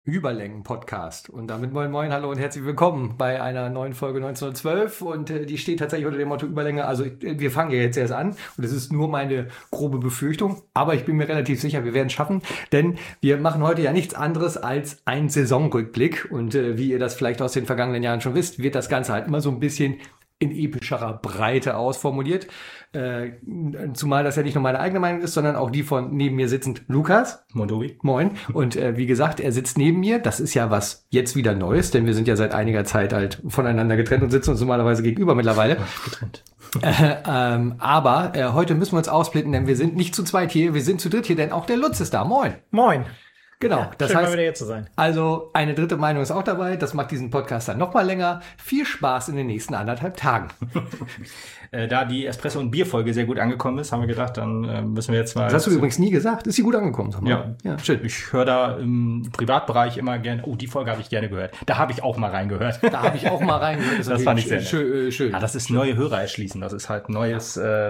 Überlängen-Podcast. Und damit moin moin, hallo und herzlich willkommen bei einer neuen Folge 1912. Und die steht tatsächlich unter dem Motto Überlänge. Also wir fangen ja jetzt erst an und es ist nur meine grobe Befürchtung. Aber ich bin mir relativ sicher, wir werden es schaffen. Denn wir machen heute ja nichts anderes als einen Saisonrückblick. Und wie ihr das vielleicht aus den vergangenen Jahren schon wisst, wird das Ganze halt immer so ein bisschen in epischerer Breite ausformuliert. Zumal das ja nicht nur meine eigene Meinung ist, sondern auch die von neben mir sitzend Lukas. Mondovi. Moin. Und wie gesagt, er sitzt neben mir. Das ist ja was jetzt wieder Neues, denn wir sind ja seit einiger Zeit halt voneinander getrennt und sitzen uns normalerweise gegenüber mittlerweile. Getrennt. Aber heute müssen wir uns ausblenden, denn wir sind nicht zu zweit hier, wir sind zu dritt hier, denn auch der Lutz ist da. Moin. Moin. Genau, Ja, das schön, heißt, mal wieder hier zu sein. Also eine dritte Meinung ist auch dabei. Das macht diesen Podcast dann noch mal länger. Viel Spaß in den nächsten 1,5 Tagen. Da die Espresso- und Bierfolge sehr gut angekommen ist, haben wir gedacht, dann müssen wir jetzt mal... Das hast du übrigens nie gesagt. Ist sie gut angekommen? Sag mal. Ja, schön. Ich höre da im Privatbereich immer gerne, die Folge habe ich gerne gehört. Da habe ich auch mal reingehört. Da habe ich auch mal reingehört. Das fand ich sehr schön. Ja, das ist neue Hörer erschließen. Das ist halt neue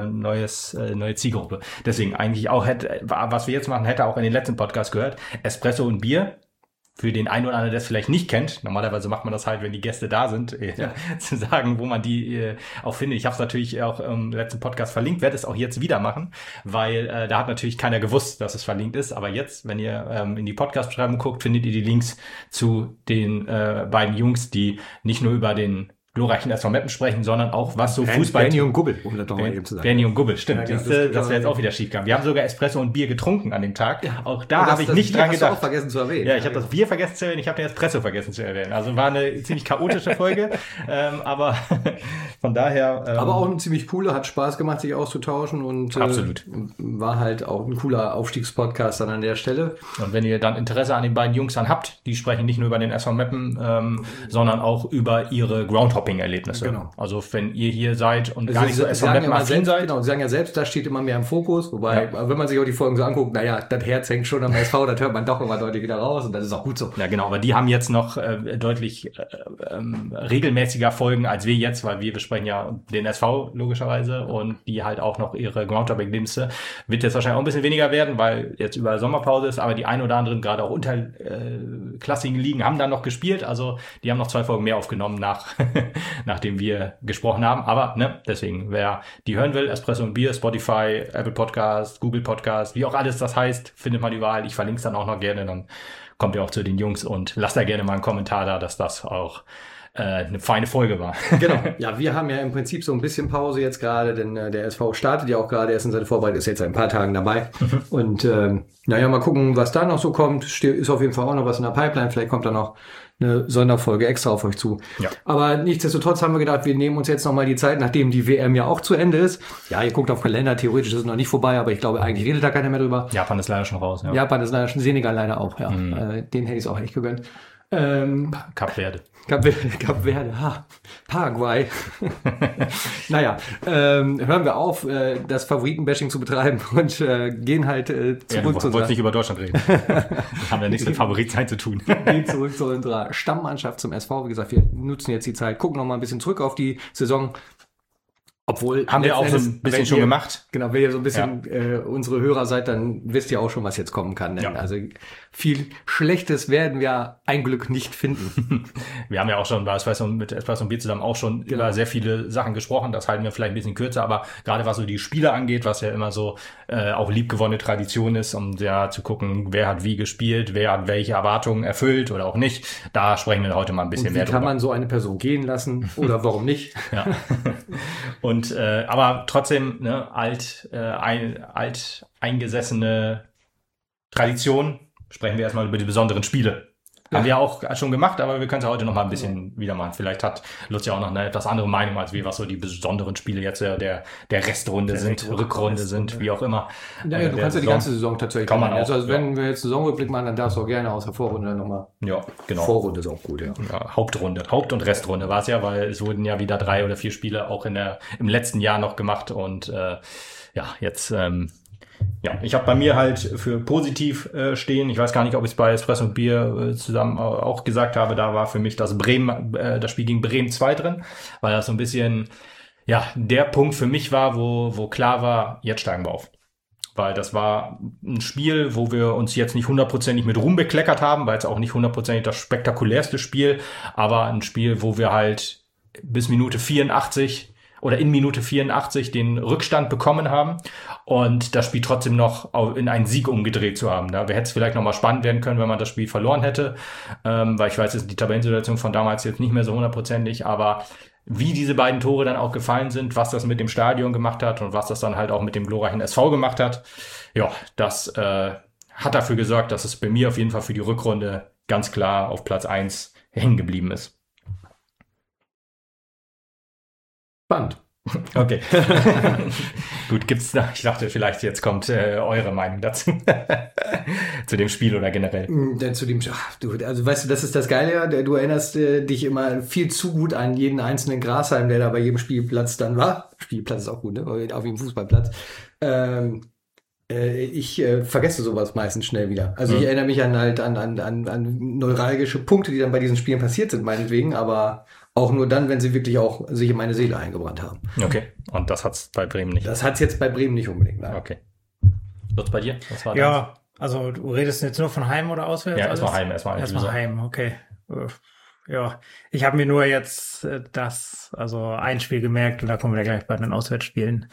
Zielgruppe. Deswegen eigentlich auch, was wir jetzt machen, hätte auch in den letzten Podcast gehört. Espresso und Bier. Für den einen oder anderen, der es vielleicht nicht kennt, normalerweise macht man das halt, wenn die Gäste da sind, zu sagen, wo man die auch findet. Ich habe es natürlich auch im letzten Podcast verlinkt, werde es auch jetzt wieder machen, weil da hat natürlich keiner gewusst, dass es verlinkt ist. Aber jetzt, wenn ihr in die Podcast-Beschreibung guckt, findet ihr die Links zu den beiden Jungs, die nicht nur über den glorreichen SV Meppen sprechen, sondern auch was so Fußball... Bernie und Gubbel, um das doch mal eben zu sagen. Bernie und Gubbel, stimmt. Ja, das wäre jetzt auch wieder schief gegangen. Wir haben sogar Espresso und Bier getrunken an dem Tag. Ja. Auch da habe ich nicht dran gedacht. Hast du auch vergessen zu erwähnen. Ja, ich habe das Bier vergessen zu erwähnen, ich habe den Espresso vergessen zu erwähnen. Also war eine ziemlich chaotische Folge, aber von daher... aber auch eine ziemlich coole, hat Spaß gemacht, sich auszutauschen und absolut. War halt auch ein cooler Aufstiegspodcast dann an der Stelle. Und wenn ihr dann Interesse an den beiden Jungs dann habt, die sprechen nicht nur über den SV Meppen, sondern auch über ihre Groundhopping-Erlebnisse. Genau. Also wenn ihr hier seid und also gar nicht so SV Meppen-affin seid. Genau, sie sagen ja selbst, das steht immer mehr im Fokus. Wobei, wenn man sich auch die Folgen so anguckt, naja, das Herz hängt schon am SV, das hört man doch immer deutlich wieder raus und das ist auch gut so. Ja, genau, aber die haben jetzt noch deutlich regelmäßiger Folgen als wir jetzt, weil wir besprechen ja den SV logischerweise und die halt auch noch ihre Groundhopping-Erlebnisse. Wird jetzt wahrscheinlich auch ein bisschen weniger werden, weil jetzt über Sommerpause ist, aber die ein oder anderen, gerade auch unterklassigen Ligen, haben dann noch gespielt. Also die haben noch 2 Folgen mehr aufgenommen, nachdem wir gesprochen haben. Aber deswegen, wer die hören will, Espresso und Bier, Spotify, Apple Podcast, Google Podcast, wie auch alles das heißt, findet man überall. Ich verlinke es dann auch noch gerne, dann kommt ihr auch zu den Jungs und lasst da gerne mal einen Kommentar da, dass das auch eine feine Folge war. Genau. Ja, wir haben ja im Prinzip so ein bisschen Pause jetzt gerade, denn der SV startet ja auch gerade erst in seine Vorbereitung, ist jetzt seit ein paar Tagen dabei. Und mal gucken, was da noch so kommt. Ist auf jeden Fall auch noch was in der Pipeline. Vielleicht kommt da noch eine Sonderfolge extra auf euch zu. Ja. Aber nichtsdestotrotz haben wir gedacht, wir nehmen uns jetzt nochmal die Zeit, nachdem die WM ja auch zu Ende ist. Ja, ihr guckt auf den Kalender, theoretisch ist es noch nicht vorbei, aber ich glaube, eigentlich redet da keiner mehr drüber. Japan ist leider schon raus. Ja. Japan ist leider schon, Senegal leider auch. Ja, den hätte ich es auch echt gegönnt. Kap Verde, Paraguay. Hören wir auf, das Favoritenbashing zu betreiben und gehen halt zurück zu unserer... nicht über Deutschland reden. Haben ja nichts mit Favoritsein zu tun. Gehen zurück zu unserer Stammmannschaft, zum SV. Wie gesagt, wir nutzen jetzt die Zeit, gucken noch mal ein bisschen zurück auf die Saison. Obwohl, haben wir auch so ein bisschen schon gemacht. Genau, wenn ihr so ein bisschen unsere Hörer seid, dann wisst ihr auch schon, was jetzt kommen kann. Ja. Also viel Schlechtes werden wir ein Glück nicht finden. Wir haben ja auch schon bei mit Espresso und Bier zusammen auch schon über sehr viele Sachen gesprochen. Das halten wir vielleicht ein bisschen kürzer, aber gerade was so die Spiele angeht, was ja immer so auch liebgewonnene Tradition ist, um ja zu gucken, wer hat wie gespielt, wer hat welche Erwartungen erfüllt oder auch nicht. Da sprechen wir heute mal ein bisschen mehr drüber. Wie kann man so eine Person gehen lassen oder warum nicht? Ja. Aber trotzdem alt eingesessene Tradition. Sprechen wir erstmal über die besonderen Spiele. Haben wir auch schon gemacht, aber wir können es heute noch mal ein bisschen wieder machen. Vielleicht hat Lutz ja auch noch eine etwas andere Meinung als wir, was so die besonderen Spiele jetzt der Restrunde sind, Rückrunde sind, wie auch immer. Ja, du kannst ja die ganze Saison tatsächlich machen. Also wenn wir jetzt einen Saisonrückblick machen, dann darfst du auch gerne aus der Vorrunde nochmal. Ja, genau. Vorrunde ist auch gut, ja. Hauptrunde. Haupt- und Restrunde war es ja, weil es wurden ja wieder 3 oder 4 Spiele auch im letzten Jahr noch gemacht und jetzt ich habe bei mir halt für positiv stehen. Ich weiß gar nicht, ob ich es bei Espresso und Bier zusammen auch gesagt habe. Da war für mich das Spiel gegen Bremen 2 drin, weil das so ein bisschen der Punkt für mich war, wo klar war, jetzt steigen wir auf. weil das war ein Spiel, wo wir uns jetzt nicht hundertprozentig mit Ruhm bekleckert haben, weil es auch nicht hundertprozentig das spektakulärste Spiel, aber ein Spiel, wo wir halt bis Minute 84 oder in Minute 84 den Rückstand bekommen haben und das Spiel trotzdem noch in einen Sieg umgedreht zu haben. Da hätte es vielleicht nochmal spannend werden können, wenn man das Spiel verloren hätte, weil ich weiß, dass die Tabellensituation von damals jetzt nicht mehr so hundertprozentig, aber wie diese beiden Tore dann auch gefallen sind, was das mit dem Stadion gemacht hat und was das dann halt auch mit dem glorreichen SV gemacht hat, ja, das hat dafür gesorgt, dass es bei mir auf jeden Fall für die Rückrunde ganz klar auf Platz 1 hängen geblieben ist. Spannend. Okay. Gut, gibt's da, ich dachte vielleicht jetzt kommt eure Meinung dazu. Zu dem Spiel oder generell. Zu dem, also weißt du, das ist das Geile, ja, du erinnerst dich immer viel zu gut an jeden einzelnen Grashalm, der da bei jedem Spielplatz dann war. Spielplatz ist auch gut, ne? Auf jedem Fußballplatz. Ich vergesse sowas meistens schnell wieder. Also ich erinnere mich an neuralgische Punkte, die dann bei diesen Spielen passiert sind, meinetwegen, aber auch nur dann, wenn sie wirklich auch sich in meine Seele eingebrannt haben. Okay, und das hat's bei Bremen nicht. Das hat's jetzt bei Bremen nicht unbedingt. Nein. Okay. Lutz, bei dir? Was war ja, also du redest jetzt nur von Heim oder auswärts? Ja, erstmal Heim. Erstmal Heim, okay. Ja, ich habe mir nur jetzt also ein Spiel gemerkt und da kommen wir gleich bei den Auswärtsspielen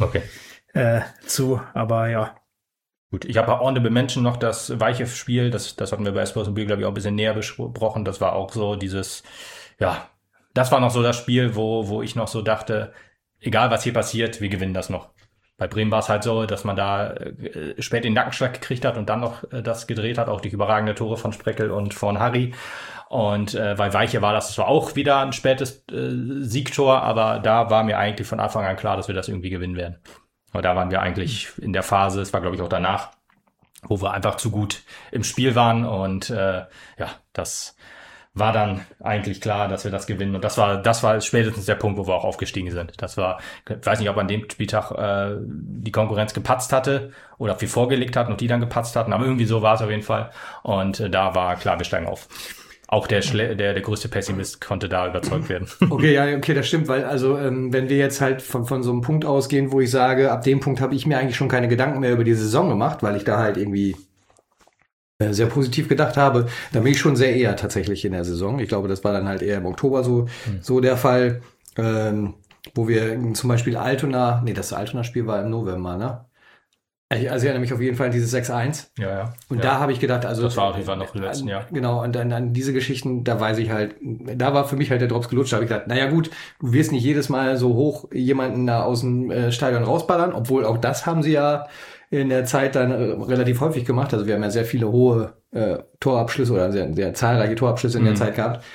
zu, aber ja. Gut, ich habe Honorable Mention noch das weiche Spiel, das hatten wir bei Espos und Bier, glaube ich, auch ein bisschen näher besprochen. Das war auch so dieses, ja, das war noch so das Spiel, wo ich noch so dachte, egal was hier passiert, wir gewinnen das noch. Bei Bremen war es halt so, dass man da spät den Nackenschlag gekriegt hat und dann noch das gedreht hat, auch durch überragende Tore von Spreckel und von Harry. Und bei Weiche war das zwar auch wieder ein spätes Siegtor, aber da war mir eigentlich von Anfang an klar, dass wir das irgendwie gewinnen werden. Aber da waren wir eigentlich in der Phase, es war glaube ich auch danach, wo wir einfach zu gut im Spiel waren und das war dann eigentlich klar, dass wir das gewinnen. Und das war spätestens der Punkt, wo wir auch aufgestiegen sind. Das war, ich weiß nicht, ob an dem Spieltag die Konkurrenz gepatzt hatte oder ob wir vorgelegt hatten und die dann gepatzt hatten, aber irgendwie so war es auf jeden Fall. Und da war klar, wir steigen auf. Auch der größte Pessimist konnte da überzeugt werden. Okay, das stimmt, weil also wenn wir jetzt halt von so einem Punkt ausgehen, wo ich sage, ab dem Punkt habe ich mir eigentlich schon keine Gedanken mehr über die Saison gemacht, weil ich da halt irgendwie sehr positiv gedacht habe, da bin ich schon sehr eher tatsächlich in der Saison. Ich glaube, das war dann halt eher im Oktober so der Fall, wo wir zum Beispiel das Altona-Spiel war im November, ne? Also ich erinnere mich auf jeden Fall an dieses 6-1. Ja. Und da habe ich gedacht, also das war auf jeden Fall noch im letzten Jahr. Genau, und dann an diese Geschichten, da weiß ich halt, da war für mich halt der Drops gelutscht. Da habe ich gedacht, naja gut, du wirst nicht jedes Mal so hoch jemanden da aus dem Stadion rausballern, obwohl auch das haben sie ja in der Zeit dann relativ häufig gemacht. Also wir haben ja sehr viele hohe Torabschlüsse oder sehr, sehr zahlreiche Torabschlüsse in der Zeit gehabt.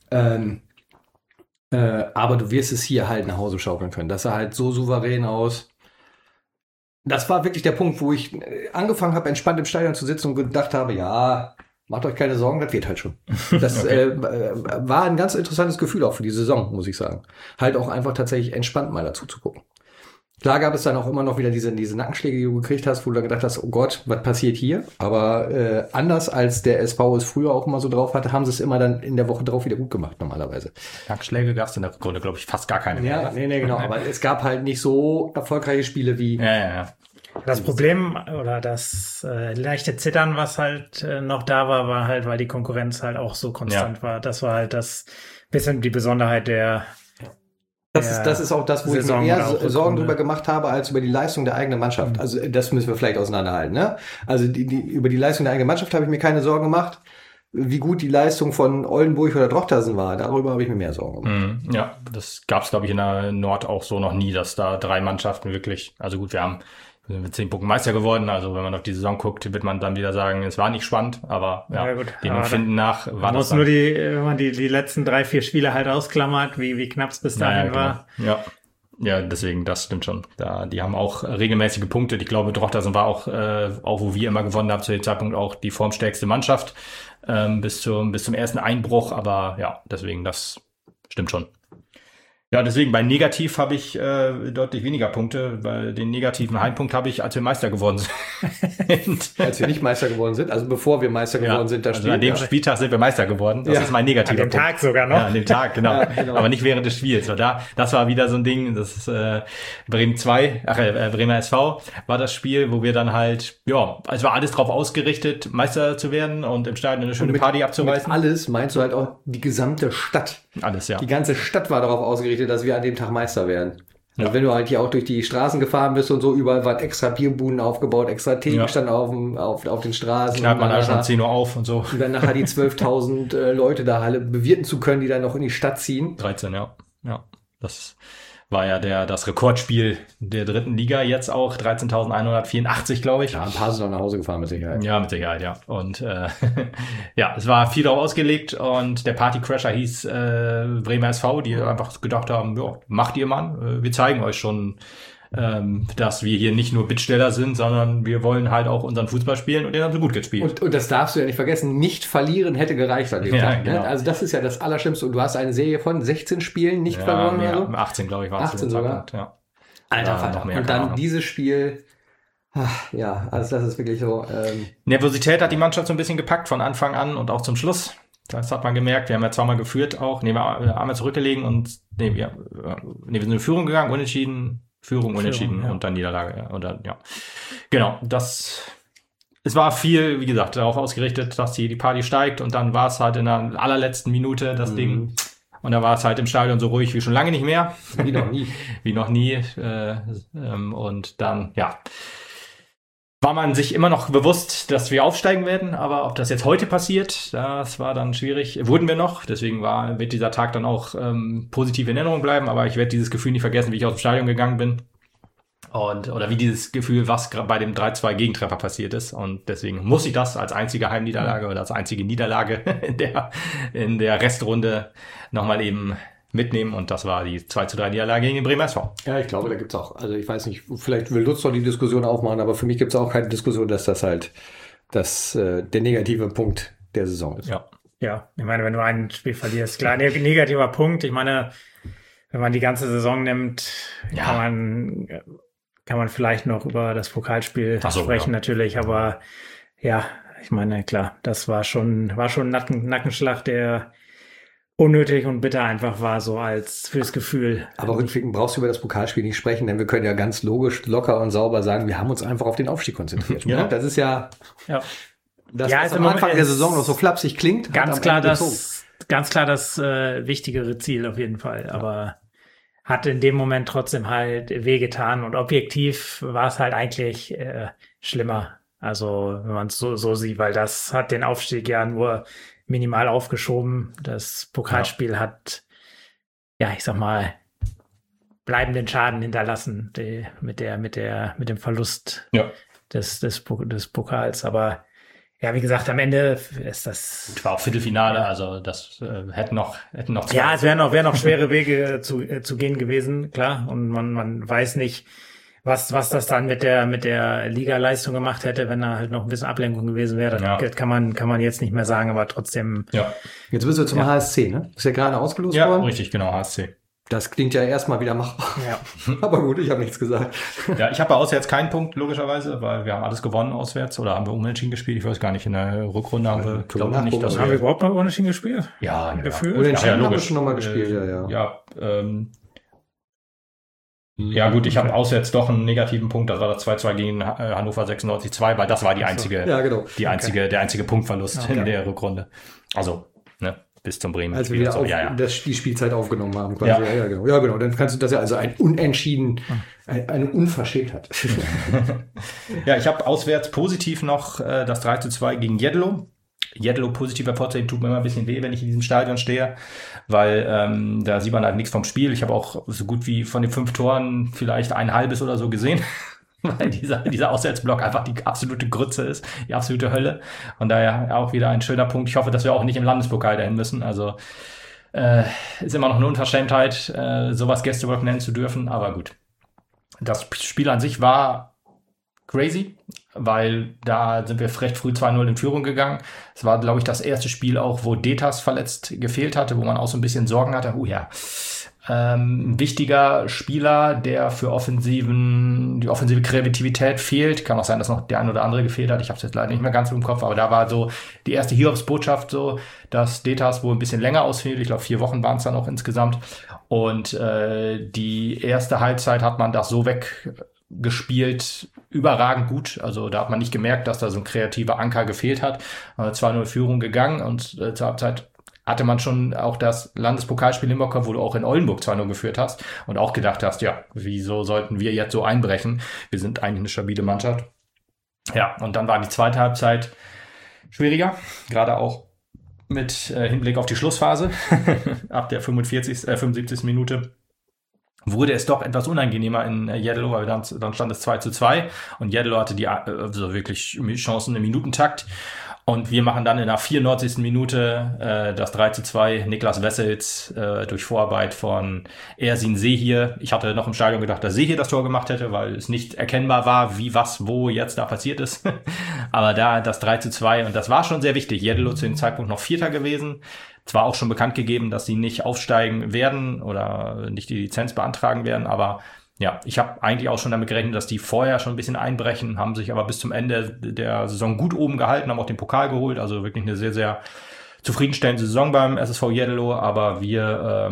Aber du wirst es hier halt nach Hause schaukeln können. Das sah halt so souverän aus. Das war wirklich der Punkt, wo ich angefangen habe, entspannt im Stadion zu sitzen und gedacht habe, ja, macht euch keine Sorgen, das wird halt schon. Das war ein ganz interessantes Gefühl auch für die Saison, muss ich sagen. Halt auch einfach tatsächlich entspannt mal dazu zu gucken. Klar gab es dann auch immer noch wieder diese Nackenschläge, die du gekriegt hast, wo du dann gedacht hast, oh Gott, was passiert hier? Aber anders als der SV es früher auch immer so drauf hatte, haben sie es immer dann in der Woche drauf wieder gut gemacht normalerweise. Nackenschläge gab es in der Rückrunde, glaube ich, fast gar keine mehr. Ja, nee, genau. Aber es gab halt nicht so erfolgreiche Spiele wie... Ja. Das Problem oder das leichte Zittern, was halt noch da war halt, weil die Konkurrenz halt auch so konstant war. Das war halt das bisschen die Besonderheit der Das ist auch das, wo Saison ich mir eher Sorgen drüber gemacht habe, als über die Leistung der eigenen Mannschaft. Also das müssen wir vielleicht auseinanderhalten. Ne? Also über die Leistung der eigenen Mannschaft habe ich mir keine Sorgen gemacht. Wie gut die Leistung von Oldenburg oder Drochtersen war, darüber habe ich mir mehr Sorgen gemacht. Ja, das gab es, glaube ich, in der Nord auch so noch nie, dass da 3 Mannschaften wirklich, also gut, wir sind mit 10 Punkten Meister geworden, also wenn man auf die Saison guckt, wird man dann wieder sagen, es war nicht spannend, aber dem Empfinden nach war das nur wenn man die letzten 3-4 Spiele halt ausklammert, wie knapp es bis dahin war. Ja, deswegen, das stimmt schon. Die haben auch regelmäßige Punkte. Ich glaube, Drochtersen war auch wo wir immer gewonnen haben, zu dem Zeitpunkt auch die formstärkste Mannschaft bis zum ersten Einbruch, aber ja, deswegen, das stimmt schon. Ja, deswegen bei Negativ habe ich deutlich weniger Punkte, weil den negativen Heimpunkt habe ich, als wir Meister geworden sind. Als wir nicht Meister geworden sind, also bevor wir Meister geworden sind, also an dem Spieltag sind wir Meister geworden. Das ist mein negativer Punkt. An dem Tag sogar noch. Ja, an dem Tag, genau. Ja, genau. Aber nicht während des Spiels. Das war wieder so ein Ding, das ist Bremer SV war das Spiel, wo wir dann halt, es war alles drauf ausgerichtet, Meister zu werden und im Stadion eine schöne Party abzureißen. Mit alles meinst du halt auch die gesamte Stadt. Alles, ja. Die ganze Stadt war darauf ausgerichtet, dass wir an dem Tag Meister werden. Also wenn du halt hier auch durch die Straßen gefahren bist und so, überall waren extra Bierbuden aufgebaut, extra Theken standen auf den Straßen. Knallt man halt schon 10 Uhr auf und so. Und dann nachher die 12.000 Leute da alle bewirten zu können, die dann noch in die Stadt ziehen. 13, ja. Das war ja das Rekordspiel der dritten Liga jetzt auch, 13.184, glaube ich. Ja, ein paar sind noch nach Hause gefahren mit Sicherheit. Ja, mit Sicherheit, ja. Und es war viel darauf ausgelegt und der Partycrasher hieß Bremer SV, die einfach gedacht haben, macht ihr Mann, wir zeigen euch schon, dass wir hier nicht nur Bittsteller sind, sondern wir wollen halt auch unseren Fußball spielen und den haben sie gut gespielt. Und das darfst du ja nicht vergessen, nicht verlieren hätte gereicht an dem Tag. Genau. Ne? Also das ist ja das Allerschlimmste. Und du hast eine Serie von 16 Spielen nicht verloren oder so? 18, glaube ich, war es. 18 sogar? Ja. Alter Vater. Und dann dieses Spiel, also das ist wirklich so. Nervosität hat die Mannschaft so ein bisschen gepackt von Anfang an und auch zum Schluss. Das hat man gemerkt. Wir haben ja zweimal geführt auch. Wir einmal zurückgelegen und wir sind in Führung gegangen, unentschieden und dann Niederlage. Ja. Und dann, genau, es war viel, wie gesagt, darauf ausgerichtet, dass die Party steigt und dann war es halt in der allerletzten Minute das Ding. Und da war es halt im Stadion so ruhig wie schon lange nicht mehr. Wie noch nie. Und dann, war man sich immer noch bewusst, dass wir aufsteigen werden, aber ob das jetzt heute passiert, das war dann schwierig. Wurden wir noch, deswegen wird dieser Tag dann auch positiv in Erinnerung bleiben, aber ich werde dieses Gefühl nicht vergessen, wie ich aus dem Stadion gegangen bin oder wie dieses Gefühl, was bei dem 3-2 Gegentreffer passiert ist, und deswegen muss ich das als einzige Heimniederlage oder als einzige Niederlage in der Restrunde nochmal eben mitnehmen, und das war die 2-3 Niederlage gegen den Bremer SV. Ja, ich glaube, da gibt's auch, also ich weiß nicht, vielleicht will Lutz doch die Diskussion aufmachen, aber für mich gibt's auch keine Diskussion, dass das halt der negative Punkt der Saison ist. Ja, ich meine, wenn du ein Spiel verlierst, klar, negativer Punkt. Ich meine, wenn man die ganze Saison nimmt, kann man vielleicht noch über das Pokalspiel sprechen, natürlich, aber ich meine, klar, das war schon ein Nackenschlag, der unnötig und bitter einfach war, so als fürs Gefühl. Aber rückblickend brauchst du über das Pokalspiel nicht sprechen, denn wir können ja ganz logisch, locker und sauber sagen, wir haben uns einfach auf den Aufstieg konzentriert. Ja. Das ist das, was also am Anfang der Saison noch so flapsig klingt. Ganz klar das wichtigere Ziel auf jeden Fall, aber hat in dem Moment trotzdem halt wehgetan, und objektiv war es halt eigentlich schlimmer. Also wenn man es so sieht, weil das hat den Aufstieg ja nur minimal aufgeschoben. Das Pokalspiel hat, ich sag mal, bleibenden Schaden hinterlassen, mit dem Verlust des Pokals. Aber wie gesagt, am Ende ist das. War auch Viertelfinale, also das hätten noch zwei. Ja, es wären noch schwere Wege zu gehen gewesen, klar. Und man weiß nicht, was das dann mit der Liga-Leistung gemacht hätte, wenn da halt noch ein bisschen Ablenkung gewesen wäre. Das kann man jetzt nicht mehr sagen, aber trotzdem. Ja. Jetzt bist du zum HSC, ne? Ist ja gerade ausgelost worden. Ja, richtig, genau, HSC. Das klingt ja erstmal wieder machbar. Ja. Aber gut, ich habe nichts gesagt. Ja, ich habe bei auswärts keinen Punkt, logischerweise, weil wir haben alles gewonnen auswärts, oder haben wir unentschieden gespielt. Ich weiß gar nicht, in der Rückrunde haben wir, glaube nicht, dass haben wir überhaupt mal unentschieden gespielt? Ja, Gefühlt. Unentschieden logisch. haben wir schon nochmal gespielt, Ja, gut, ich habe auswärts doch einen negativen Punkt. Das war das 2-2 gegen Hannover 96-2, weil das war die einzige, der einzige Punktverlust in der Rückrunde. Also, bis zum Bremen. Als wir wieder die Spielzeit aufgenommen haben, quasi. Ja, genau. Ja, genau. Dann kannst du das ja, also ein Unentschieden, eine Unverschämtheit. Ja, ich habe auswärts positiv noch das 3-2 gegen Jedlo. Jedlo positiv hervorzuheben, tut mir immer ein bisschen weh, wenn ich in diesem Stadion stehe, weil da sieht man halt nichts vom Spiel. Ich habe auch so gut wie von den 5 Toren vielleicht ein halbes oder so gesehen, weil dieser Auswärtsblock einfach die absolute Grütze ist, die absolute Hölle. Und daher auch wieder ein schöner Punkt. Ich hoffe, dass wir auch nicht im Landespokal dahin müssen. Also ist immer noch eine Unverschämtheit, sowas Gästeblock nennen zu dürfen, aber gut. Das Spiel an sich war crazy, weil da sind wir recht früh 2-0 in Führung gegangen. Es war, glaube ich, das erste Spiel auch, wo Detas verletzt gefehlt hatte, wo man auch so ein bisschen Sorgen hatte. ein wichtiger Spieler, der für die offensive Kreativität fehlt. Kann auch sein, dass noch der ein oder andere gefehlt hat. Ich habe es jetzt leider nicht mehr ganz im Kopf, aber da war so die erste Hiobsbotschaft so, dass Detas wohl ein bisschen länger ausfiel. Ich glaube, 4 Wochen waren es dann auch insgesamt. Und die erste Halbzeit hat man das so weggespielt, überragend gut. Also da hat man nicht gemerkt, dass da so ein kreativer Anker gefehlt hat. 2-0 Führung gegangen und zur Halbzeit hatte man schon auch das Landespokalspiel im Kopf, wo du auch in Oldenburg 2-0 geführt hast und auch gedacht hast, ja, wieso sollten wir jetzt so einbrechen? Wir sind eigentlich eine stabile Mannschaft. Ja, und dann war die zweite Halbzeit schwieriger, gerade auch mit Hinblick auf die Schlussphase. Ab der 75. Minute wurde es doch etwas unangenehmer in Jeddelo, weil dann stand es 2-2 und Jeddelo hatte die also wirklich Chancen im Minutentakt. Und wir machen dann in der 94. Minute das 3-2, Niklas Wessels durch Vorarbeit von Ersin Sehir. Ich hatte noch im Stadion gedacht, dass Sehir das Tor gemacht hätte, weil es nicht erkennbar war, wie, was, wo jetzt da passiert ist. Aber da das 3-2 und das war schon sehr wichtig. Jeddelo zu dem Zeitpunkt noch Vierter gewesen. Zwar auch schon bekannt gegeben, dass sie nicht aufsteigen werden oder nicht die Lizenz beantragen werden, aber ja, ich habe eigentlich auch schon damit gerechnet, dass die vorher schon ein bisschen einbrechen, haben sich aber bis zum Ende der Saison gut oben gehalten, haben auch den Pokal geholt, also wirklich eine sehr, sehr zufriedenstellende Saison beim SSV Jeddelo, aber wir,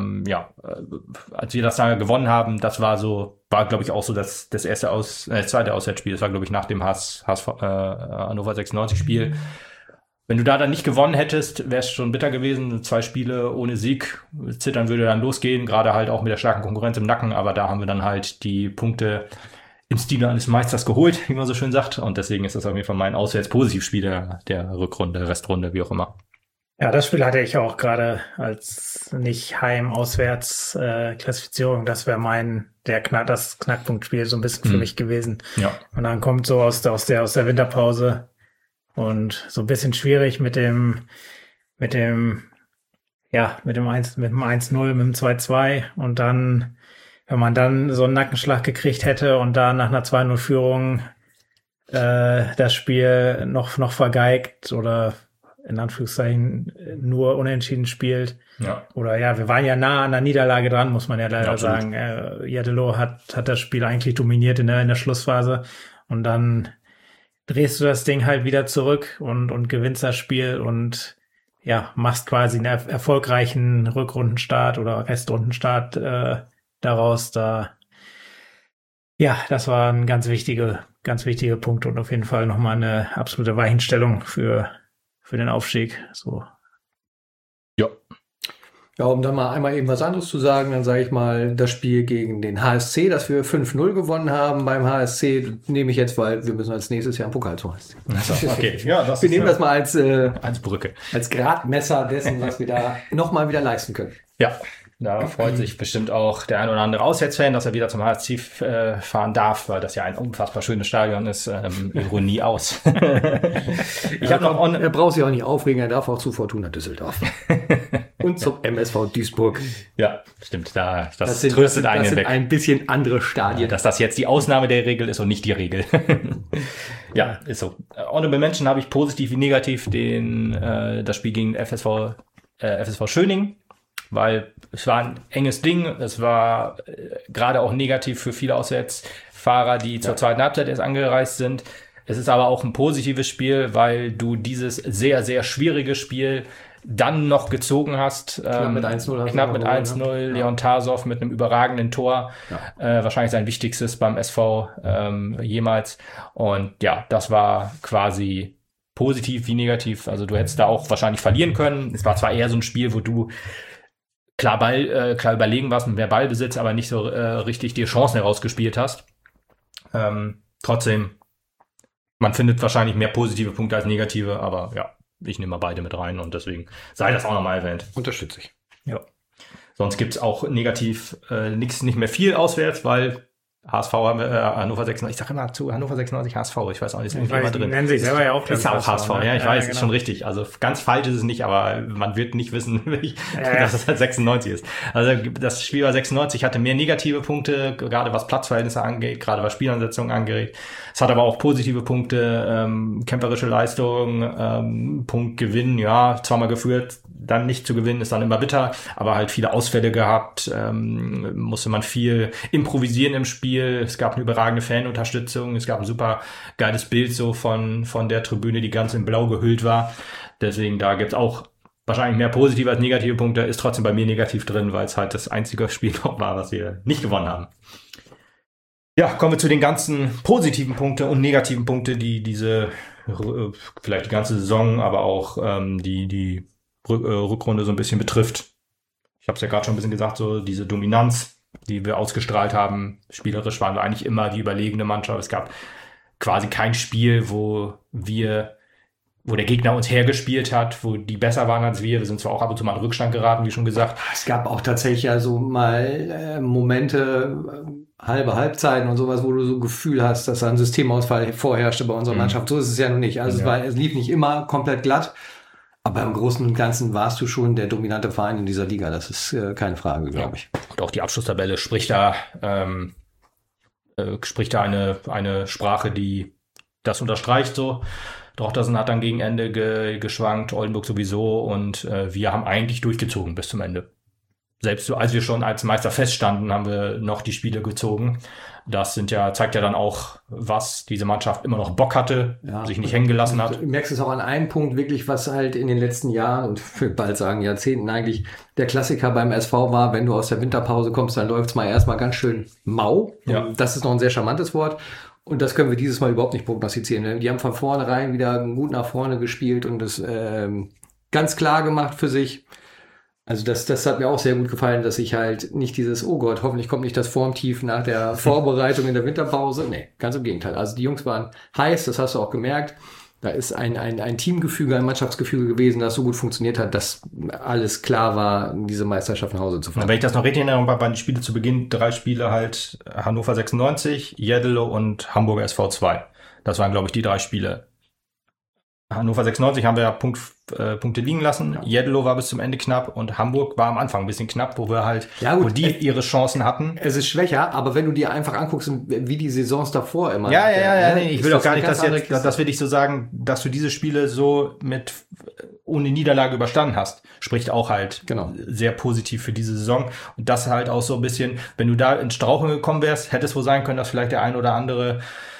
als wir das da gewonnen haben, war glaube ich auch so das zweite Auswärtsspiel, das war glaube ich nach dem Hannover 96 Spiel. Wenn du da dann nicht gewonnen hättest, wäre es schon bitter gewesen. 2 Spiele ohne Sieg, Zittern würde dann losgehen, gerade halt auch mit der starken Konkurrenz im Nacken. Aber da haben wir dann halt die Punkte im Stile eines Meisters geholt, wie man so schön sagt. Und deswegen ist das auf jeden Fall mein Auswärts-Positivspiel der Rückrunde, Restrunde, wie auch immer. Ja, das Spiel hatte ich auch gerade als nicht Heim-Auswärts-Klassifizierung. Das wäre das Knackpunktspiel so ein bisschen für mich gewesen. Ja. Und dann kommt so aus der Winterpause und so ein bisschen schwierig mit dem 1-0, mit dem 2-2 und dann, wenn man dann so einen Nackenschlag gekriegt hätte und da nach einer 2-0-Führung das Spiel noch vergeigt oder in Anführungszeichen nur unentschieden spielt. Ja. Oder wir waren ja nah an der Niederlage dran, muss man ja leider sagen. Jeddelo hat das Spiel eigentlich dominiert in der Schlussphase und dann drehst du das Ding halt wieder zurück und gewinnst das Spiel und machst quasi einen erfolgreichen Rückrundenstart oder Restrundenstart daraus. Das war ein ganz wichtiger Punkt und auf jeden Fall nochmal eine absolute Weichenstellung für den Aufstieg. So. Ja. Ja, um dann mal einmal eben was anderes zu sagen, dann sage ich mal, das Spiel gegen den HSC, das wir 5-0 gewonnen haben beim HSC, nehme ich jetzt, weil wir müssen als nächstes Jahr einen Pokal zum HSC. Also, okay. Ja, wir nehmen das mal als Brücke. Als Gradmesser dessen, was wir da nochmal wieder leisten können. Ja. Da freut sich bestimmt auch der ein oder andere Auswärtsfan, dass er wieder zum HSC fahren darf, weil das ja ein unfassbar schönes Stadion ist. Ironie aus. Er braucht sich auch nicht aufregen, er darf auch zu Fortuna Düsseldorf. Und zum MSV Duisburg. Ja, stimmt. Das tröstet einen weg. Das sind ein bisschen andere Stadien. Dass das jetzt die Ausnahme der Regel ist und nicht die Regel. Ja, ist so. Honorable Mention habe ich positiv wie negativ das Spiel gegen FSV Schöning. Weil es war ein enges Ding, es war gerade auch negativ für viele Auswärtsfahrer, die zur zweiten Halbzeit erst angereist sind. Es ist aber auch ein positives Spiel, weil du dieses sehr, sehr schwierige Spiel dann noch gezogen hast. Knapp mit 1-0. Leon Tarsow mit einem überragenden Tor. Ja. Wahrscheinlich sein wichtigstes beim SV jemals. Und ja, das war quasi positiv wie negativ. Also du hättest da auch wahrscheinlich verlieren können. Es war zwar eher so ein Spiel, wo du klar überlegen warst mit mehr Ballbesitz, aber nicht so richtig dir Chancen herausgespielt hast. Trotzdem, man findet wahrscheinlich mehr positive Punkte als negative, aber ja, ich nehme mal beide mit rein und deswegen sei das auch nochmal erwähnt. Unterstütze ich. Ja. Sonst gibt's auch negativ nicht mehr viel auswärts, weil HSV haben wir, Hannover 96, ich sage immer zu Hannover 96 HSV, ich weiß auch nicht, ist irgendwie immer drin. Nennen sich selber ja auch. Ist ja auch HSV, ja, ich weiß, genau. Ist schon richtig. Also ganz falsch ist es nicht, aber man wird nicht wissen, dass es halt 96 ist. Also das Spiel bei 96 hatte mehr negative Punkte, gerade was Platzverhältnisse angeht, gerade was Spielansetzungen angeht. Es hat aber auch positive Punkte, kämpferische Leistung, Punktgewinn, ja, zweimal geführt, dann nicht zu gewinnen, ist dann immer bitter, aber halt viele Ausfälle gehabt, musste man viel improvisieren im Spiel, es gab eine überragende Fanunterstützung, es gab ein super geiles Bild so von der Tribüne, die ganz in Blau gehüllt war, deswegen da gibt's auch wahrscheinlich mehr positive als negative Punkte, ist trotzdem bei mir negativ drin, weil es halt das einzige Spiel noch war, was wir nicht gewonnen haben. Ja, kommen wir zu den ganzen positiven Punkte und negativen Punkte, die diese vielleicht die ganze Saison, aber auch die Rückrunde so ein bisschen betrifft. Ich habe es ja gerade schon ein bisschen gesagt, so diese Dominanz, die wir ausgestrahlt haben. Spielerisch waren wir eigentlich immer die überlegene Mannschaft. Es gab quasi kein Spiel, wo der Gegner uns hergespielt hat, wo die besser waren als wir. Wir sind zwar auch ab und zu mal in Rückstand geraten, wie schon gesagt. Es gab auch tatsächlich ja so mal Momente, halbe Halbzeiten und sowas, wo du so ein Gefühl hast, dass da ein Systemausfall vorherrschte bei unserer Mannschaft. So ist es ja noch nicht. Also es lief nicht immer komplett glatt, aber im Großen und Ganzen warst du schon der dominante Verein in dieser Liga. Das ist keine Frage, glaube ich. Und auch die Abschlusstabelle spricht da eine Sprache, die das unterstreicht so. Drochtersen hat dann gegen Ende geschwankt, Oldenburg sowieso und wir haben eigentlich durchgezogen bis zum Ende. Selbst so, als wir schon als Meister feststanden, haben wir noch die Spiele gezogen. Das zeigt ja dann auch, was diese Mannschaft immer noch Bock hatte, sich nicht hängen gelassen hat. Du merkst es auch an einem Punkt wirklich, was halt in den letzten Jahren und ich will bald sagen Jahrzehnten eigentlich der Klassiker beim SV war, wenn du aus der Winterpause kommst, dann läuft's mal erstmal ganz schön mau. Ja. Das ist noch ein sehr charmantes Wort. Und das können wir dieses Mal überhaupt nicht prognostizieren. Die haben von vornherein wieder gut nach vorne gespielt und das ganz klar gemacht für sich. Also das hat mir auch sehr gut gefallen, dass ich halt nicht dieses, oh Gott, hoffentlich kommt nicht das Formtief nach der Vorbereitung in der Winterpause. Nee, ganz im Gegenteil. Also die Jungs waren heiß, das hast du auch gemerkt. Da ist ein Teamgefüge, ein Mannschaftsgefüge gewesen, das so gut funktioniert hat, dass alles klar war, diese Meisterschaft nach Hause zu fahren. Wenn ich das noch richtig erinnere, waren die Spiele zu Beginn 3 Spiele halt Hannover 96, Jeddelo und Hamburger SV 2. Das waren, glaube ich, die 3 Spiele. Hannover 96 haben wir ja Punkte liegen lassen. Ja. Jeddelo war bis zum Ende knapp und Hamburg war am Anfang ein bisschen knapp, wo wir halt, wo die ihre Chancen hatten. Es ist schwächer, aber wenn du dir einfach anguckst, wie die Saisons davor immer. Nee, ich will auch gar nicht, dass wir dich so sagen, dass du diese Spiele so ohne Niederlage überstanden hast. Spricht auch halt sehr positiv für diese Saison. Und das halt auch so ein bisschen, wenn du da ins Straucheln gekommen wärst, hätte es wohl sein können, dass vielleicht das ein oder andere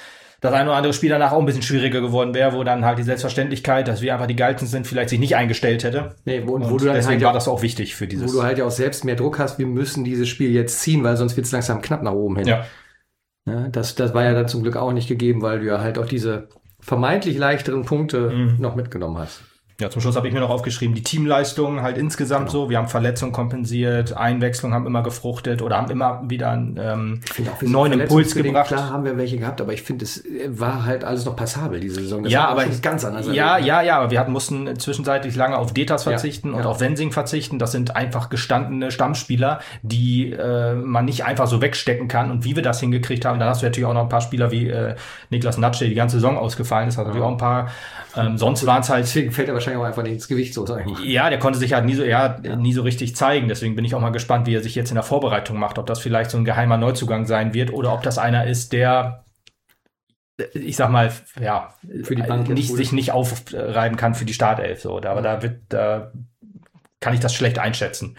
Spiel danach auch ein bisschen schwieriger geworden wäre, wo dann halt die Selbstverständlichkeit, dass wir einfach die Geilsten sind, vielleicht sich nicht eingestellt hätte. Nee, wo du dann deswegen halt war das auch wichtig für dieses. Wo du halt ja auch selbst mehr Druck hast, wir müssen dieses Spiel jetzt ziehen, weil sonst wird es langsam knapp nach oben hin. Ja, das war ja dann zum Glück auch nicht gegeben, weil du ja halt auch diese vermeintlich leichteren Punkte noch mitgenommen hast. Ja, zum Schluss habe ich mir noch aufgeschrieben, die Teamleistung halt insgesamt so. Wir haben Verletzungen kompensiert, Einwechslungen haben immer gefruchtet oder haben immer wieder einen neuen Impuls gebracht. Klar haben wir welche gehabt, aber ich finde, es war halt alles noch passabel, diese Saison. Das aber ganz anders. Aber wir mussten zwischenzeitlich lange auf Detas verzichten und auf Wensing verzichten. Das sind einfach gestandene Stammspieler, die man nicht einfach so wegstecken kann. Und wie wir das hingekriegt haben, dann hast du natürlich auch noch ein paar Spieler wie Niklas Natsch, der die ganze Saison ausgefallen ist, hat natürlich auch ein paar. Sonst waren es halt. Deswegen fällt er wahrscheinlich auch einfach nicht ins Gewicht so, sag ich mal. Ja, der konnte sich halt nie so richtig zeigen. Deswegen bin ich auch mal gespannt, wie er sich jetzt in der Vorbereitung macht. Ob das vielleicht so ein geheimer Neuzugang sein wird oder ob das einer ist, der, ich sag mal, für die Bank sich nicht aufreiben kann für die Startelf. So. Aber da kann ich das schlecht einschätzen.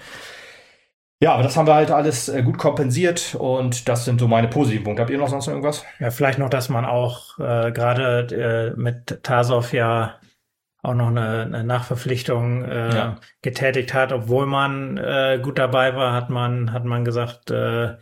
Ja, aber das haben wir halt alles gut kompensiert und das sind so meine positiven Punkte. Habt ihr noch sonst noch irgendwas? Ja, vielleicht noch, dass man auch gerade mit Tasov ja auch noch eine Nachverpflichtung getätigt hat, obwohl man gut dabei war, hat man gesagt,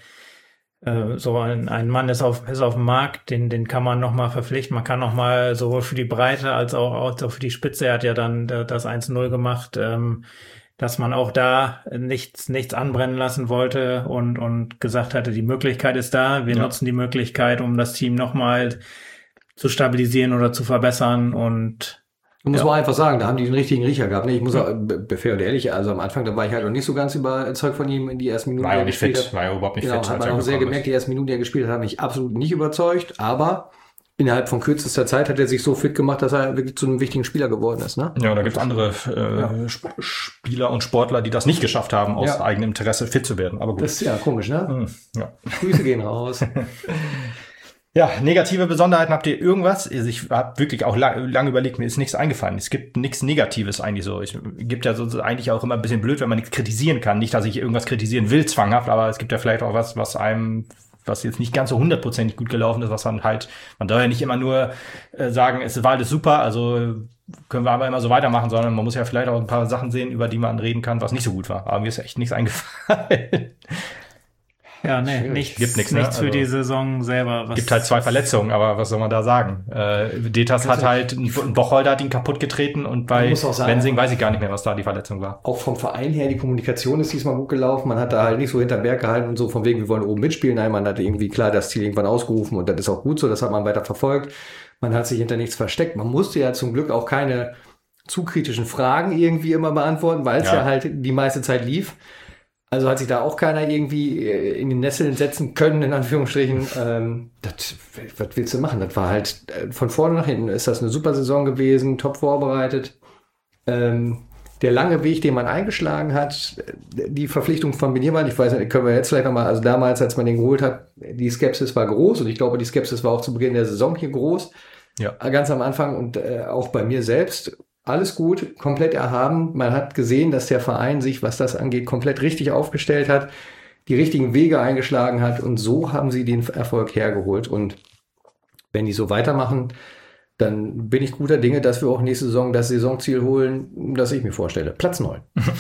so ein Mann ist auf dem Markt, den kann man noch mal verpflichten. Man kann noch mal sowohl für die Breite als auch für die Spitze. Er hat ja dann das 1-0 gemacht. Dass man auch da nichts anbrennen lassen wollte und gesagt hatte, die Möglichkeit ist da, wir nutzen die Möglichkeit, um das Team nochmal zu stabilisieren oder zu verbessern und muss man einfach sagen, da haben die den richtigen Riecher gehabt. Ich muss auch, fair und ehrlich, also am Anfang, da war ich halt noch nicht so ganz überzeugt von ihm in die ersten Minuten. War ja nicht fit, war ja überhaupt nicht fit. Hat man auch sehr gemerkt, die ersten Minuten, die er gespielt hat, haben mich absolut nicht überzeugt, aber innerhalb von kürzester Zeit hat er sich so fit gemacht, dass er wirklich zu einem wichtigen Spieler geworden ist. Ne? Ja, da gibt es andere Spieler und Sportler, die das nicht geschafft haben, aus eigenem Interesse fit zu werden. Aber gut. Das ist ja komisch, ne? Ja. Grüße gehen raus. Ja, negative Besonderheiten, habt ihr irgendwas? Also ich habe wirklich auch lang überlegt, mir ist nichts eingefallen. Es gibt nichts Negatives eigentlich so. Es gibt ja so eigentlich auch immer ein bisschen blöd, wenn man nichts kritisieren kann. Nicht, dass ich irgendwas kritisieren will, zwanghaft, aber es gibt ja vielleicht auch was jetzt nicht ganz so 100% gut gelaufen ist, was man soll ja nicht immer nur sagen, es war alles super, also können wir aber immer so weitermachen, sondern man muss ja vielleicht auch ein paar Sachen sehen, über die man reden kann, was nicht so gut war. Aber mir ist echt nichts eingefallen. Ja, nichts nichts für die Saison selber. Gibt halt 2 Verletzungen, aber was soll man da sagen? Detas hat halt, ein Bocholder hat ihn kaputt getreten und bei Wensing weiß ich gar nicht mehr, was da die Verletzung war. Auch vom Verein her, die Kommunikation ist diesmal gut gelaufen. Man hat da halt nicht so hinterm Berg gehalten und so von wegen, wir wollen oben mitspielen. Nein, man hat irgendwie klar das Ziel irgendwann ausgerufen und das ist auch gut so, das hat man weiter verfolgt. Man hat sich hinter nichts versteckt. Man musste ja zum Glück auch keine zu kritischen Fragen irgendwie immer beantworten, weil es ja halt die meiste Zeit lief. Also hat sich da auch keiner irgendwie in die Nesseln setzen können, in Anführungsstrichen. Was willst du machen? Das war halt von vorne nach hinten ist das eine super Saison gewesen, top vorbereitet. Der lange Weg, den man eingeschlagen hat, die Verpflichtung von Beniermann, ich weiß nicht, können wir jetzt vielleicht nochmal, also damals, als man den geholt hat, die Skepsis war groß und ich glaube, die Skepsis war auch zu Beginn der Saison hier groß. Ja. Ganz am Anfang und auch bei mir selbst. Alles gut, komplett erhaben. Man hat gesehen, dass der Verein sich, was das angeht, komplett richtig aufgestellt hat, die richtigen Wege eingeschlagen hat und so haben sie den Erfolg hergeholt. Und wenn die so weitermachen, dann bin ich guter Dinge, dass wir auch nächste Saison das Saisonziel holen, das ich mir vorstelle. Platz 9.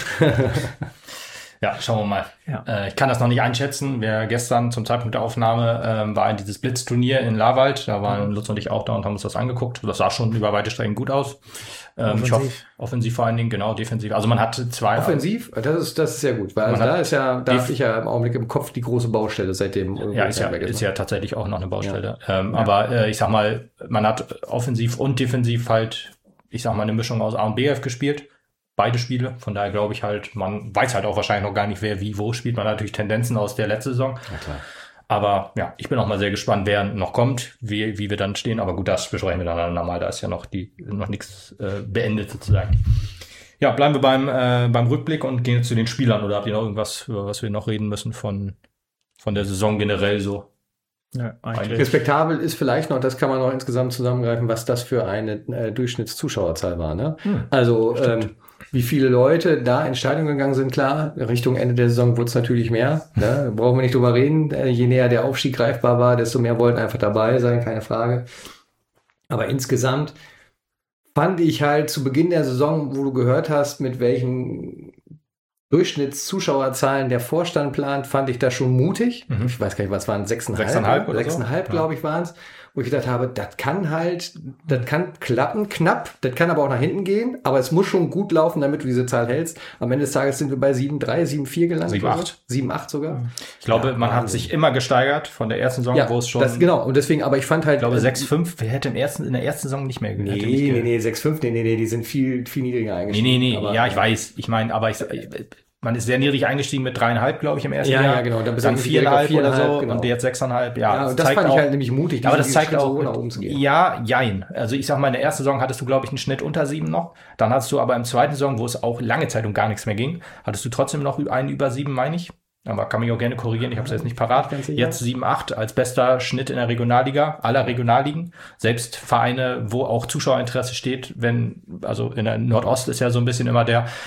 Ja, schauen wir mal. Ja. Ich kann das noch nicht einschätzen. Wir gestern zum Zeitpunkt der Aufnahme war dieses Blitzturnier in Lawald. Da waren Lutz und ich auch da und haben uns das angeguckt. Das sah schon über weite Strecken gut aus. Ich hoffe, offensiv vor allen Dingen, genau, defensiv. Also man hat 2... Offensiv? Das ist sehr gut. Weil also da habe ich ja im Augenblick im Kopf die große Baustelle seitdem. Ja, ist ja tatsächlich auch noch eine Baustelle. Ja. Aber ich sag mal, man hat offensiv und defensiv halt, ich sag mal, eine Mischung aus A und BF gespielt. Beide Spiele. Von daher glaube ich halt, man weiß halt auch wahrscheinlich noch gar nicht, wer wie wo spielt. Man hat natürlich Tendenzen aus der letzten Saison. Ja, klar. Aber ja, ich bin auch mal sehr gespannt, wer noch kommt, wie wir dann stehen. Aber gut, das besprechen wir dann normal. Da ist ja noch nichts beendet sozusagen. Ja, bleiben wir beim Rückblick und gehen jetzt zu den Spielern. Oder habt ihr noch irgendwas, über was wir noch reden müssen von der Saison generell so? Ja, eigentlich. Respektabel ist vielleicht noch, das kann man noch insgesamt zusammengreifen, was das für eine Durchschnittszuschauerzahl war. Ne? Also wie viele Leute da ins Stadion gegangen sind, klar, Richtung Ende der Saison wurde es natürlich mehr. Ne? Brauchen wir nicht drüber reden. Je näher der Aufstieg greifbar war, desto mehr wollten einfach dabei sein, keine Frage. Aber insgesamt fand ich halt zu Beginn der Saison, wo du gehört hast, mit welchen Durchschnittszuschauerzahlen der Vorstand plant, fand ich das schon mutig. Ich weiß gar nicht, was waren 6,5 oder 6,5, glaube ich, waren es. Wo ich gedacht habe, das kann klappen, knapp, das kann aber auch nach hinten gehen, aber es muss schon gut laufen, damit du diese Zahl hältst. Am Ende des Tages sind wir bei 7,3, 7,4 gelandet. 7,8. 7,8 sogar. Ich glaube, man hat sich immer gesteigert von der ersten Saison, wo es schon... Genau, und deswegen, aber ich fand halt... Ich glaube, 6,5 hätte in der ersten Saison nicht mehr gehört. Nee, 6,5, nee, die sind viel, viel niedriger eingestiegen. Nee, aber, ja, ich weiß. Ich meine, aber man ist sehr niedrig eingestiegen mit 3,5, glaube ich, im ersten Jahr. Ja, genau. Dann 4,5 oder so genau. Und jetzt 6,5. Ja, und das fand ich halt nämlich mutig. Aber das zeigt auch, nach oben zu gehen. Ja, jein. Also ich sag mal, in der ersten Saison hattest du, glaube ich, einen Schnitt unter 7 noch. Dann hattest du aber im zweiten Saison, wo es auch lange Zeit um gar nichts mehr ging, hattest du trotzdem noch einen über 7, meine ich. Aber kann mich auch gerne korrigieren, ich habe es jetzt nicht parat. Jetzt 7,8 als bester Schnitt in der Regionalliga, aller Regionalligen. Selbst Vereine, wo auch Zuschauerinteresse steht, also in der Nordost ist ja so ein bisschen immer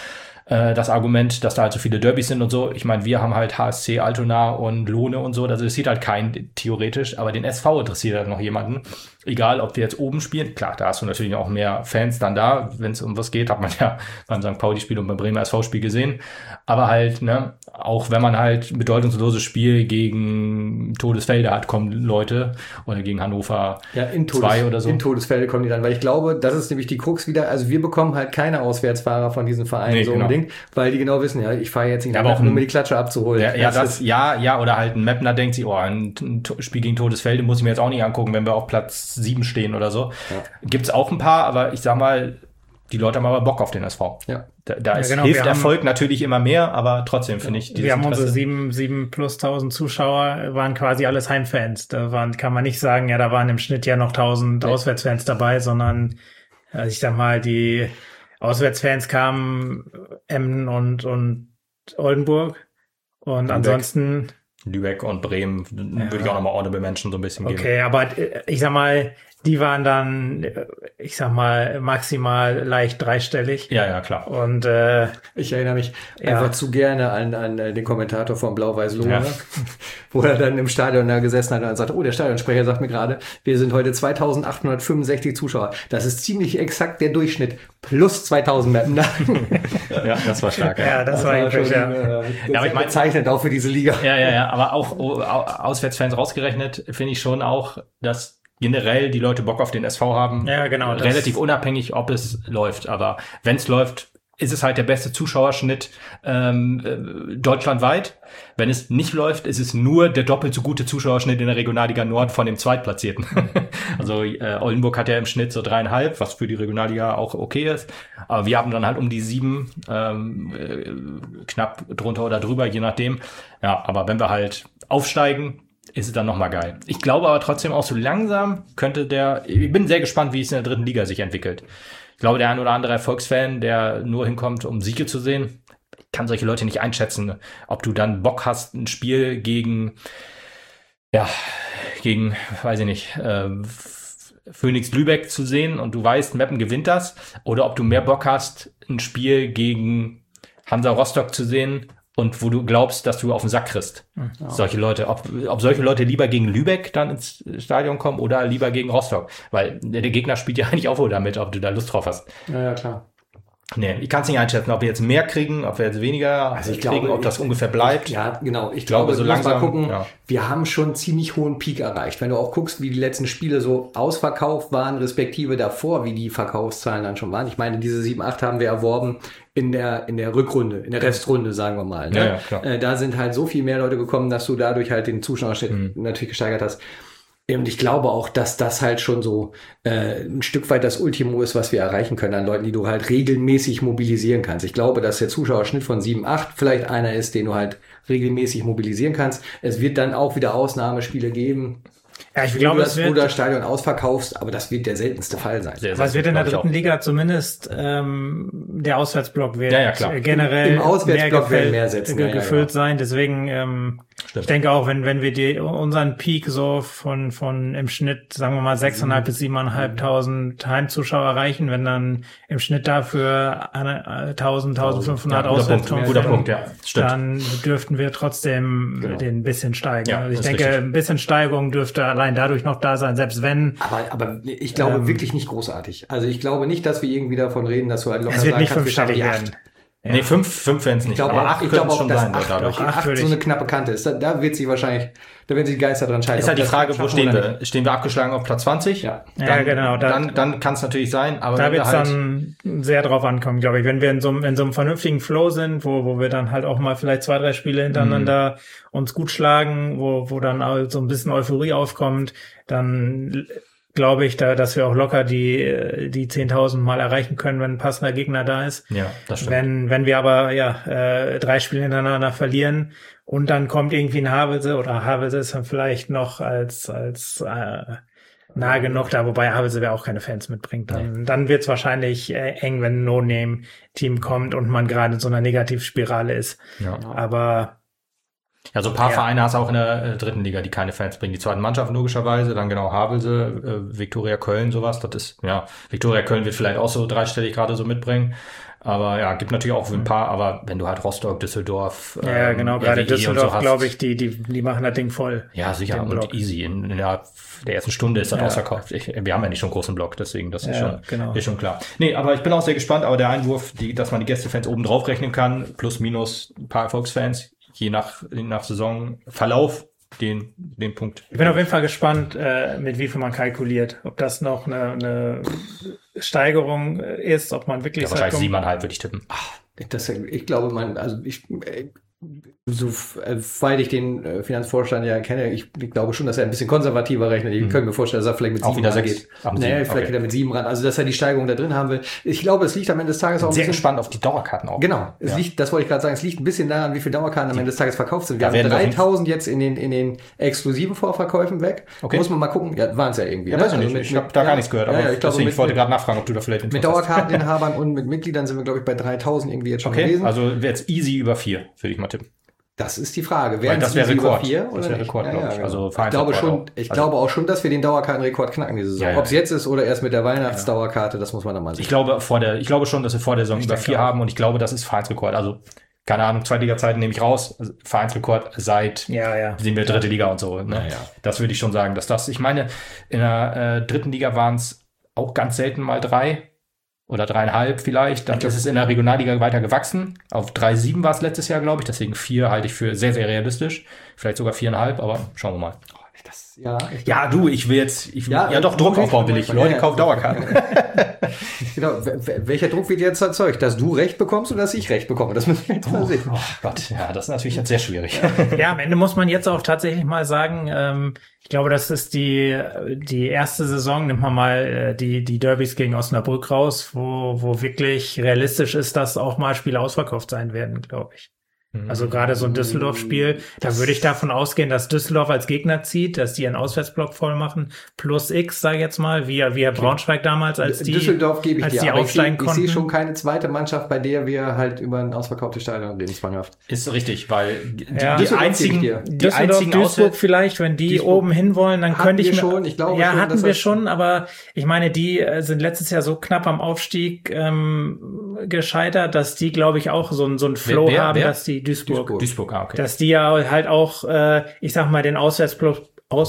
das Argument, dass da halt so viele Derbys sind und so. Ich meine, wir haben halt HSC, Altona und Lohne und so. Das interessiert halt keinen theoretisch, aber den SV interessiert halt noch jemanden. Egal, ob wir jetzt oben spielen. Klar, da hast du natürlich auch mehr Fans dann da. Wenn es um was geht, hat man ja beim St. Pauli-Spiel und beim Bremer SV-Spiel gesehen. Aber halt, ne, auch wenn man halt ein bedeutungsloses Spiel gegen Todesfelde hat, kommen Leute oder gegen Hannover 2 oder so. In Todesfelde kommen die dann, weil ich glaube, das ist nämlich die Krux wieder. Also wir bekommen halt keine Auswärtsfahrer von diesen Vereinen unbedingt, weil die genau wissen, ja, ich fahre jetzt nicht nach, um mir die Klatsche abzuholen. Oder halt ein Mapner denkt sich, ein Spiel gegen Todesfelde muss ich mir jetzt auch nicht angucken, wenn wir auf Platz 7 stehen oder so. Ja. Gibt's auch ein paar, aber ich sag mal, die Leute haben aber Bock auf den SV. Ja. Hilft Erfolg natürlich immer mehr, aber trotzdem finde ich wir haben unsere 7 plus 1000 Zuschauer, waren quasi alles Heimfans. Kann man nicht sagen, ja, da waren im Schnitt ja noch 1000 Auswärtsfans dabei, sondern ich sag mal, die Auswärtsfans kamen Emmen und Oldenburg und ansonsten Lübeck und Bremen würde ich auch nochmal Honorable Mention so ein bisschen geben. Okay, aber ich sag mal, die waren dann, ich sag mal, maximal leicht dreistellig. Ja, klar. Und ich erinnere mich einfach zu gerne an den Kommentator von Blau-Weiß-Lohne, wo er dann im Stadion da gesessen hat und sagte, der Stadionsprecher sagt mir gerade, wir sind heute 2865 Zuschauer. Das ist ziemlich exakt der Durchschnitt plus 2000 Mappen. Ja, das war stark. Ja, das war schon, aber ich meine, bezeichnet auch für diese Liga. Ja, aber auch Auswärtsfans rausgerechnet, finde ich schon auch, dass generell die Leute Bock auf den SV haben. Ja, genau. Relativ unabhängig, ob es läuft. Aber wenn es läuft, ist es halt der beste Zuschauerschnitt deutschlandweit. Wenn es nicht läuft, ist es nur der doppelt so gute Zuschauerschnitt in der Regionalliga Nord von dem Zweitplatzierten. Also Oldenburg hat ja im Schnitt so 3,5, was für die Regionalliga auch okay ist. Aber wir haben dann halt um die 7, knapp drunter oder drüber, je nachdem. Ja, aber wenn wir halt aufsteigen, ist es dann nochmal geil. Ich glaube aber trotzdem auch so langsam ich bin sehr gespannt, wie es in der dritten Liga sich entwickelt. Ich glaube, der ein oder andere Erfolgsfan, der nur hinkommt, um Siege zu sehen, kann solche Leute nicht einschätzen, ob du dann Bock hast, ein Spiel gegen, weiß ich nicht, Phoenix Lübeck zu sehen und du weißt, Meppen gewinnt das, oder ob du mehr Bock hast, ein Spiel gegen Hansa Rostock zu sehen und wo du glaubst, dass du auf den Sack kriegst. Ja. Solche Leute, ob solche Leute lieber gegen Lübeck dann ins Stadion kommen oder lieber gegen Rostock. Weil der Gegner spielt ja eigentlich auch wohl damit, ob du da Lust drauf hast. Ja, klar. Nee, ich kann es nicht einschätzen, ob wir jetzt mehr kriegen, ob wir jetzt weniger kriegen, ob das ungefähr bleibt. Ja, genau. Ich glaube, so langsam mal gucken, wir haben schon einen ziemlich hohen Peak erreicht. Wenn du auch guckst, wie die letzten Spiele so ausverkauft waren, respektive davor, wie die Verkaufszahlen dann schon waren. Ich meine, diese 7, 8 haben wir erworben in der Rückrunde, in der Restrunde, sagen wir mal. Ne? Ja, klar. Da sind halt so viel mehr Leute gekommen, dass du dadurch halt den Zuschauerschnitt natürlich gesteigert hast. Und ich glaube auch, dass das halt schon so ein Stück weit das Ultimo ist, was wir erreichen können an Leuten, die du halt regelmäßig mobilisieren kannst. Ich glaube, dass der Zuschauerschnitt von 7, 8 vielleicht einer ist, den du halt regelmäßig mobilisieren kannst. Es wird dann auch wieder Ausnahmespiele geben. Ja, ich glaube, wo du das Stadion ausverkaufst, aber das wird der seltenste Fall sein. Was wird in der dritten Liga zumindest der Auswärtsblock wird im generell Auswärtsblock werden mehr Sätze gefüllt sein. Deswegen ich denke auch, wenn wir unseren Peak so von im Schnitt, sagen wir mal 6.500 bis 7.500 Heimzuschauer erreichen, wenn dann im Schnitt dafür 1.500 Auswärtszuschauer guter Punkt, stimmt. Dann dürften wir trotzdem den ein bisschen steigen. Ja, also ich denke, ein bisschen Steigerung dürfte allein dadurch noch da sein, selbst wenn. Aber ich glaube wirklich nicht großartig. Also ich glaube nicht, dass wir irgendwie davon reden, dass du halt locker sagen kannst, es wird nicht 5-stellig werden. Ja. Nee, 5 werden es nicht. Aber 8 könnte es schon sein. Dadurch. 8 so eine knappe Kante ist. Da wird sich wahrscheinlich, da werden sich die Geister dran scheiden. Ist halt die Frage, wo stehen wir? Stehen wir abgeschlagen auf Platz 20? Ja, genau. Dann kann es natürlich sein. Aber da wird es dann sehr drauf ankommen, glaube ich. Wenn wir in so einem vernünftigen Flow sind, wo wir dann halt auch mal vielleicht 2, 3 Spiele hintereinander uns gut schlagen, wo dann auch so ein bisschen Euphorie aufkommt, dann glaube ich, dass wir auch locker die 10.000 mal erreichen können, wenn ein passender Gegner da ist. Ja, das stimmt. Wenn wir aber 3 Spiele hintereinander verlieren und dann kommt irgendwie ein Havelse oder Havelse ist dann vielleicht noch als nah genug da, wobei Havelse wer auch keine Fans mitbringt. Dann wird es wahrscheinlich eng, wenn ein No-Name-Team kommt und man gerade in so einer Negativspirale ist. Ja. Aber ja, so ein paar Vereine hast du auch in der dritten Liga, die keine Fans bringen. Die zweiten Mannschaften logischerweise, dann genau Havelse, Viktoria Köln, sowas. Das ist, Viktoria Köln wird vielleicht auch so dreistellig gerade so mitbringen. Aber gibt natürlich auch ein paar, aber wenn du halt Rostock, Düsseldorf, genau, gerade Düsseldorf, glaube ich, die machen das Ding voll. Ja, sicher, und easy. Innerhalb der ersten Stunde ist dann ausverkauft. Wir haben ja nicht schon einen großen Block, deswegen, das ist schon klar. Nee, aber ich bin auch sehr gespannt, aber der Einwurf, dass man die Gästefans oben drauf rechnen kann, plus minus ein paar Erfolgsfans, je nach Saisonverlauf, den Punkt. Ich bin auf jeden Fall gespannt, mit wie viel man kalkuliert. Ob das noch eine Steigerung ist, ob man wirklich wahrscheinlich 7,5 würde ich tippen. Ich glaube, so weil ich den Finanzvorstand ja kenne, ich glaube schon, dass er ein bisschen konservativer rechnet. Ich könnte mir vorstellen, dass er vielleicht mit 7 rangeht. Vielleicht wieder mit 7 ran. Also, dass er die Steigerung da drin haben will. Ich glaube, es liegt am Ende des Tages auch sehr gespannt auf die Dauerkarten auch. Genau. Das wollte ich gerade sagen. Es liegt ein bisschen daran, wie viele Dauerkarten am Ende des Tages verkauft sind. Wir haben 3.000 jetzt in den exklusiven Vorverkäufen weg. Okay. Muss man mal gucken. Ja, waren es ja irgendwie. Ja, weiß ich nicht. Ich habe da gar nichts gehört. Aber ich wollte gerade nachfragen, ob du da vielleicht mit Dauerkarteninhabern und mit Mitgliedern sind wir, glaube ich, bei 3.000 irgendwie jetzt schon gewesen. Also wäre jetzt easy über 4, würde ich mal tippen. Das ist die Frage. Weil das wäre Rekord. Über 4, das oder wäre Rekord, glaube ich. Genau. Also ich glaube auch schon, dass wir den Dauerkartenrekord knacken diese Saison. Ja. Ob es jetzt ist oder erst mit der Weihnachtsdauerkarte, das muss man dann mal sehen. Ich glaube schon, dass wir vor der Saison über 4 haben und ich glaube, das ist Vereinsrekord. Also, keine Ahnung, Zweitliga-Zeiten nehme ich raus. Also, Vereinsrekord seit sind wir dritte Liga und so. Ne? Ja. Das würde ich schon sagen, dass das, ich meine, in der dritten Liga waren es auch ganz selten mal 3 oder 3,5 vielleicht. Dann ist es in der Regionalliga weiter gewachsen. Auf 3,7 war es letztes Jahr, glaube ich. Deswegen 4 halte ich für sehr, sehr realistisch. Vielleicht sogar 4,5, aber schauen wir mal. Ich will jetzt, doch Druck aufbauen will ich. Leute, kauft Dauerkarten. Genau. Welcher Druck wird jetzt erzeugt? Dass du Recht bekommst oder dass ich Recht bekomme? Das müssen wir jetzt mal sehen. Oh Gott, ja, das ist natürlich jetzt sehr schwierig. Ja, am Ende muss man jetzt auch tatsächlich mal sagen, ich glaube, das ist die erste Saison, nimmt man mal die Derbys gegen Osnabrück raus, wo wirklich realistisch ist, dass auch mal Spiele ausverkauft sein werden, glaube ich. Also gerade so ein Düsseldorf-Spiel, da würde ich davon ausgehen, dass Düsseldorf als Gegner zieht, dass die einen Auswärtsblock voll machen, plus X, sage ich jetzt mal, wie Braunschweig damals, als die Düsseldorf gebe ich als dir, die aber aufsteigen konnten. Ich sehe schon keine zweite Mannschaft, bei der wir halt über ein ausverkauftes Stadion reden, zwanghaft. Ist richtig, weil die Düsseldorf, Duisburg vielleicht, wenn die oben hin wollen, dann könnte ich mir ich glaube ja, schon, hatten wir schon, aber ich meine, die sind letztes Jahr so knapp am Aufstieg gescheitert, dass die, glaube ich, auch so einen Flow haben, dass die Duisburg, okay. Dass die ja halt auch, ich sag mal, den Auswärtsblock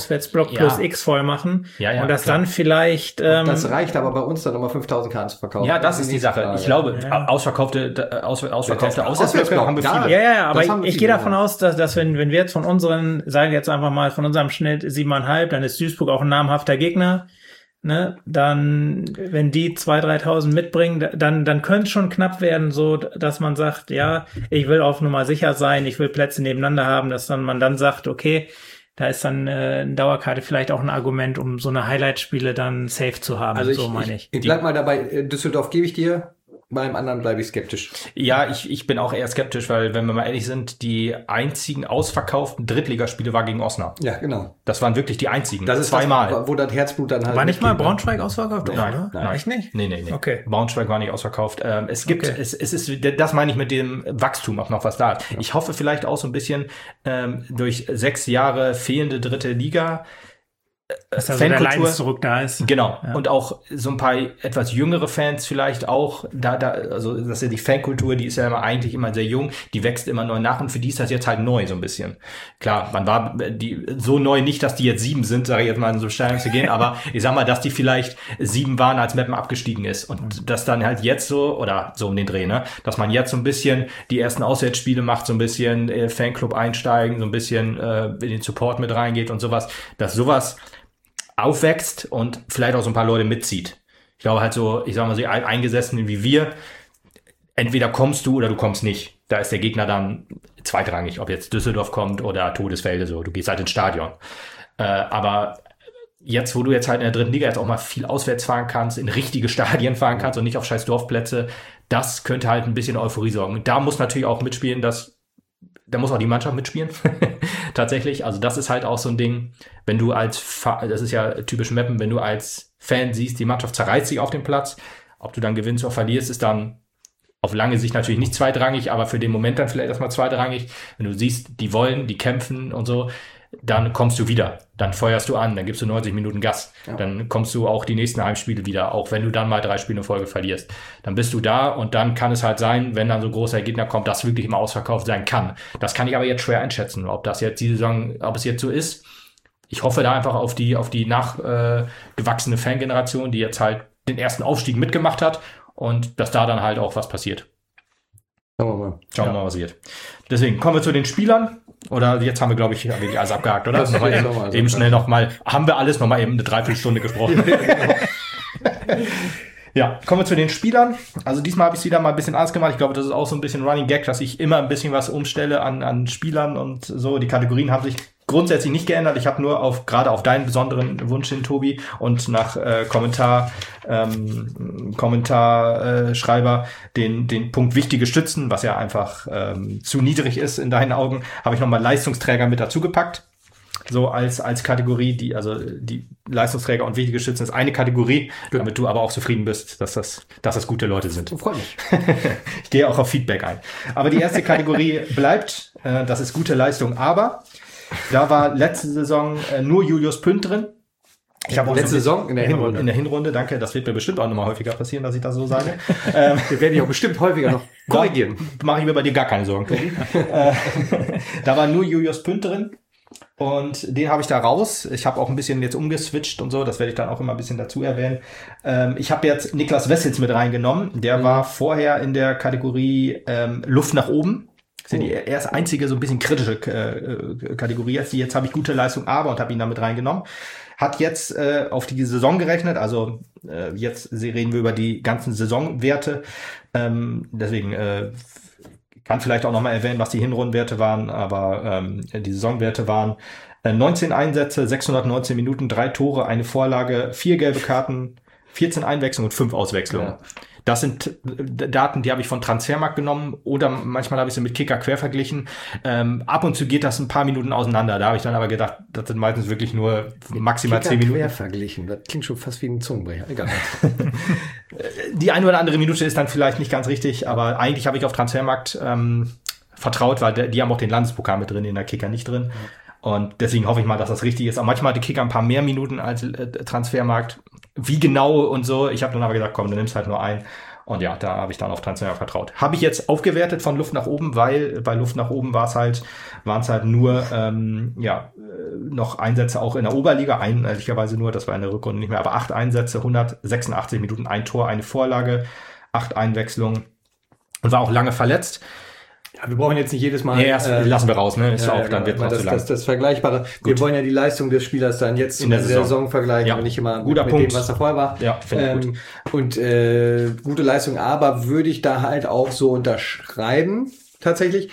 plus X voll machen. Ja, und das klar. dann vielleicht... das reicht aber bei uns dann nochmal 5.000 Karten zu verkaufen. Ja, das ist die Sache. Ich glaube, ausverkaufte Auswärtsblöcke haben wir viele. Ja, aber ich gehe davon aus, dass wenn wir jetzt von unseren, sagen wir jetzt einfach mal, von unserem Schnitt 7,5, dann ist Duisburg auch ein namhafter Gegner. Ne, dann, wenn die 2.000, 3.000 mitbringen, dann könnte es schon knapp werden, so, dass man sagt, ja, ich will auf Nummer sicher sein, ich will Plätze nebeneinander haben, dass man dann sagt, okay, da ist dann eine Dauerkarte vielleicht auch ein Argument, um so eine Highlight-Spiele dann safe zu haben, also so meine ich. Ich bleib mal dabei, Düsseldorf gebe ich dir. Beim anderen bleibe ich skeptisch. Ja, ich bin auch eher skeptisch, weil, wenn wir mal ehrlich sind, die einzigen ausverkauften Drittligaspiele war gegen Osnabrück. Ja, genau. Das waren wirklich die einzigen. Das ist zweimal. Wo das Herzblut dann halt... War nicht mal Braunschweig ausverkauft? Nein. Echt nicht? Nee. Okay. Braunschweig war nicht ausverkauft. Es ist, das meine ich mit dem Wachstum auch noch, was da ist. Ja. Ich hoffe vielleicht auch so ein bisschen, durch 6 Jahre fehlende dritte Liga, dass also der Leidensdruck da ist. Genau. Ja. Und auch so ein paar etwas jüngere Fans vielleicht auch, also das ist ja die Fankultur, die ist ja eigentlich immer sehr jung, die wächst immer neu nach und für die ist das jetzt halt neu so ein bisschen. Klar, man war die so neu nicht, dass die jetzt 7 sind, sage ich jetzt mal in so Stein zu gehen, aber ich sag mal, dass die vielleicht 7 waren, als Meppen abgestiegen ist und das dann halt jetzt so, oder so um den Dreh, ne, dass man jetzt so ein bisschen die ersten Auswärtsspiele macht, so ein bisschen Fanclub einsteigen, so ein bisschen in den Support mit reingeht und sowas, dass sowas aufwächst und vielleicht auch so ein paar Leute mitzieht. Ich glaube halt so, ich sag mal so Eingesessene wie wir, entweder kommst du oder du kommst nicht. Da ist der Gegner dann zweitrangig, ob jetzt Düsseldorf kommt oder Todesfelde so. Du gehst halt ins Stadion. Aber jetzt, wo du jetzt halt in der dritten Liga jetzt auch mal viel auswärts fahren kannst, in richtige Stadien fahren kannst und nicht auf scheiß Dorfplätze, das könnte halt ein bisschen Euphorie sorgen. Da muss natürlich auch mitspielen, da muss auch die Mannschaft mitspielen. Tatsächlich. Also das ist halt auch so ein Ding, wenn du das ist ja typisch Meppen, wenn du als Fan siehst, die Mannschaft zerreißt sich auf dem Platz, ob du dann gewinnst oder verlierst, ist dann auf lange Sicht natürlich nicht zweitrangig, aber für den Moment dann vielleicht erstmal zweitrangig. Wenn du siehst, die wollen, die kämpfen und so, dann kommst du wieder, dann feuerst du an, dann gibst du 90 Minuten Gas, dann kommst du auch die nächsten Heimspiele wieder, auch wenn du dann mal 3 Spiele in Folge verlierst. Dann bist du da und dann kann es halt sein, wenn dann so ein großer Gegner kommt, dass wirklich immer ausverkauft sein kann. Das kann ich aber jetzt schwer einschätzen, ob das jetzt die Saison, ob es jetzt so ist. Ich hoffe da einfach auf die nachgewachsene Fangeneration, die jetzt halt den ersten Aufstieg mitgemacht hat und dass da dann halt auch was passiert. Schauen wir mal. Schauen wir mal, was passiert. Deswegen kommen wir zu den Spielern. Oder jetzt haben wir, glaube ich, alles abgehakt, oder? Eben schnell nochmal, haben wir alles nochmal eben eine Dreiviertelstunde gesprochen. Ja, kommen wir zu den Spielern. Also diesmal habe ich es wieder mal ein bisschen anders gemacht. Ich glaube, das ist auch so ein bisschen Running Gag, dass ich immer ein bisschen was umstelle an Spielern und so. Die Kategorien haben sich grundsätzlich nicht geändert. Ich habe nur gerade auf deinen besonderen Wunsch hin, Tobi, und nach Kommentarschreiber den Punkt wichtige Stützen, was ja einfach zu niedrig ist in deinen Augen, habe ich nochmal Leistungsträger mit dazu gepackt. so als Kategorie, die Leistungsträger und wichtige Schützen ist eine Kategorie, damit du aber auch zufrieden bist, dass das gute Leute sind. Freut mich. Ich gehe auch auf Feedback ein. Aber die erste Kategorie bleibt, das ist gute Leistung, aber da war letzte Saison nur Julius Pünd drin. Ich habe letzte Saison in der Hinrunde. In der Hinrunde, danke. Das wird mir bestimmt auch nochmal häufiger passieren, dass ich das so sage. Wir werden dich auch bestimmt häufiger noch korrigieren. Mache ich mir bei dir gar keine Sorgen, Tobi. Da war nur Julius Pünd drin. Und den habe ich da raus. Ich habe auch ein bisschen jetzt umgeswitcht und so. Das werde ich dann auch immer ein bisschen dazu erwähnen. Ich habe jetzt Niklas Wessels mit reingenommen. Der war vorher in der Kategorie Luft nach oben. Das ist ja die erste einzige so ein bisschen kritische Kategorie. Jetzt habe ich gute Leistung, aber und habe ihn damit reingenommen. Hat jetzt auf die Saison gerechnet, also jetzt reden wir über die ganzen Saisonwerte. Deswegen kann vielleicht auch nochmal erwähnen, was die Hinrundenwerte waren, aber die Saisonwerte waren 19 Einsätze, 619 Minuten, 3 Tore, eine Vorlage, 4 gelbe Karten, 14 Einwechslungen und 5 Auswechslungen. Ja. Das sind Daten, die habe ich von Transfermarkt genommen oder manchmal habe ich sie mit Kicker quer verglichen. Ab und zu geht das ein paar Minuten auseinander. Da habe ich dann aber gedacht, das sind meistens wirklich nur maximal Kicker 10 Minuten. Quer verglichen, das klingt schon fast wie ein Zungenbrecher. Egal. Die eine oder andere Minute ist dann vielleicht nicht ganz richtig, aber eigentlich habe ich auf Transfermarkt vertraut, weil die haben auch den Landespokal mit drin, in der Kicker nicht drin. Und deswegen hoffe ich mal, dass das richtig ist. Aber manchmal hat die Kicker ein paar mehr Minuten als Transfermarkt. Wie genau und so. Ich habe dann aber gesagt, komm, du nimmst halt nur ein. Und ja, da habe ich dann auf Transfermarkt vertraut. Habe ich jetzt aufgewertet von Luft nach oben, weil bei Luft nach oben waren es halt nur noch Einsätze auch in der Oberliga. Ehrlicherweise nur, das war in der Rückrunde nicht mehr. Aber 8 Einsätze, 186 Minuten, ein Tor, eine Vorlage, 8 Einwechslungen und war auch lange verletzt. Ja, wir brauchen jetzt nicht jedes Mal. Ja, lassen wir raus, ne? Ist auch, dann wird es zu lang. Das Vergleichbare. Gut. Wir wollen ja die Leistung des Spielers dann jetzt in der Saison vergleichen und nicht immer mit dem, was da vorher war. Ja, finde ich gut. Und gute Leistung, aber würde ich da halt auch so unterschreiben, tatsächlich.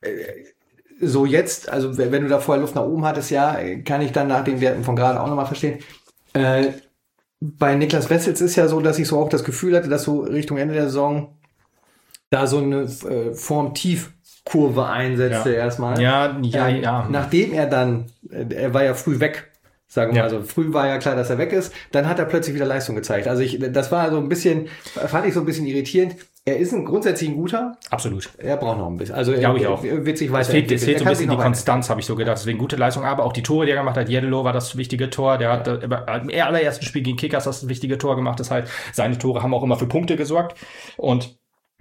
So jetzt, also wenn du da vorher Luft nach oben hattest, ja, kann ich dann nach den Werten von gerade auch nochmal verstehen. Bei Niklas Wessels ist ja so, dass ich so auch das Gefühl hatte, dass so Richtung Ende der Saison da so eine Formtiefkurve einsetzte erstmal. Ja. Nachdem er war ja früh weg, sagen wir mal. Also früh war ja klar, dass er weg ist. Dann hat er plötzlich wieder Leistung gezeigt. Also das war so ein bisschen, fand ich so ein bisschen irritierend. Er ist grundsätzlich ein guter. Absolut. Er braucht noch ein bisschen. Also glaube ich auch. Wird sich weiterentwickeln. Es fehlt so ein bisschen die Konstanz, habe ich so gedacht. Deswegen gute Leistung. Aber auch die Tore, die er gemacht hat. Jeddelo war das wichtige Tor. Der hat im allerersten Spiel gegen Kickers das wichtige Tor gemacht. Das heißt, seine Tore haben auch immer für Punkte gesorgt. Und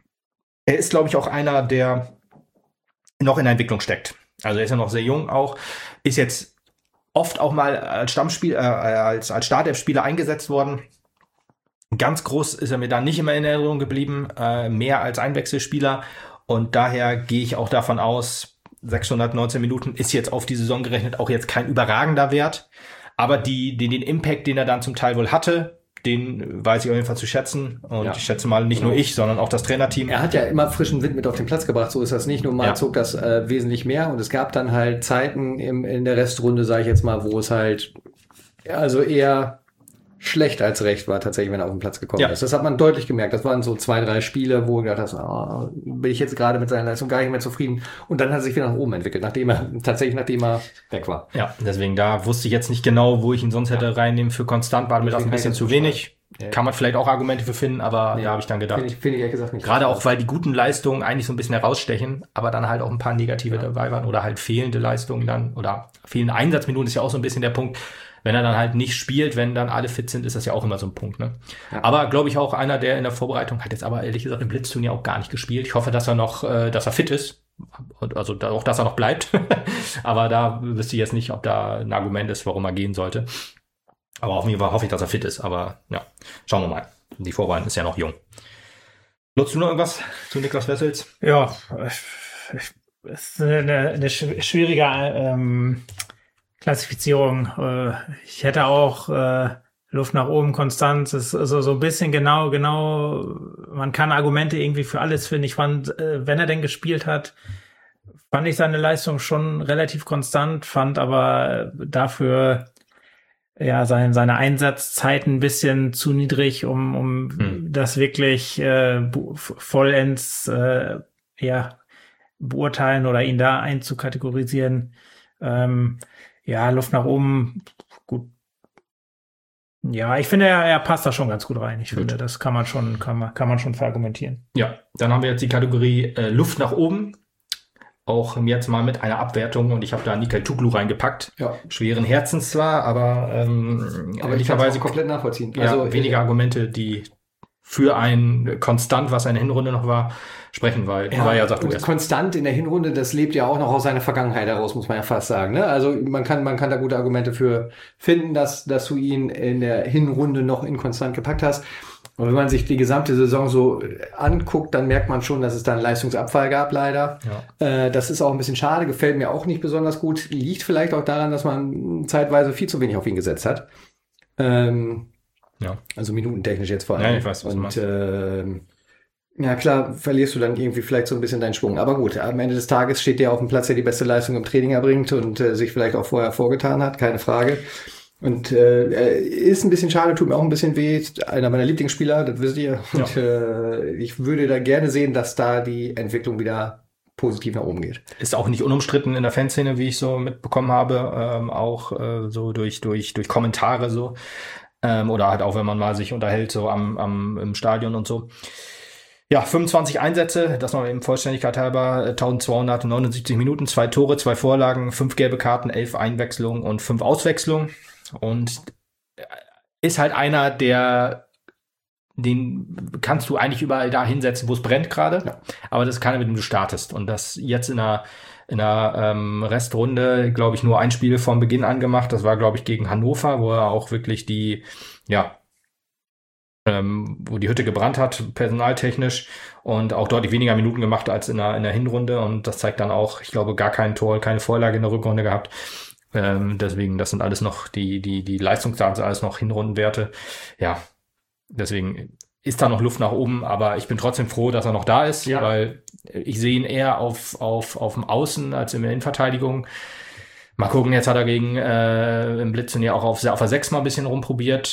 er ist, glaube ich, auch einer, der noch in der Entwicklung steckt. Also er ist ja noch sehr jung auch. Ist jetzt oft auch mal als als Startelf-Spieler eingesetzt worden. Ganz groß ist er mir da nicht immer in Erinnerung geblieben. Mehr als Einwechselspieler. Und daher gehe ich auch davon aus, 619 Minuten ist jetzt auf die Saison gerechnet auch jetzt kein überragender Wert. Aber den Impact, den er dann zum Teil wohl hatte, den weiß ich auf jeden Fall zu schätzen. Und ich schätze mal, nicht nur ich, sondern auch das Trainerteam. Er hat ja immer frischen Wind mit auf den Platz gebracht. So ist das nicht. Nur mal zog das wesentlich mehr. Und es gab dann halt Zeiten in der Restrunde, sage ich jetzt mal, wo es halt also eher schlecht als recht war, tatsächlich, wenn er auf den Platz gekommen ist. Das hat man deutlich gemerkt. Das waren so 2, 3 Spiele, wo ich gedacht habe, bin ich jetzt gerade mit seiner Leistung gar nicht mehr zufrieden. Und dann hat er sich wieder nach oben entwickelt, nachdem er weg war. Ja, deswegen da wusste ich jetzt nicht genau, wo ich ihn sonst hätte reinnehmen. Für konstant war mir das ein bisschen zu wenig. Ja. Kann man vielleicht auch Argumente für finden, aber da habe ich dann gedacht. Finde ich ehrlich gesagt nicht. Gerade auch, weil die guten Leistungen eigentlich so ein bisschen herausstechen, aber dann halt auch ein paar negative dabei waren oder halt fehlende Leistungen dann oder fehlende Einsatzminuten ist ja auch so ein bisschen der Punkt. Wenn er dann halt nicht spielt, wenn dann alle fit sind, ist das ja auch immer so ein Punkt, ne? Ja. Aber glaube ich auch einer, der in der Vorbereitung hat jetzt aber ehrlich gesagt im Blitzturnier auch gar nicht gespielt. Ich hoffe, dass er fit ist. Also auch, dass er noch bleibt. Aber da wüsste ich jetzt nicht, ob da ein Argument ist, warum er gehen sollte. Aber auf jeden Fall hoffe ich, dass er fit ist. Aber ja, schauen wir mal. Die Vorbereitung ist ja noch jung. Nutzt du noch irgendwas zu Niklas Wessels? Ja, es ist eine schwierige Klassifizierung. Ich hätte auch Luft nach oben, Konstanz, ist also so ein bisschen genau, man kann Argumente irgendwie für alles finden. Ich fand, wenn er denn gespielt hat, fand ich seine Leistung schon relativ konstant, fand aber dafür seine Einsatzzeiten ein bisschen zu niedrig, um das wirklich vollends beurteilen oder ihn da einzukategorisieren. Ja, Luft nach oben, gut. Ja, ich finde, er passt da schon ganz gut rein. Ich finde, das kann man schon verargumentieren. Ja, dann haben wir jetzt die Kategorie Luft nach oben. Auch jetzt mal mit einer Abwertung und ich habe da Nikel-Tuglu reingepackt. Ja. Schweren Herzens zwar, aber ich kann ehrlicherweise es komplett nachvollziehen. Ja, also wenige Argumente, die für ein Konstant, was eine Hinrunde noch war, sprechen, weil sagt du erst. Konstant in der Hinrunde, das lebt ja auch noch aus seiner Vergangenheit heraus, muss man ja fast sagen. Ne? Also man kann da gute Argumente für finden, dass du ihn in der Hinrunde noch in konstant gepackt hast. Und wenn man sich die gesamte Saison so anguckt, dann merkt man schon, dass es da einen Leistungsabfall gab, leider. Ja. Das ist auch ein bisschen schade, gefällt mir auch nicht besonders gut. Liegt vielleicht auch daran, dass man zeitweise viel zu wenig auf ihn gesetzt hat. Ja. Also minutentechnisch jetzt vor allem. Ja, ich weiß, was du meinst. Ja, klar, verlierst du dann irgendwie vielleicht so ein bisschen deinen Schwung. Aber gut, am Ende des Tages steht der auf dem Platz, der die beste Leistung im Training erbringt und sich vielleicht auch vorher vorgetan hat, keine Frage. Und ist ein bisschen schade, tut mir auch ein bisschen weh. Einer meiner Lieblingsspieler, das wisst ihr. Ja. Und ich würde da gerne sehen, dass da die Entwicklung wieder positiv nach oben geht. Ist auch nicht unumstritten in der Fanszene, wie ich so mitbekommen habe, auch so durch Kommentare so. Oder halt auch, wenn man mal sich unterhält, so im Stadion und so. Ja, 25 Einsätze, das noch eben Vollständigkeit halber, 1279 Minuten, 2 Tore, 2 Vorlagen, 5 gelbe Karten, 11 Einwechslungen und 5 Auswechslungen. Und ist halt einer, den kannst du eigentlich überall da hinsetzen, wo es brennt gerade. Ja. Aber das ist keiner, mit dem du startest. Und das jetzt in einer Restrunde, glaube ich, nur ein Spiel vom Beginn an gemacht. Das war, glaube ich, gegen Hannover, wo er auch wirklich wo die Hütte gebrannt hat, personaltechnisch, und auch deutlich weniger Minuten gemacht als in der Hinrunde. Und das zeigt dann auch, ich glaube, gar kein Tor, keine Vorlage in der Rückrunde gehabt. Deswegen, das sind alles noch die Leistungsdaten, alles noch Hinrundenwerte. Ja, deswegen ist da noch Luft nach oben, aber ich bin trotzdem froh, dass er noch da ist, weil ich sehe ihn eher auf dem Außen als in der Innenverteidigung. Mal gucken, jetzt hat er gegen im Blitzen ja auch auf der 6 mal ein bisschen rumprobiert.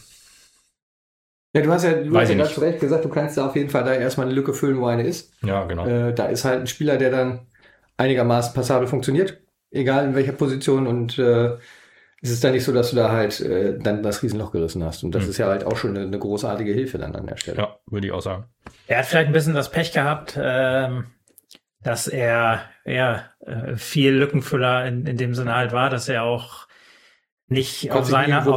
Ja, du hast ja ganz zu Recht gesagt, du kannst da auf jeden Fall da erstmal eine Lücke füllen, wo eine ist. Ja, genau. Da ist halt ein Spieler, der dann einigermaßen passabel funktioniert, egal in welcher Position, und es ist dann nicht so, dass du da halt dann das Riesenloch gerissen hast. Und das ist ja halt auch schon eine großartige Hilfe dann an der Stelle. Ja, würde ich auch sagen. Er hat vielleicht ein bisschen das Pech gehabt, dass er viel Lückenfüller in dem Sinne halt war, dass er auch nicht auf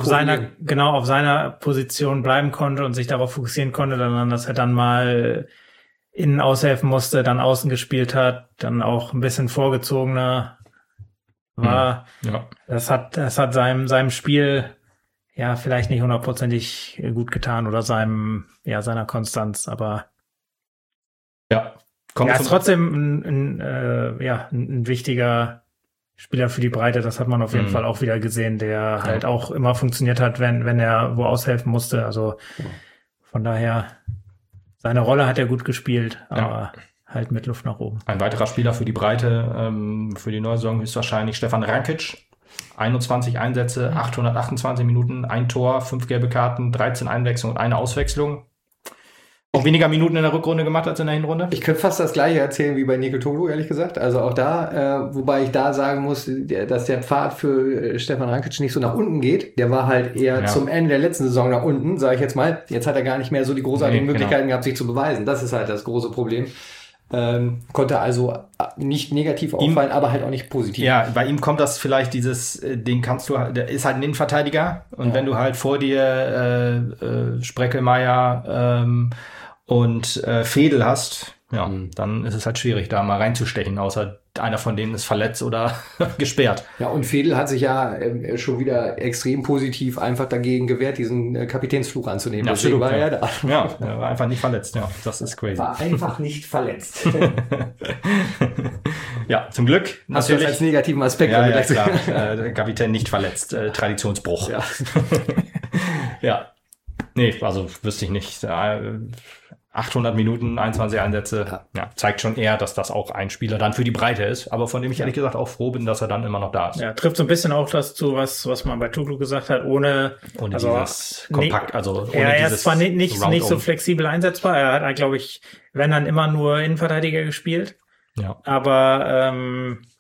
seiner Position bleiben konnte und sich darauf fokussieren konnte, sondern dass er dann mal innen aushelfen musste, dann außen gespielt hat, dann auch ein bisschen vorgezogener war. Ja. Das hat seinem Spiel ja vielleicht nicht hundertprozentig gut getan oder seiner Konstanz, aber ja, ist trotzdem ein wichtiger Spieler für die Breite. Das hat man auf jeden Fall auch wieder gesehen, der halt auch immer funktioniert hat, wenn er wo aushelfen musste. Also von daher, seine Rolle hat er gut gespielt, aber halt mit Luft nach oben. Ein weiterer Spieler für die Breite, für die neue Saison ist wahrscheinlich Stefan Rankic. 21 Einsätze, 828 Minuten, 1 Tor, 5 gelbe Karten, 13 Einwechslungen und 1 Auswechslung. Auch weniger Minuten in der Rückrunde gemacht als in der Hinrunde? Ich könnte fast das Gleiche erzählen wie bei Nikel-Toglu, ehrlich gesagt. Also auch da, wobei ich da sagen muss, dass der Pfad für Stefan Rankic nicht so nach unten geht. Der war halt eher zum Ende der letzten Saison nach unten, sage ich jetzt mal. Jetzt hat er gar nicht mehr so die großartigen Möglichkeiten gehabt, sich zu beweisen. Das ist halt das große Problem. Konnte also nicht negativ auffallen, aber halt auch nicht positiv. Ja, bei ihm kommt das vielleicht der ist halt ein Innenverteidiger, und wenn du halt vor dir Spreckelmeier und Fedel hast, dann ist es halt schwierig, da mal reinzustechen, außer einer von denen ist verletzt oder gesperrt. Ja, und Fedel hat sich ja schon wieder extrem positiv einfach dagegen gewehrt, diesen Kapitänsfluch anzunehmen. Ja, absolut, war er da. Ja, er war einfach nicht verletzt. Ja, das ist crazy. War einfach nicht verletzt. Ja, zum Glück. Hast natürlich. Du das als negativen Aspekt. Ja, klar. Der Kapitän nicht verletzt. Traditionsbruch. Ja. Ja. Nee, also wüsste ich nicht. 800 Minuten, 21 Einsätze, zeigt schon eher, dass das auch ein Spieler dann für die Breite ist, aber von dem ich ehrlich gesagt auch froh bin, dass er dann immer noch da ist. Ja, trifft so ein bisschen auch das zu, was man bei Tuglu gesagt hat, ohne dieses Kompakt, also ohne er ist zwar nicht so flexibel einsetzbar, er hat, glaube ich, wenn dann immer nur Innenverteidiger gespielt, aber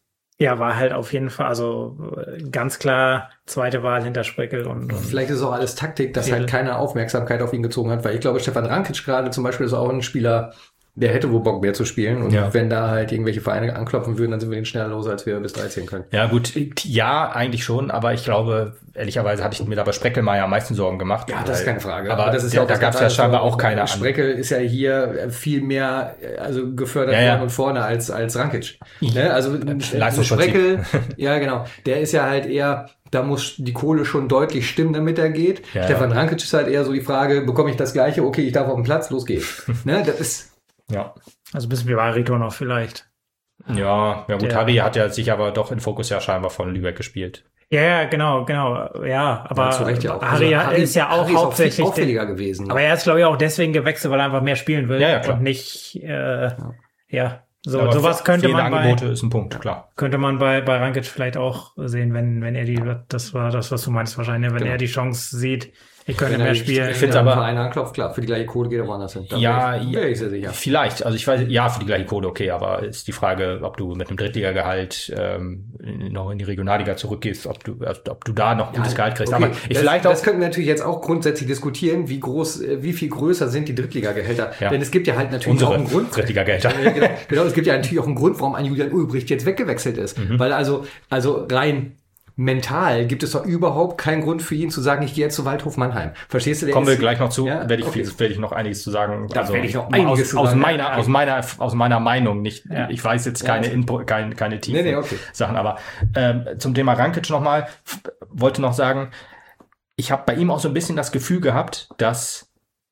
Ja, war halt auf jeden Fall, also ganz klar zweite Wahl hinter Spreckel und vielleicht ist es auch alles Taktik, dass Fehde. halt keine Aufmerksamkeit auf ihn gezogen hat, weil ich glaube, Stefan Rankic gerade zum Beispiel ist auch ein Spieler, der hätte wohl Bock mehr zu spielen und wenn da halt irgendwelche Vereine anklopfen würden, dann sind wir den schneller los, als wir bis 13 können. Ja gut, ja, eigentlich schon, aber ich glaube, ehrlicherweise hatte ich mir da bei Spreckelmeier am meisten Sorgen gemacht. Ja, das ist keine Frage. Aber das ist ja auch da gab es ja scheinbar auch keine Spreckel ist ja hier viel mehr gefördert worden und vorne als Rankic. Ne? Also Spreckel, ja genau, der ist ja halt eher, da muss die Kohle schon deutlich stimmen, damit er geht. Ja, Stefan Rankic ist halt eher so die Frage, bekomme ich das Gleiche? Okay, ich darf auf den Platz, los geht's. Ne? Das ist ja. Also ein bisschen wie Barito noch vielleicht. Ja, gut, Harry hat ja sich aber doch in Fokus ja scheinbar von Lübeck gespielt. Ja, genau. Ja, aber zu Recht ja auch. Harry ist ja auch Harry hauptsächlich ist auch auffälliger gewesen. Aber er ist, glaube ich, auch deswegen gewechselt, weil er einfach mehr spielen will klar. und nicht, Aber sowas könnte man Angebote ist ein Punkt, klar. Könnte man bei Rankic vielleicht auch sehen, wenn er das war das, was du meinst wahrscheinlich, wenn er die Chance sieht, ich könnte mehr spielen. Ich finde aber Verein anklopft, klar, für die gleiche Kohle geht er woanders hin. Wäre ich sehr sicher. Vielleicht, also ich weiß, ja, für die gleiche Kohle, okay, aber ist die Frage, ob du mit einem Drittligagehalt noch in die Regionalliga zurückgehst, ob du da noch gutes Gehalt kriegst. Okay. Aber das könnten wir natürlich jetzt auch grundsätzlich diskutieren, wie viel größer sind die Drittligagehälter. Ja. Denn es gibt ja halt natürlich auch einen Grund. Drittligagehälter. Genau, es gibt ja natürlich auch einen Grund, warum ein Julian Ulbricht jetzt weggewechselt ist. Weil also rein mental gibt es doch überhaupt keinen Grund für ihn zu sagen, ich gehe jetzt zu Waldhof Mannheim. Verstehst du? Kommen wir gleich noch zu, werde okay. ich noch einiges zu sagen. Da werde ich noch einiges zu sagen. Aus meiner Meinung, nicht, ich weiß jetzt keine tiefen okay. Sachen, aber zum Thema Rankic nochmal, wollte noch sagen, ich habe bei ihm auch so ein bisschen das Gefühl gehabt, dass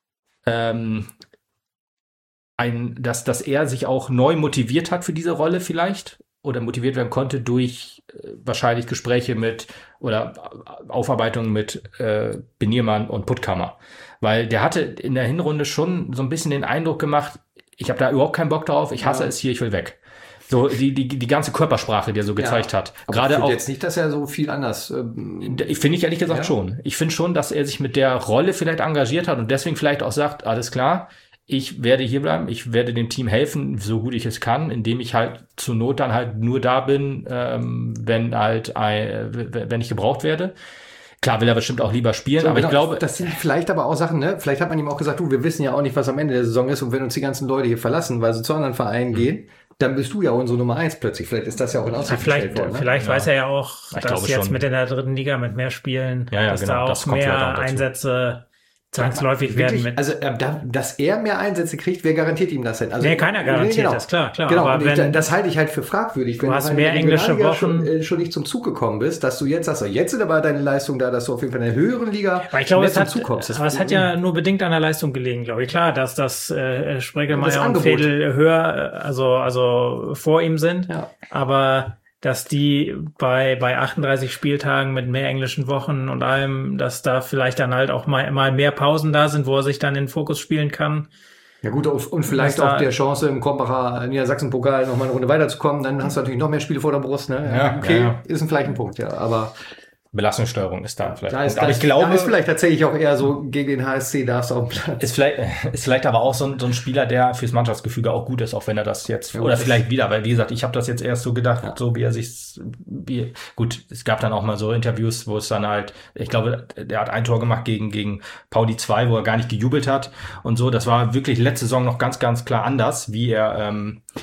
dass er sich auch neu motiviert hat für diese Rolle vielleicht oder motiviert werden konnte durch wahrscheinlich Gespräche mit oder Aufarbeitung mit Beniermann und Puttkammer. Weil der hatte in der Hinrunde schon so ein bisschen den Eindruck gemacht, ich habe da überhaupt keinen Bock drauf, ich hasse es hier, ich will weg. So die ganze Körpersprache, die er so gezeigt hat. Aber gerade ich auch jetzt nicht, dass er so viel anders. Finde ich ehrlich gesagt schon. Ich finde schon, dass er sich mit der Rolle vielleicht engagiert hat und deswegen vielleicht auch sagt, alles klar, ich werde hier bleiben, ich werde dem Team helfen, so gut ich es kann, indem ich halt zur Not dann halt nur da bin, wenn ich gebraucht werde. Klar will er bestimmt auch lieber spielen, aber ich glaube... Das sind vielleicht aber auch Sachen, ne? Vielleicht hat man ihm auch gesagt, wir wissen ja auch nicht, was am Ende der Saison ist und wenn uns die ganzen Leute hier verlassen, weil sie zu anderen Vereinen gehen, dann bist du ja unsere Nummer 1 plötzlich. Vielleicht ist das ja auch in Aussicht gestellt worden. Ne? Vielleicht weiß er ja auch, dass jetzt schon mit in der dritten Liga mit mehr Spielen, dass da auch mehr Einsätze zwangsläufig werden mit. Also, dass er mehr Einsätze kriegt, wer garantiert ihm das denn? Also, keiner garantiert das, klar. Genau, aber das halte ich halt für fragwürdig. Du hast mehr englische Wochen. Schon nicht zum Zug gekommen bist, dass du jetzt sagst, jetzt sind aber deine Leistungen da, dass du auf jeden Fall in der höheren Liga mehr zum Zug kommst. Aber es hat ja nur bedingt an der Leistung gelegen, glaube ich. Klar, dass das Spreckelmeier und Fedel höher, also vor ihm sind. Ja. Aber dass die bei 38 Spieltagen mit mehr englischen Wochen und allem, dass da vielleicht dann halt auch mal mehr Pausen da sind, wo er sich dann in den Fokus spielen kann. Ja gut, und vielleicht auch der Chance im Krombacher Niedersachsen-Pokal noch mal eine Runde weiterzukommen, dann hast du natürlich noch mehr Spiele vor der Brust. Ne? Ja, okay, ist vielleicht ein Punkt, ja, aber... Belastungssteuerung ist da vielleicht. Aber ich glaube, ist vielleicht tatsächlich auch eher so gegen den HSC darfst du auf dem Platz. Ist vielleicht aber auch so ein Spieler, der fürs Mannschaftsgefüge auch gut ist, auch wenn er das jetzt oder vielleicht wieder, weil wie gesagt, ich habe das jetzt erst so gedacht, so wie er sich gut, es gab dann auch mal so Interviews, wo es dann halt, ich glaube, der hat ein Tor gemacht gegen Pauli 2, wo er gar nicht gejubelt hat und so. Das war wirklich letzte Saison noch ganz, ganz klar anders, wie er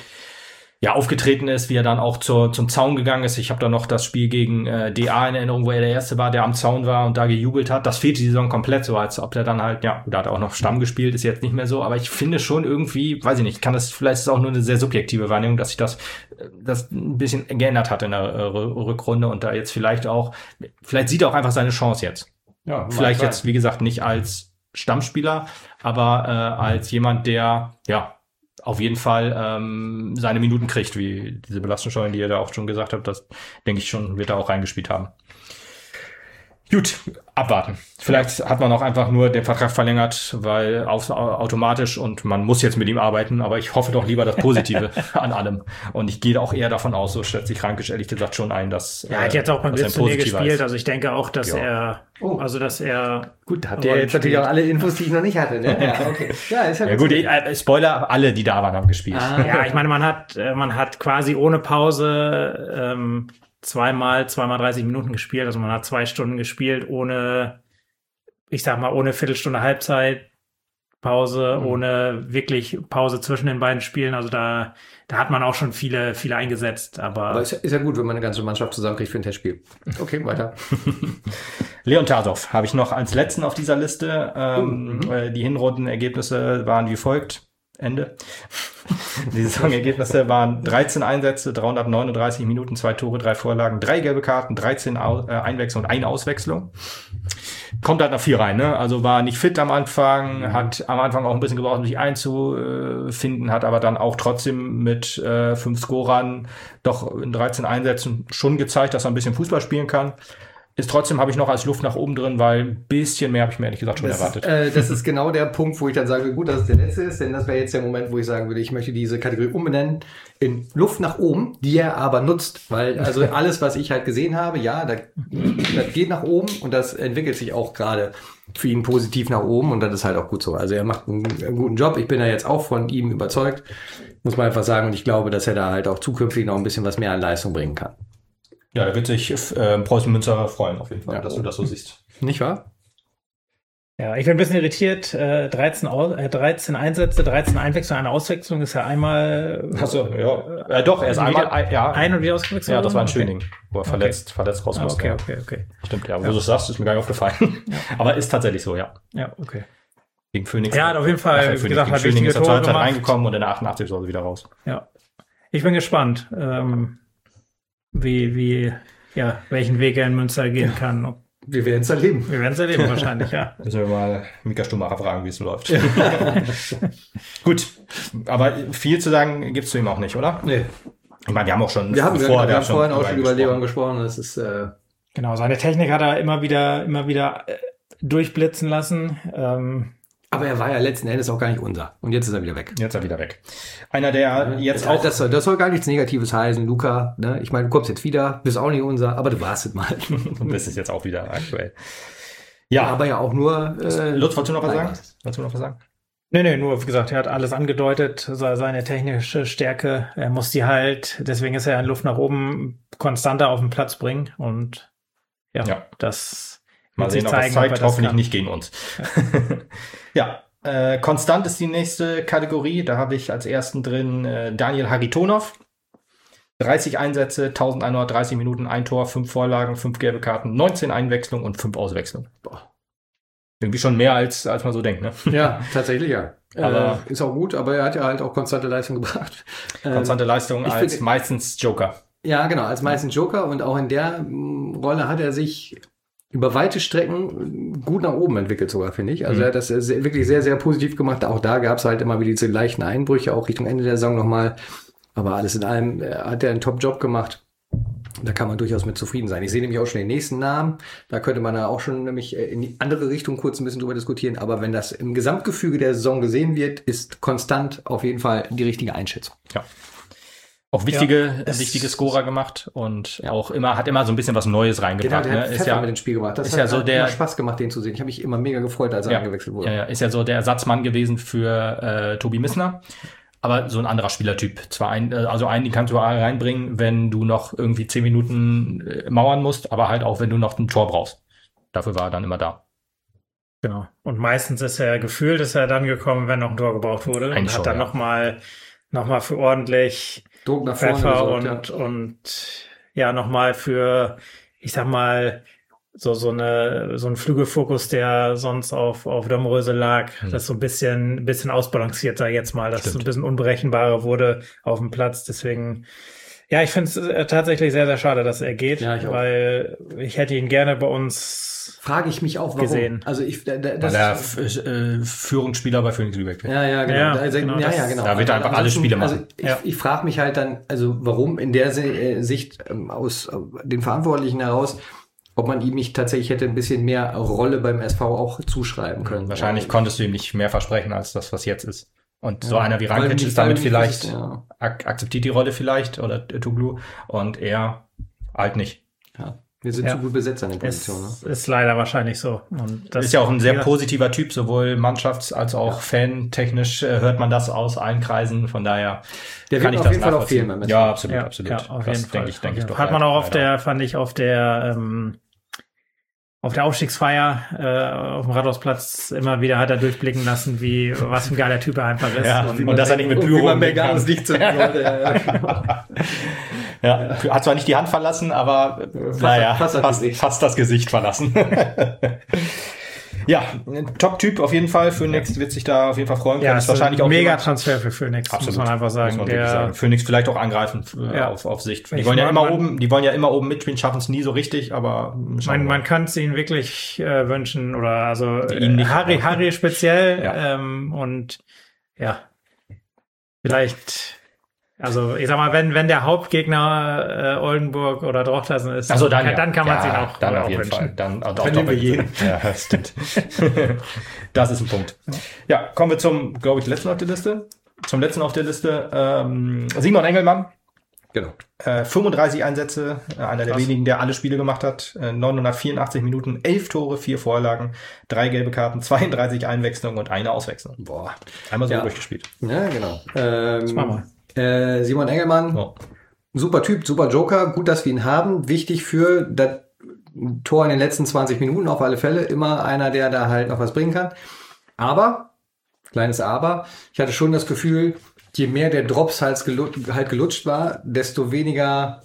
aufgetreten ist, wie er dann auch zum Zaun gegangen ist. Ich habe da noch das Spiel gegen DA in Erinnerung, wo er der Erste war, der am Zaun war und da gejubelt hat. Das fehlte die Saison komplett, so als ob der dann halt, da hat er auch noch Stamm gespielt, ist jetzt nicht mehr so. Aber ich finde schon irgendwie, weiß ich nicht, vielleicht ist es auch nur eine sehr subjektive Wahrnehmung, dass sich das ein bisschen geändert hat in der Rückrunde und da jetzt vielleicht sieht er auch einfach seine Chance jetzt. Ja, vielleicht jetzt, wie gesagt, nicht als Stammspieler, aber als jemand, der, auf jeden Fall seine Minuten kriegt, wie diese Belastungssteuern, die ihr da auch schon gesagt habt, das denke ich schon, wird er auch reingespielt haben. Gut, abwarten. Vielleicht hat man auch einfach nur den Vertrag verlängert, weil automatisch und man muss jetzt mit ihm arbeiten, aber ich hoffe doch lieber das Positive an allem. Und ich gehe auch eher davon aus, so schätze ich Rankic ehrlich gesagt schon ein, dass er hat jetzt auch beim letzten Turnier gespielt, ist. Also ich denke auch, dass er gut, habt ihr jetzt natürlich auch alle Infos, die ich noch nicht hatte, ne? Ja, okay. Ja, ist ja gut. Spoiler, alle, die da waren, haben gespielt. Ja, ich meine, man hat quasi ohne Pause zweimal 30 Minuten gespielt. Also man hat 2 Stunden gespielt ohne, ich sag mal, ohne Viertelstunde Halbzeitpause, ohne wirklich Pause zwischen den beiden Spielen. Also da hat man auch schon viele eingesetzt. Aber ist ja gut, wenn man eine ganze Mannschaft zusammenkriegt für ein Testspiel. Okay, weiter. Leon Tassow habe ich noch als letzten auf dieser Liste. Die Hinrundenergebnisse waren wie folgt. Ende. Die Saisonergebnisse waren 13 Einsätze, 339 Minuten, 2 Tore, 3 Vorlagen, 3 gelbe Karten, 13 Einwechslungen und 1 Auswechslung. Kommt halt nach 4 rein, ne? Also war nicht fit am Anfang, hat am Anfang auch ein bisschen gebraucht, um sich einzufinden, hat aber dann auch trotzdem mit 5 Scorern doch in 13 Einsätzen schon gezeigt, dass er ein bisschen Fußball spielen kann. Ist trotzdem, habe ich noch als Luft nach oben drin, weil ein bisschen mehr habe ich mir ehrlich gesagt schon erwartet. Das ist genau der Punkt, wo ich dann sage, gut, dass es der letzte ist, denn das wäre jetzt der Moment, wo ich sagen würde, ich möchte diese Kategorie umbenennen in Luft nach oben, die er aber nutzt, weil also alles, was ich halt gesehen habe, ja, das geht nach oben und das entwickelt sich auch gerade für ihn positiv nach oben und das ist halt auch gut so. Also er macht einen guten Job, ich bin da jetzt auch von ihm überzeugt, muss man einfach sagen, und ich glaube, dass er da halt auch zukünftig noch ein bisschen was mehr an Leistung bringen kann. Ja, da wird sich Preußen Münster freuen, auf jeden Fall, dass du das so siehst. Nicht wahr? Ja, ich bin ein bisschen irritiert. 13 Einsätze, 13 Einwechslungen, eine Auswechslung ist ja einmal. Achso, ja. Doch, er ist einmal ein und wieder ausgewechselt. Ja, das war ein Schöning, wo er verletzt raus musste. Okay. Stimmt, ja. Wo du es sagst, ist mir gar nicht aufgefallen. Ja. Aber ist tatsächlich so, ja. Ja, okay. Gegen Phoenix. Ja, auf jeden Fall, wie gesagt, hat Phoenix ist zur Halbzeit reingekommen und in der 88 ist er wieder raus. Ja. Ich bin gespannt. Welchen Weg er in Münster gehen kann. Wir werden es erleben. Wahrscheinlich, ja. Müssen wir mal Mika Stummacher fragen, wie es läuft. Gut, aber viel zu sagen gibt's zu ihm auch nicht, oder? Nee. Ich meine, wir haben auch schon wir haben vorhin auch schon über Leon gesprochen. Das ist genau, seine Technik hat er immer wieder durchblitzen lassen. Aber er war ja letzten Endes auch gar nicht unser. Und jetzt ist er wieder weg. Einer, der jetzt auch... Das soll gar nichts Negatives heißen, Luca. Ne? Ich meine, du kommst jetzt wieder, bist auch nicht unser, aber du warst es mal. Und bist es jetzt auch wieder aktuell. Ja, aber ja auch nur... Lutz, wolltest du noch was sagen? Nee, nur, wie gesagt, er hat alles angedeutet, seine technische Stärke. Er muss die halt, deswegen ist er in Luft nach oben konstanter auf den Platz bringen. Und das... Mal sehen, ob das zeigt, hoffentlich nicht gegen uns. Ja, konstant ist die nächste Kategorie. Da habe ich als ersten drin Daniel Haritonov. 30 Einsätze, 1130 Minuten, 1 Tor, 5 Vorlagen, 5 gelbe Karten, 19 Einwechslungen und 5 Auswechslungen. Boah. Irgendwie schon mehr, als man so denkt, ne? Ja, tatsächlich, ja. Aber ist auch gut, aber er hat ja halt auch konstante Leistung gebracht. Konstante Leistung als meistens Joker. Ja, genau, als meistens Joker. Und auch in der Rolle hat er sich über weite Strecken gut nach oben entwickelt sogar, finde ich. Also er hat das wirklich sehr, sehr positiv gemacht. Auch da gab es halt immer wieder diese leichten Einbrüche, auch Richtung Ende der Saison nochmal. Aber alles in allem hat er einen Top-Job gemacht. Da kann man durchaus mit zufrieden sein. Ich sehe nämlich auch schon den nächsten Namen. Da könnte man ja auch schon nämlich in die andere Richtung kurz ein bisschen drüber diskutieren. Aber wenn das im Gesamtgefüge der Saison gesehen wird, ist konstant auf jeden Fall die richtige Einschätzung. Ja. Auch wichtige Scorer gemacht und auch hat immer so ein bisschen was Neues reingebracht. Genau, der hat Pfeffer mit ins Spiel gemacht. Das hat immer Spaß gemacht, den zu sehen. Ich habe mich immer mega gefreut, als er eingewechselt wurde. Ja, ist ja so der Ersatzmann gewesen für Tobi Missner. Aber so ein anderer Spielertyp. Zwar einen, den kannst du reinbringen, wenn du noch irgendwie 10 Minuten mauern musst, aber halt auch, wenn du noch ein Tor brauchst. Dafür war er dann immer da. Genau. Und meistens ist er gefühlt, ist er dann gekommen, wenn noch ein Tor gebraucht wurde. Und hat dann noch mal für ordentlich Druck nach Pfeffer vorne und nochmal für, ich sag mal, so ein Flügelfokus, der sonst auf Domröse lag, das so ein bisschen ausbalanciert, sag ich jetzt mal, dass es so ein bisschen unberechenbarer wurde auf dem Platz. Deswegen, ja, ich finde es tatsächlich sehr, sehr schade, dass er geht, weil ich hätte ihn gerne bei uns frage ich mich auch, warum. Gesehen. Also weil er Führungsspieler bei Phoenix Lübeck wird. Ja, genau. Genau. Da wird er einfach alle Spiele machen. Also ich frage mich halt dann, also warum in der Sicht aus den Verantwortlichen heraus ob man ihm nicht tatsächlich hätte ein bisschen mehr Rolle beim SV auch zuschreiben können. Wahrscheinlich konntest du ihm nicht mehr versprechen als das, was jetzt ist. Und so einer wie Rankic ist damit vielleicht, akzeptiert die Rolle vielleicht, oder Tuglu, und er halt nicht. Ja. Wir sind zu gut besetzt an der Position. Ist leider wahrscheinlich so. Und das ist ja auch ein sehr positiver Typ, sowohl mannschafts- als auch fan-technisch hört man das aus allen Kreisen. Von daher der kann ich das auf jeden Fall auch fehlen. Ja, absolut. Ja, auf jeden Fall. Denke ich doch. Hat man auch fand ich auf der Aufstiegsfeier auf dem Rathausplatz immer wieder hat er durchblicken lassen, was ein geiler Typ er einfach ist. Ja, und dass er nicht mit Pyro umgehen kann. Nicht so ja, hat zwar nicht die Hand verlassen, aber fast das Gesicht verlassen. Ja, ein Top-Typ auf jeden Fall. Phoenix wird sich da auf jeden Fall freuen können. Ja, ist wahrscheinlich auch ein Mega-Transfer für Phoenix, absolut, muss man einfach sagen. Phoenix vielleicht auch angreifen auf Sicht. Die wollen ja immer oben mitspielen, schaffen es nie so richtig, aber man kann es ihnen wirklich wünschen, oder also nicht, Harry speziell und ja, vielleicht. Also ich sag mal, wenn der Hauptgegner Oldenburg oder Drochtersen ist, dann kann man es ihn auch dann auf jeden wünschen. Fall. Dann nehmen wir jeden. Ja, das stimmt. Das ist ein Punkt. Ja, kommen wir zum, glaube ich, letzten auf der Liste. Simon Engelmann. Genau. 35 Einsätze, einer der wenigen, der alle Spiele gemacht hat. 984 Minuten, 11 Tore, 4 Vorlagen, 3 gelbe Karten, 32 Einwechslungen und eine Auswechslung. Boah. Einmal so durchgespielt. Ja, genau. Das machen wir. Simon Engelmann, super Typ, super Joker, gut, dass wir ihn haben. Wichtig für das Tor in den letzten 20 Minuten auf alle Fälle. Immer einer, der da halt noch was bringen kann. Aber, kleines Aber, ich hatte schon das Gefühl, je mehr der Drops halt gelutscht war, desto weniger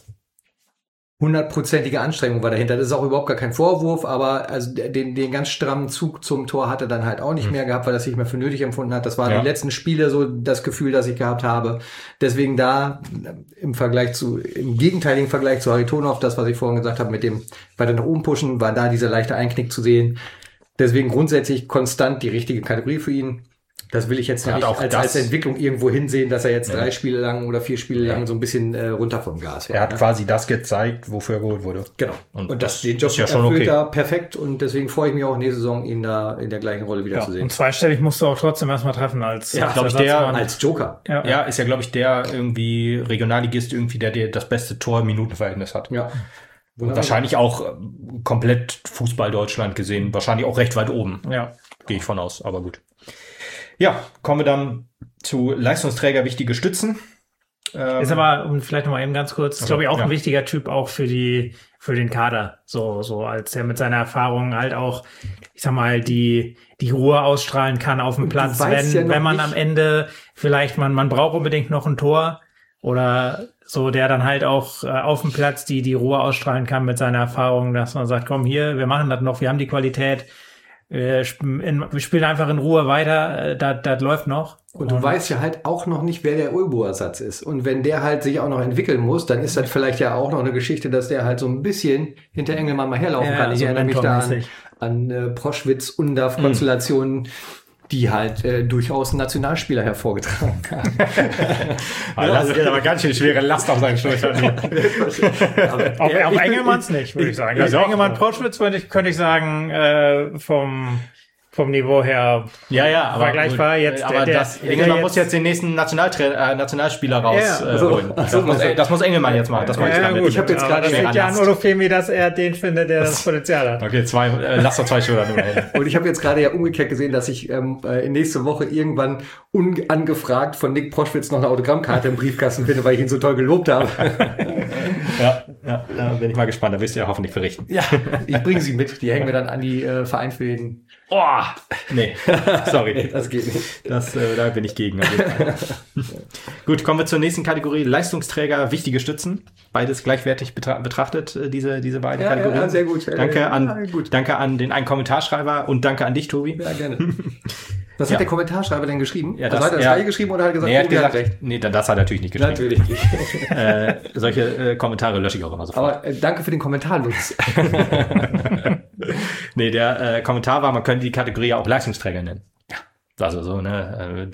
100%ige Anstrengung war dahinter. Das ist auch überhaupt gar kein Vorwurf, aber also den ganz strammen Zug zum Tor hat er dann halt auch nicht mehr gehabt, weil er es nicht mehr für nötig empfunden hat. Das waren die letzten Spiele so das Gefühl, das ich gehabt habe. Deswegen da im gegenteiligen Vergleich zu Haritonov, das, was ich vorhin gesagt habe, mit dem weiter nach oben pushen, war da dieser leichte Einknick zu sehen. Deswegen grundsätzlich konstant die richtige Kategorie für ihn. Das will ich jetzt nicht als Entwicklung irgendwo hinsehen, dass er jetzt 3 Spiele lang oder 4 Spiele lang so ein bisschen runter vom Gas war. Er hat quasi das gezeigt, wofür er geholt wurde. Genau. Und den Job ja schon okay. Da perfekt. Und deswegen freue ich mich auch nächste Saison, ihn da in der gleichen Rolle wieder zu sehen. Und zweistellig musst du auch trotzdem erstmal treffen als als Joker. Ja, ist ja, glaube ich, der irgendwie Regionalligist, der das beste Tor-Minuten-Verhältnis hat. Ja. Und wahrscheinlich auch komplett Fußball Deutschland gesehen. Wahrscheinlich auch recht weit oben. Ja. Gehe ich von aus, aber gut. Ja, kommen wir dann zu Leistungsträger wichtige Stützen. Ist aber, und vielleicht noch mal eben ganz kurz, ist glaube ich auch ein wichtiger Typ auch für den Kader. So als er mit seiner Erfahrung halt auch, ich sag mal, die Ruhe ausstrahlen kann auf dem Platz, wenn man am Ende vielleicht man braucht unbedingt noch ein Tor oder so, der dann halt auch auf dem Platz die Ruhe ausstrahlen kann mit seiner Erfahrung, dass man sagt, komm hier, wir machen das noch, wir haben die Qualität. Wir spielen einfach in Ruhe weiter, das läuft noch. Und du weißt ja halt auch noch nicht, wer der Ulbo-Ersatz ist. Und wenn der halt sich auch noch entwickeln muss, dann ist das vielleicht ja auch noch eine Geschichte, dass der halt so ein bisschen hinter Engelmann mal herlaufen kann. Ich erinnere mich da an Proschwitz-Undav-Konstellationen, die halt durchaus einen Nationalspieler hervorgetragen haben. Das ist aber ganz schön schwere Last auf seinen Schultern. Auf Engelmanns nicht, würde ich sagen. Also Engelmann Proschwitz könnte ich sagen, vom Niveau her aber vergleichbar. Jetzt Engelmann muss jetzt den nächsten Nationalspieler rausholen. Das muss Engelmann jetzt machen. Das gut. Ich habe jetzt gerade liegt ja an Olofemi, dass er den findet, der das Potenzial hat. Okay, lass doch 2 Schultern. Und ich habe jetzt gerade ja umgekehrt gesehen, dass ich nächste Woche irgendwann unangefragt von Nick Proschwitz noch eine Autogrammkarte im Briefkasten finde, weil ich ihn so toll gelobt habe. Da bin ich mal gespannt. Da wirst du ja hoffentlich berichten. Ja, ich bringe sie mit. Die hängen wir dann an die Vereinsfäden. Nee, sorry. Das geht nicht. Da bin ich gegen. Gut, kommen wir zur nächsten Kategorie. Leistungsträger, wichtige Stützen. Beides gleichwertig betrachtet, diese beiden Kategorien. Ja, sehr gut. Danke an den einen Kommentarschreiber und danke an dich, Tobi. Ja, gerne. Was hat der Kommentarschreiber denn geschrieben? Ja, hat er das gleiche geschrieben oder hat er gesagt, Tobi hat recht? Nee, das hat er natürlich nicht geschrieben. Natürlich nicht. Solche Kommentare lösche ich auch immer sofort. Aber danke für den Kommentar, Lutz. Nee, der Kommentar war, man könnte die Kategorie auch Leistungsträger nennen. Ja. Also so, ne,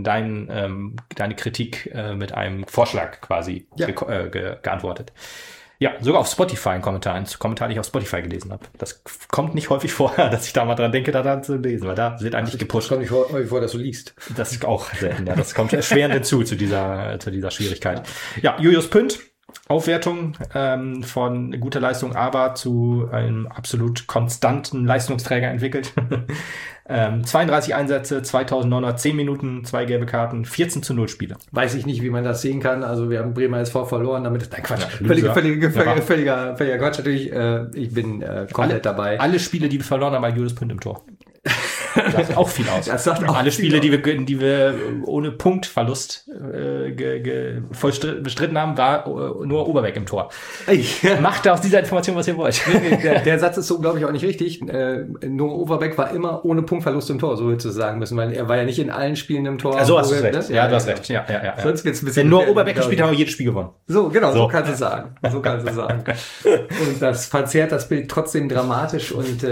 deine Kritik mit einem Vorschlag quasi geantwortet. Ja, sogar auf Spotify ein Kommentar, den ich auf Spotify gelesen habe. Das kommt nicht häufig vor, dass ich da mal dran denke, da dann zu lesen, weil da wird eigentlich gepusht. Das kommt nicht häufig vor, dass du liest. Das ist auch selten, ja. Das kommt erschwerend hinzu zu dieser Schwierigkeit. Ja, Julius Pünd, Aufwertung von guter Leistung, aber zu einem absolut konstanten Leistungsträger entwickelt. 32 Einsätze, 2910 Minuten, 2 gelbe Karten, 14:0 Spiele. Weiß ich nicht, wie man das sehen kann. Also wir haben Bremer SV verloren, damit ist Quatsch. Ja, Völliger Quatsch. Natürlich, ich bin komplett dabei. Alle Spiele, die wir verloren haben, war Julius Pünd im Tor. Das sagt auch viel aus. Das sagt auch alle viel Spiele, aus. die wir ohne Punktverlust bestritten haben, war nur Oberbeck im Tor. Macht aus dieser Information, was ihr wollt. Der Satz ist so, glaube ich, auch nicht richtig. Nur Overbeck war immer ohne Punktverlust im Tor, so hättest du sagen müssen, weil er war ja nicht in allen Spielen im Tor. Also hast du recht. Ja, du hast recht. Ja. Sonst wird's ein bisschen Wenn nur Oberbeck gespielt haben, wir jedes Spiel gewonnen. So, genau, so kannst du sagen. So kannst du sagen. Und das verzerrt das Bild trotzdem dramatisch und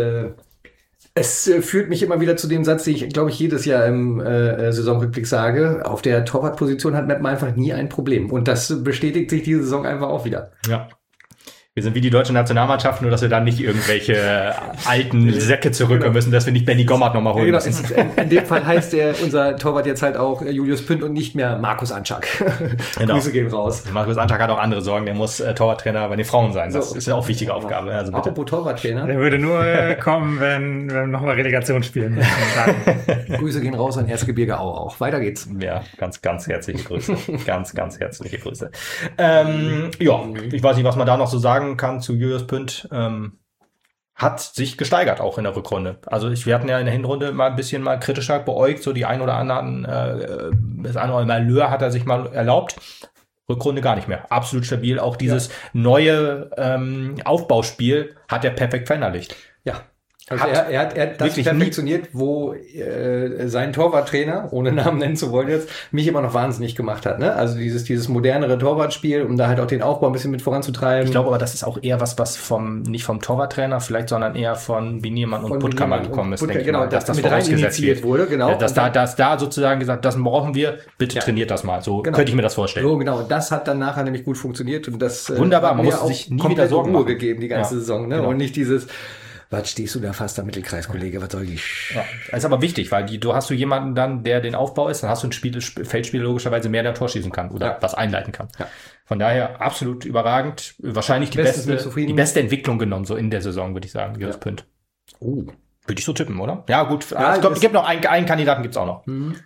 es führt mich immer wieder zu dem Satz, den ich, glaube ich, jedes Jahr im Saisonrückblick sage. Auf der Torwartposition hat Meppen einfach nie ein Problem. Und das bestätigt sich diese Saison einfach auch wieder. Ja. Wir sind wie die deutsche Nationalmannschaft, nur dass wir da nicht irgendwelche alten Säcke zurückkommen müssen, dass wir nicht Benny Gommert nochmal holen müssen. In dem Fall heißt unser Torwart jetzt halt auch Julius Pünd und nicht mehr Markus Anschak. Genau. Grüße gehen raus. Markus Anschak hat auch andere Sorgen, der muss Torwarttrainer bei den Frauen sein. Das ist ja auch eine wichtige Aufgabe. Also bitte. Apropos Torwarttrainer. Der würde nur kommen, wenn wir nochmal Relegation spielen müssen. Grüße gehen raus an Erzgebirge auch. Weiter geht's. Ja, ganz herzliche Grüße. ganz herzliche Grüße. Ja, ich weiß nicht, was man da noch so sagen kann zu Julius Pünd. Hat sich gesteigert auch in der Rückrunde. Also wir hatten ja in der Hinrunde mal ein bisschen mal kritischer beäugt, so die ein oder anderen, das eine oder andere Malheur hat er sich mal erlaubt. Rückrunde gar nicht mehr. Absolut stabil. Auch dieses neue Aufbauspiel hat er perfekt verinnerlicht. Ja. Also er hat das perfektioniert, wo sein Torwarttrainer, ohne Namen nennen zu wollen jetzt, mich immer noch wahnsinnig gemacht hat. Ne? Also dieses modernere Torwartspiel, um da halt auch den Aufbau ein bisschen mit voranzutreiben. Ich glaube aber, das ist auch eher was nicht vom Torwarttrainer vielleicht, sondern eher von Biniermann und Puttkammer gekommen ist, denke ich mal, dass das vorausgesetzt wurde. Genau. Dass da sozusagen gesagt, das brauchen wir, bitte trainiert das mal. So könnte ich mir das vorstellen. So, genau. Das hat dann nachher nämlich gut funktioniert und das wunderbar. Man muss sich nie wieder Sorgen Ruhe machen. Gegeben die ganze Saison, ne? Genau. Und nicht dieses was stehst du da fast am Mittelkreis, Kollege? Was soll die? Ja, das ist aber wichtig, weil hast du jemanden dann, der den Aufbau ist, dann hast du ein Feldspieler logischerweise mehr, der Tor schießen kann oder was einleiten kann. Ja. Von daher absolut überragend. Wahrscheinlich die beste Entwicklung genommen, so in der Saison, würde ich sagen, Julius Pünd. Oh. Würde ich so tippen, oder? Ja, gut. Ja, ich glaube, es gibt noch einen Kandidaten, gibt's auch noch. Mhm.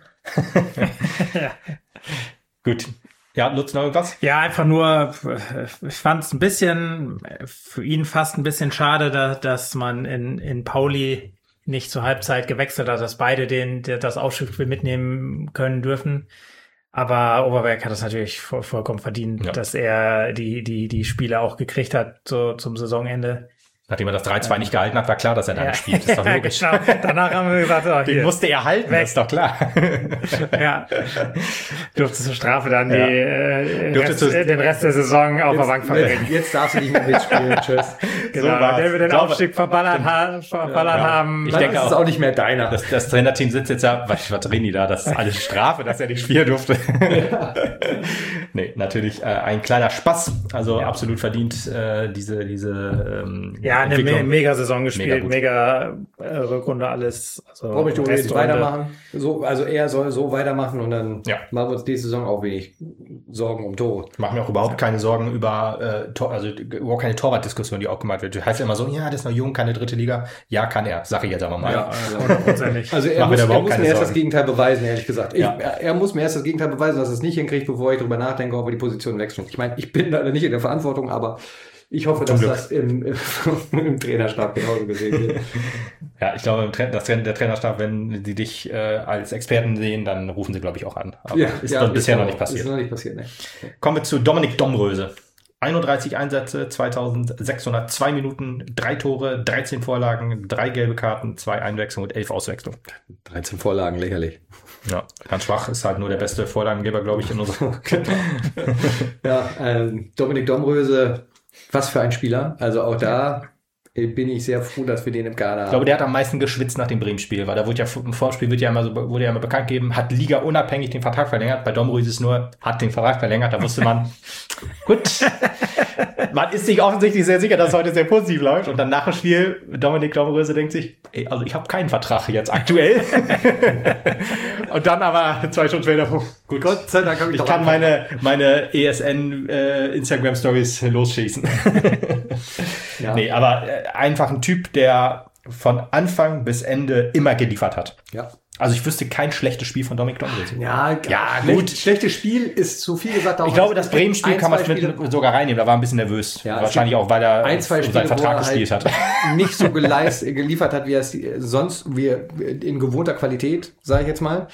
Gut. Ja, Lutz, noch irgendwas? Ja, einfach nur, ich fand es für ihn fast ein bisschen schade, dass man in Pauli nicht zur Halbzeit gewechselt hat, dass beide das Aufstiegsspiel mitnehmen können dürfen. Aber Oberberg hat es natürlich vollkommen verdient, dass er die Spiele auch gekriegt hat zum Saisonende. Nachdem er das 3-2 nicht gehalten hat, war klar, dass er da nicht spielt. Das ist doch logisch. Genau. Danach haben wir gesagt, den musste er halten, das ist doch klar. Ja. Durfte zur Strafe dann den Rest der Saison auf der Bank verbringen. Jetzt darfst du nicht mehr mitspielen. Tschüss. Genau, wenn wir den Aufstieg verballert haben. Ich denke das ist auch nicht mehr deiner. Das Trainerteam sitzt jetzt was drehen die da? Das ist alles Strafe, dass er nicht spielen durfte. Nee, natürlich ein kleiner Spaß. Also absolut verdient diese eine Mega-Saison gespielt, mega Rückrunde, alles. Also brauche ich jetzt weitermachen. So, also er soll so weitermachen und dann machen wir uns diese Saison auch wenig Sorgen um Tore. Ich mache mir auch überhaupt keine Sorgen über überhaupt keine Torwartdiskussion, die auch gemacht wird. Heißt ja immer so, ja, das ist noch jung, keine dritte Liga. Ja, kann er, sag ich jetzt aber mal. Ja, 100%. Also er muss mir erst das Gegenteil beweisen, ehrlich gesagt. Er muss mir erst das Gegenteil beweisen, dass er es nicht hinkriegt, bevor ich darüber nachdenke, ob er die Position wechselt. Ich meine, ich bin leider nicht in der Verantwortung, aber ich hoffe, dass das im Trainerstab genauso gesehen wird. Ja, ich glaube, der Trainerstab, wenn sie dich als Experten sehen, dann rufen sie, glaube ich, auch an. Aber ist bisher noch nicht passiert. Ist noch nicht passiert, ne. Kommen wir zu Dominik Domröse. 31 Einsätze, 2602 Minuten, 3 Tore, 13 Vorlagen, 3 gelbe Karten, 2 Einwechslungen und 11 Auswechslungen. 13 Vorlagen, lächerlich. Ja, ganz schwach, ist halt nur der beste Vorlagengeber, glaube ich, in unserer. Dominik Domröse, was für ein Spieler. Also auch da bin ich sehr froh, dass wir den im Kader haben. Ich glaube, der hat am meisten geschwitzt nach dem Bremen-Spiel, weil da wurde ja im Vorspiel wurde ja immer bekannt gegeben, hat Liga unabhängig den Vertrag verlängert. Bei Domröse ist es nur, hat den Vertrag verlängert, da wusste man, gut, Man ist sich offensichtlich sehr sicher, dass es heute sehr positiv läuft. Und dann nach dem Spiel, Dominik Domröse denkt sich, also ich habe keinen Vertrag jetzt aktuell. Und dann aber 2 Stunden später, gut, Gott sei Dank ich kann meine ESN Instagram Stories losschießen. Ja. Nee, aber einfach ein Typ, der von Anfang bis Ende immer geliefert hat. Ja. Also ich wüsste kein schlechtes Spiel von Dominik Domröse. Ja, gut. Schlechtes Spiel ist zu viel gesagt. Ich glaube, das Bremen-Spiel kann man sogar reinnehmen. Da war ein bisschen nervös. Ja, wahrscheinlich auch, weil er seinen Vertrag gespielt hat. Nicht so geliefert hat, wie er es sonst, in gewohnter Qualität, sage ich jetzt mal.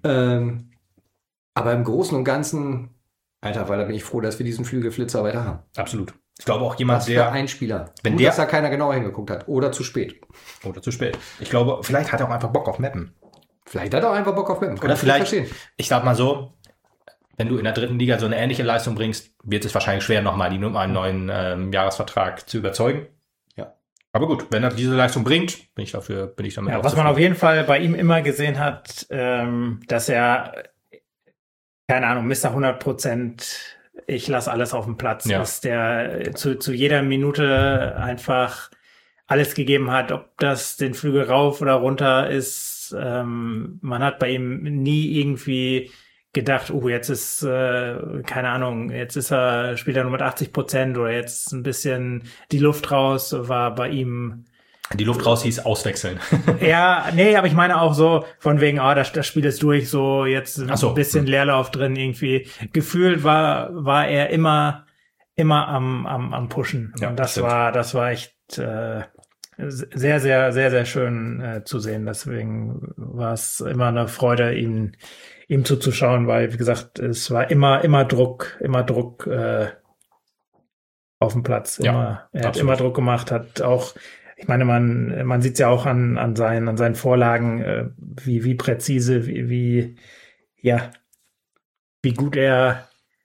Aber im Großen und Ganzen, Alter, weil da bin ich froh, dass wir diesen Flügelflitzer weiter haben. Absolut. Ich glaube auch jemand, der... ein Spieler. Wenn dass da keiner genauer hingeguckt hat. Oder zu spät. Ich glaube, vielleicht hat er auch einfach Bock auf Mappen. Vielleicht hat er auch einfach Bock auf Mappen. Oder vielleicht, ich sag mal so, wenn du in der 3. Liga so eine ähnliche Leistung bringst, wird es wahrscheinlich schwer, nochmal einen neuen Jahresvertrag zu überzeugen. Ja. Aber gut, wenn er diese Leistung bringt, bin ich damit auch was man auf jeden Fall bei ihm immer gesehen hat, dass er, keine Ahnung, Mr. 100%, ich lasse alles auf dem Platz, ist der zu jeder Minute einfach alles gegeben hat, ob das den Flügel rauf oder runter ist. Man hat bei ihm nie irgendwie gedacht, jetzt ist, keine Ahnung, spielt er nur mit 80% oder jetzt ein bisschen die Luft raus, war bei ihm. Die Luft raus hieß auswechseln. Ja, nee, aber ich meine auch so, von wegen, das Spiel ist durch, so jetzt ein bisschen Leerlauf drin irgendwie. Gefühlt war er immer am Pushen. Ja, und das war echt, sehr, sehr, sehr, sehr schön zu sehen. Deswegen war es immer eine Freude, ihm zuzuschauen, weil, wie gesagt, es war immer Druck auf dem Platz. Er hat immer Druck gemacht, hat auch, ich meine, man sieht es ja auch an seinen Vorlagen, wie präzise, wie gut er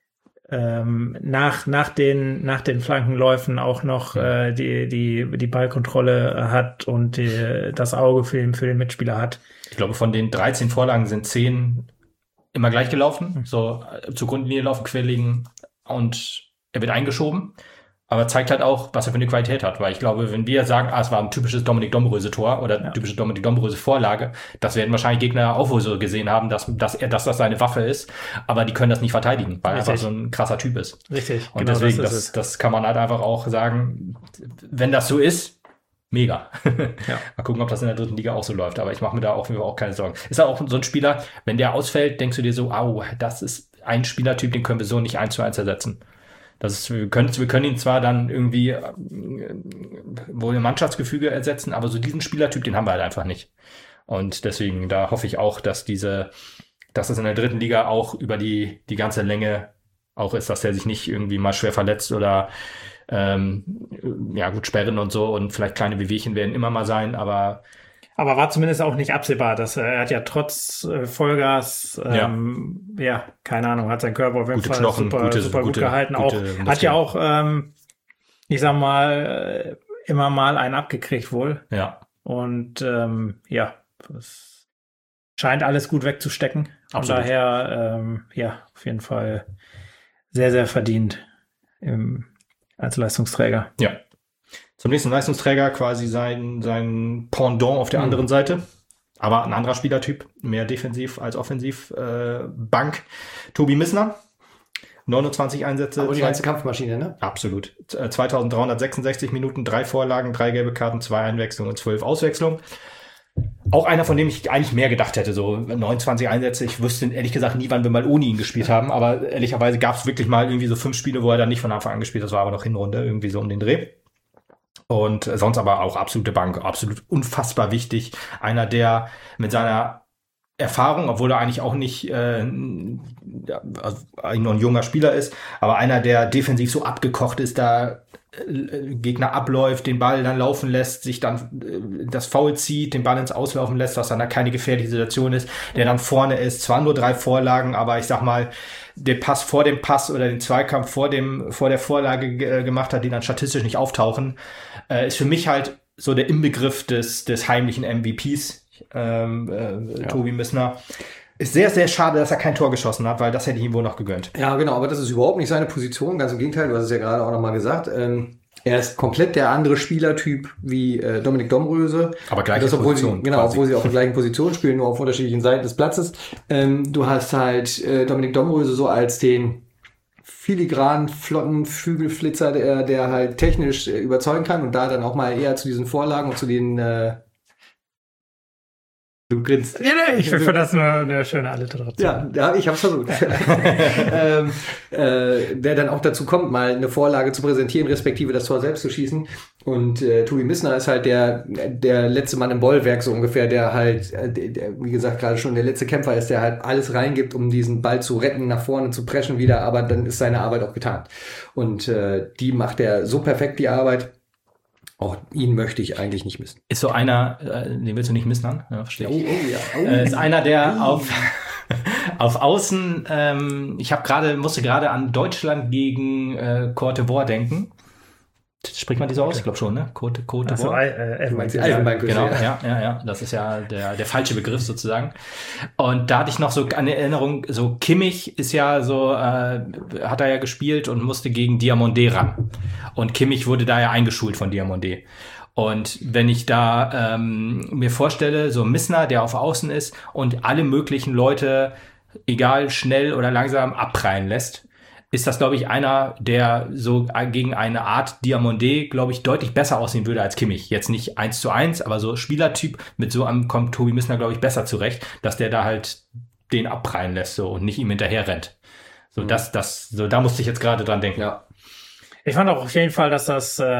nach den Flankenläufen auch noch die Ballkontrolle hat und das Auge für den Mitspieler hat. Ich glaube, von den 13 Vorlagen sind 10 immer gleich gelaufen, so zur Grundlinie laufen, quer liegen und er wird eingeschoben. Aber zeigt halt auch, was er für eine Qualität hat. Weil ich glaube, wenn wir sagen, es war ein typisches Dominik Domröse-Tor oder eine typische Dominik Domröse-Vorlage, das werden wahrscheinlich Gegner auch wohl so gesehen haben, dass das seine Waffe ist. Aber die können das nicht verteidigen, weil er einfach so ein krasser Typ ist. Richtig. Und genau, deswegen, das kann man halt einfach auch sagen, wenn das so ist, mega. Ja. Mal gucken, ob das in der 3. Liga auch so läuft. Aber ich mache mir da auch keine Sorgen. Ist auch so ein Spieler, wenn der ausfällt, denkst du dir so, das ist ein Spielertyp, den können wir so nicht 1:1 ersetzen. Wir können ihn zwar dann irgendwie wohl im Mannschaftsgefüge ersetzen, aber so diesen Spielertyp, den haben wir halt einfach nicht. Und deswegen, da hoffe ich auch, dass es in der 3. Liga auch über die ganze Länge auch ist, dass der sich nicht irgendwie mal schwer verletzt oder Sperren und so und vielleicht kleine Wehwehchen werden immer mal sein, aber war zumindest auch nicht absehbar, dass er hat ja trotz Vollgas, keine Ahnung, hat sein Körper auf jeden Fall Knochen, super gut gehalten. Hat ja auch, ich sag mal, immer mal einen abgekriegt wohl. Ja. Und es scheint alles gut wegzustecken. Von Absolut. daher, auf jeden Fall sehr, sehr verdient als Leistungsträger. Ja. Zum nächsten Leistungsträger quasi sein Pendant auf der anderen Seite. Aber ein anderer Spielertyp, mehr defensiv als offensiv. Bank, Tobi Missner. 29 Einsätze. Aber die ganze Kampfmaschine, ne? Absolut. 2366 Minuten, 3 Vorlagen, 3 gelbe Karten, 2 Einwechslungen und 12 Auswechslungen. Auch einer, von dem ich eigentlich mehr gedacht hätte, so 29 Einsätze. Ich wüsste ehrlich gesagt nie, wann wir mal ohne ihn gespielt haben, aber ehrlicherweise gab es wirklich mal irgendwie so 5 Spiele, wo er dann nicht von Anfang an gespielt hat. Das war aber noch Hinrunde, irgendwie so um den Dreh. Und sonst aber auch absolute Bank, absolut unfassbar wichtig. Einer, der mit seiner Erfahrung, obwohl er eigentlich auch nicht eigentlich noch ein junger Spieler ist, aber einer, der defensiv so abgekocht ist, da Gegner abläuft, den Ball dann laufen lässt, sich dann das Foul zieht, den Ball ins Auslaufen lässt, was dann da keine gefährliche Situation ist, der dann vorne ist, zwar nur 3 Vorlagen, aber ich sag mal, den Pass vor dem Pass oder den Zweikampf vor der Vorlage gemacht hat, die dann statistisch nicht auftauchen, ist für mich halt so der Inbegriff des heimlichen MVPs, Tobi Missner. Ist sehr, sehr schade, dass er kein Tor geschossen hat, weil das hätte ich ihm wohl noch gegönnt. Ja, genau, aber das ist überhaupt nicht seine Position. Ganz im Gegenteil, du hast es ja gerade auch nochmal gesagt. Er ist komplett der andere Spielertyp wie Dominik Domröse. Aber gleiche Position. Obwohl sie auf der gleichen Position spielen, nur auf unterschiedlichen Seiten des Platzes. Du hast halt Dominik Domröse so als den filigranen, flotten Flügelflitzer, der halt technisch überzeugen kann und da dann auch mal eher zu diesen Vorlagen und zu den Du grinst. Ja, ich finde das nur eine schöne Alliteration. Ja, ich hab's versucht. Der dann auch dazu kommt, mal eine Vorlage zu präsentieren, respektive das Tor selbst zu schießen. Und Tobi Missner ist halt der letzte Mann im Bollwerk so ungefähr, der halt, der, wie gesagt, gerade schon der letzte Kämpfer ist, der halt alles reingibt, um diesen Ball zu retten, nach vorne zu preschen wieder, aber dann ist seine Arbeit auch getan. Und die macht er so perfekt, die Arbeit. Auch ihn möchte ich eigentlich nicht missen. Ist so einer, den willst du nicht missen, ja, verstehe ich. Ja. Ist einer, der auf Außen, musste gerade an Deutschland gegen Côte d'Ivoire denken. Spricht man die so aus? Ich glaube schon, ne? Côte d'Ivoire. Du meinst die Eisenbahnküste. Genau, ja. Das ist ja der falsche Begriff sozusagen. Und da hatte ich noch so eine Erinnerung, so Kimmich ist ja so, hat er ja gespielt und musste gegen Diomandé ran. Und Kimmich wurde da ja eingeschult von Diomandé. Und wenn ich da mir vorstelle, so Missner, der auf Außen ist und alle möglichen Leute, egal schnell oder langsam, abprallen lässt, ist das, glaube ich, einer, der so gegen eine Art Diomandé, glaube ich, deutlich besser aussehen würde als Kimmich. Jetzt nicht 1:1, aber so Spielertyp, mit so einem kommt Tobi Missner, glaube ich, besser zurecht, dass der da halt den abprallen lässt so und nicht ihm hinterher rennt. So, da musste ich jetzt gerade dran denken. Ja. Ich fand auch auf jeden Fall, dass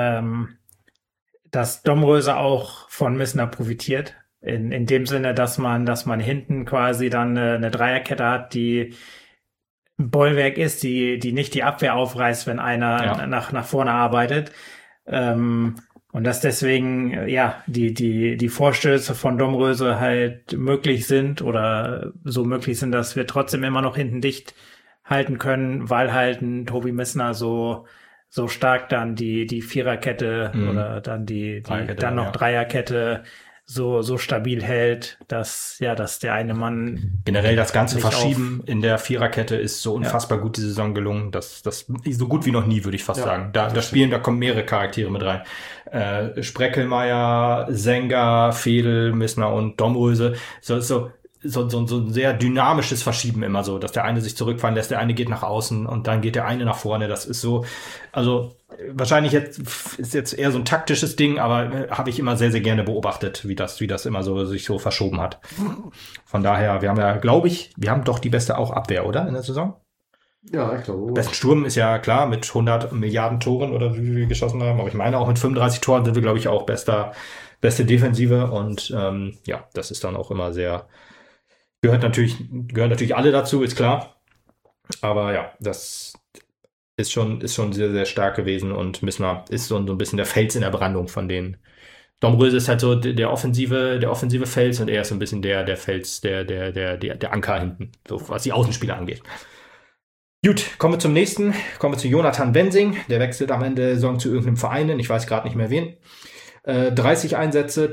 dass Domröse auch von Missner profitiert. In dem Sinne, dass man hinten quasi dann eine Dreierkette hat, die Bollwerk ist, die nicht die Abwehr aufreißt, wenn einer nach vorne arbeitet. Und dass deswegen, die Vorstöße von Domröse halt möglich sind oder so möglich sind, dass wir trotzdem immer noch hinten dicht halten können, weil halt ein Tobi Missner so stark dann die Viererkette oder dann Dreierkette so stabil hält, dass der eine Mann generell das ganze Verschieben in der Viererkette ist so unfassbar gut die Saison gelungen, das so gut wie noch nie, würde ich fast sagen. Da kommen mehrere Charaktere mit rein. Spreckelmeier, Senga, Fedel, Missner und Domröse. So ein sehr dynamisches Verschieben immer so, dass der eine sich zurückfallen lässt, der eine geht nach außen und dann geht der eine nach vorne. Das ist so, also wahrscheinlich ist jetzt eher so ein taktisches Ding, aber habe ich immer sehr, sehr gerne beobachtet, wie das immer so sich so verschoben hat. Von daher, wir haben doch die beste auch Abwehr, oder, in der Saison? Ja, ich glaube. Besten Sturm ist ja klar mit 100 Milliarden Toren oder wie wir geschossen haben, aber ich meine auch mit 35 Toren sind wir, glaube ich, auch beste Defensive und das ist dann auch immer sehr gehören natürlich alle dazu, ist klar. Aber ja, das ist schon sehr, sehr stark gewesen und Missner ist so ein bisschen der Fels in der Brandung von denen. Domröse ist halt so der offensive Fels und er ist so ein bisschen der Fels, der Anker hinten, so was die Außenspieler angeht. Gut, kommen wir zum nächsten. Kommen wir zu Jonathan Wensing. Der wechselt am Ende der Saison zu irgendeinem Verein. Ich weiß gerade nicht mehr wen. 30 Einsätze,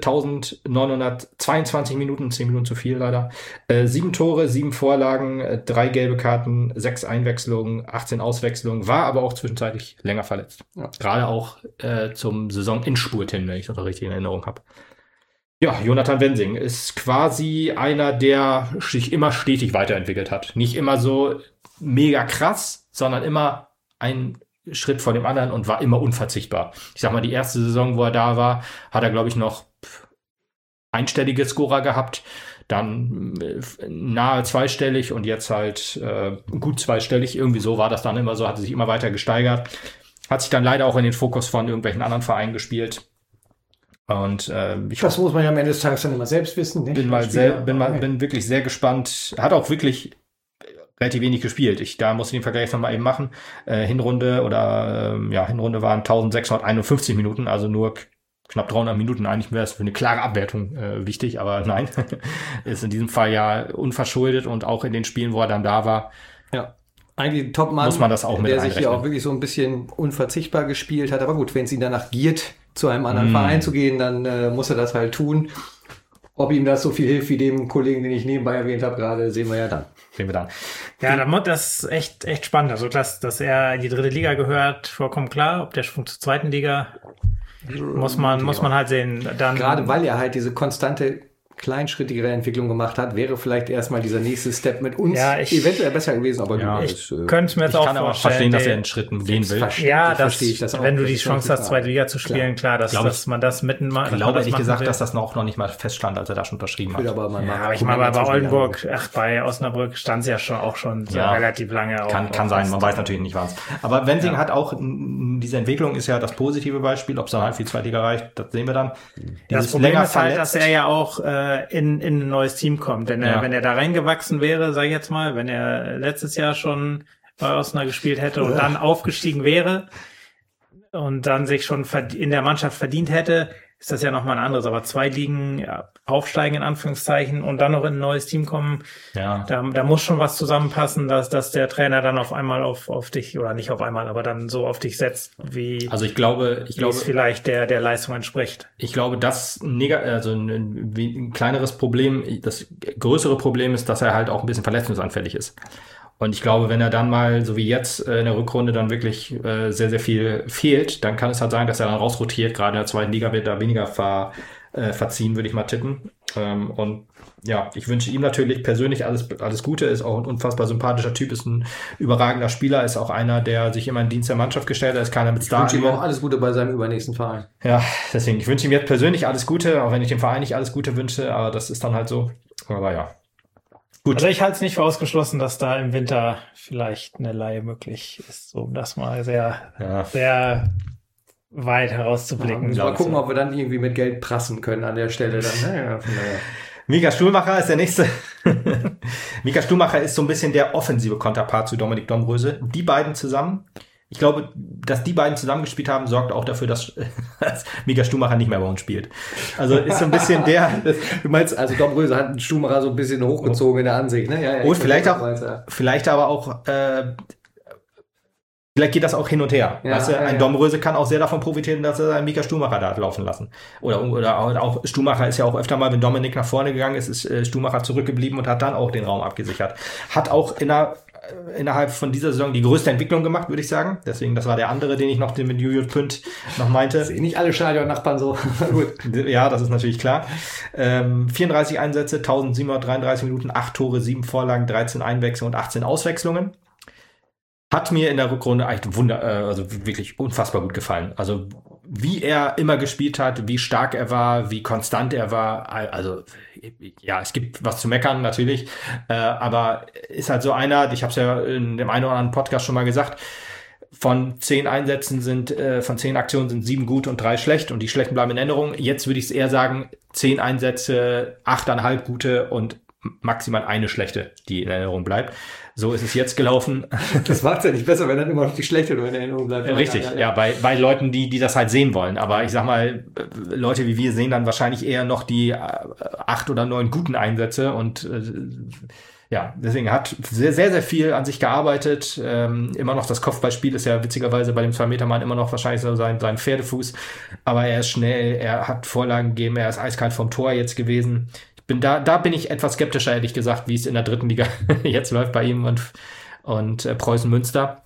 1922 Minuten, 10 Minuten zu viel leider. 7 Tore, 7 Vorlagen, 3 gelbe Karten, 6 Einwechslungen, 18 Auswechslungen, war aber auch zwischenzeitlich länger verletzt. Ja. Gerade auch zum Saisonendspurt hin, wenn ich das noch richtig in Erinnerung habe. Ja, Jonathan Wensing ist quasi einer, der sich immer stetig weiterentwickelt hat. Nicht immer so mega krass, sondern immer ein Schritt vor dem anderen und war immer unverzichtbar. Ich sag mal, die erste Saison, wo er da war, hat er, glaube ich, noch einstellige Scorer gehabt, dann nahe zweistellig und jetzt halt gut zweistellig. Irgendwie so war das dann immer so, hat sich immer weiter gesteigert. Hat sich dann leider auch in den Fokus von irgendwelchen anderen Vereinen gespielt. Und das muss man ja am Ende des Tages dann immer selbst wissen. Nicht? Bin wirklich sehr gespannt. Hat auch wirklich relativ wenig gespielt. Da muss ich den Vergleich nochmal eben machen. Hinrunde waren 1651 Minuten, also nur knapp 300 Minuten. Eigentlich wäre es für eine klare Abwertung wichtig, aber nein. Ist in diesem Fall ja unverschuldet und auch in den Spielen, wo er dann da war. Ja. Eigentlich ein Top-Mann, muss man das auch mit der sich hier auch wirklich so ein bisschen unverzichtbar gespielt hat. Aber gut, wenn es ihn danach giert, zu einem anderen Verein zu gehen, dann muss er das halt tun. Ob ihm das so viel hilft wie dem Kollegen, den ich nebenbei erwähnt habe, gerade sehen wir ja dann. Ja, das ist echt spannend. Also, dass er in die 3. Liga gehört, vollkommen klar. Ob der Sprung zur 2. Liga, muss man halt sehen. Dann, gerade weil er halt diese konstante, kleinschrittigere Entwicklung gemacht hat, wäre vielleicht erstmal dieser nächste Step mit uns eventuell besser gewesen. Aber ich könnte mir jetzt auch aber verstehen, dass er in Schritten gehen will. Ja, wenn du die Chance hast, 2. Liga zu spielen, klar, dass man das mitmacht. Ich glaube ehrlich gesagt, dass das noch nicht mal feststand, als er da schon unterschrieben hat. Aber ich meine, bei Oldenburg, bei Osnabrück stand es ja schon relativ lange. Kann sein, man weiß natürlich nicht was. Aber Wensing hat auch, diese Entwicklung ist ja das positive Beispiel, ob es dann halt für die 2. Liga reicht, das sehen wir dann. Das Problem ist halt, dass er ja auch in ein neues Team kommt. Wenn er da reingewachsen wäre, sage ich jetzt mal, wenn er letztes Jahr schon bei Osnabrück gespielt hätte und dann aufgestiegen wäre und dann sich schon in der Mannschaft verdient hätte, ist das ja nochmal ein anderes. Aber 2 Ligen aufsteigen in Anführungszeichen und dann noch in ein neues Team kommen, da muss schon was zusammenpassen, dass der Trainer dann auf einmal auf dich, oder nicht auf einmal, aber dann so auf dich setzt, wie ich glaube, es vielleicht der Leistung entspricht. Ich glaube, ein kleineres Problem, das größere Problem ist, dass er halt auch ein bisschen verletzungsanfällig ist. Und ich glaube, wenn er dann mal, so wie jetzt in der Rückrunde, dann wirklich sehr, sehr viel fehlt, dann kann es halt sein, dass er dann rausrotiert. Gerade in der 2. Liga wird da weniger verziehen, würde ich mal tippen. Und ja, ich wünsche ihm natürlich persönlich alles Gute, ist auch ein unfassbar sympathischer Typ, ist ein überragender Spieler, ist auch einer, der sich immer in den Dienst der Mannschaft gestellt hat, ist keiner mit Star. Ich wünsche ihm auch alles Gute bei seinem übernächsten Verein. Ja, deswegen, ich wünsche ihm jetzt persönlich alles Gute, auch wenn ich dem Verein nicht alles Gute wünsche, aber das ist dann halt so. Aber ja. Gut. Also ich halte es nicht für ausgeschlossen, dass da im Winter vielleicht eine Leihe möglich ist, um das mal sehr weit herauszublicken. Mal gucken, ob wir dann irgendwie mit Geld prassen können an der Stelle. Dann. Mika Stuhlmacher ist der nächste. Mika Stuhlmacher ist so ein bisschen der offensive Konterpart zu Dominik Domröse. Die beiden zusammen, ich glaube, dass die beiden zusammengespielt haben, sorgt auch dafür, dass Mika Stuhlmacher nicht mehr bei uns spielt. Also ist so ein bisschen du meinst, also Domröse hat Stuhlmacher so ein bisschen hochgezogen in der Ansicht, ne? Ja, und vielleicht aber auch, vielleicht geht das auch hin und her. Weißt du, ein Domröse kann auch sehr davon profitieren, dass er einen Mika Stuhlmacher da hat laufen lassen. Oder auch Stuhlmacher ist ja auch öfter mal, wenn Dominik nach vorne gegangen ist Stuhlmacher zurückgeblieben und hat dann auch den Raum abgesichert. Hat auch innerhalb von dieser Saison die größte Entwicklung gemacht, würde ich sagen. Deswegen, das war der andere, den ich noch mit Julius Pünd noch meinte. Nicht alle Stadion-Nachbarn so. Gut. Ja, das ist natürlich klar. 34 Einsätze, 1733 Minuten, 8 Tore, 7 Vorlagen, 13 Einwechslungen und 18 Auswechslungen. Hat mir in der Rückrunde echt also wirklich unfassbar gut gefallen. Also wie er immer gespielt hat, wie stark er war, wie konstant er war. Also ja, es gibt was zu meckern natürlich, aber ist halt so einer, ich habe es ja in dem einen oder anderen Podcast schon mal gesagt, von 10 Einsätzen von 10 Aktionen sind 7 gut und 3 schlecht und die schlechten bleiben in Erinnerung. Jetzt würde ich es eher sagen, 10 Einsätze, 8,5 gute und maximal eine schlechte, die in Erinnerung bleibt. So ist es jetzt gelaufen. Das macht es ja nicht besser, wenn dann immer noch die schlechte nur in Erinnerung bleibt. Richtig, ja, bei Leuten, die das halt sehen wollen. Aber ich sag mal, Leute wie wir sehen dann wahrscheinlich eher noch die 8 oder 9 guten Einsätze und ja, deswegen hat sehr, sehr, sehr viel an sich gearbeitet. Immer noch das Kopfballspiel ist ja witzigerweise bei dem 2-Meter-Mann immer noch wahrscheinlich so sein Pferdefuß. Aber er ist schnell, er hat Vorlagen gegeben, er ist eiskalt vom Tor jetzt gewesen. Da bin ich etwas skeptischer, ehrlich gesagt, wie es in der 3. Liga jetzt läuft bei ihm und Preußen Münster.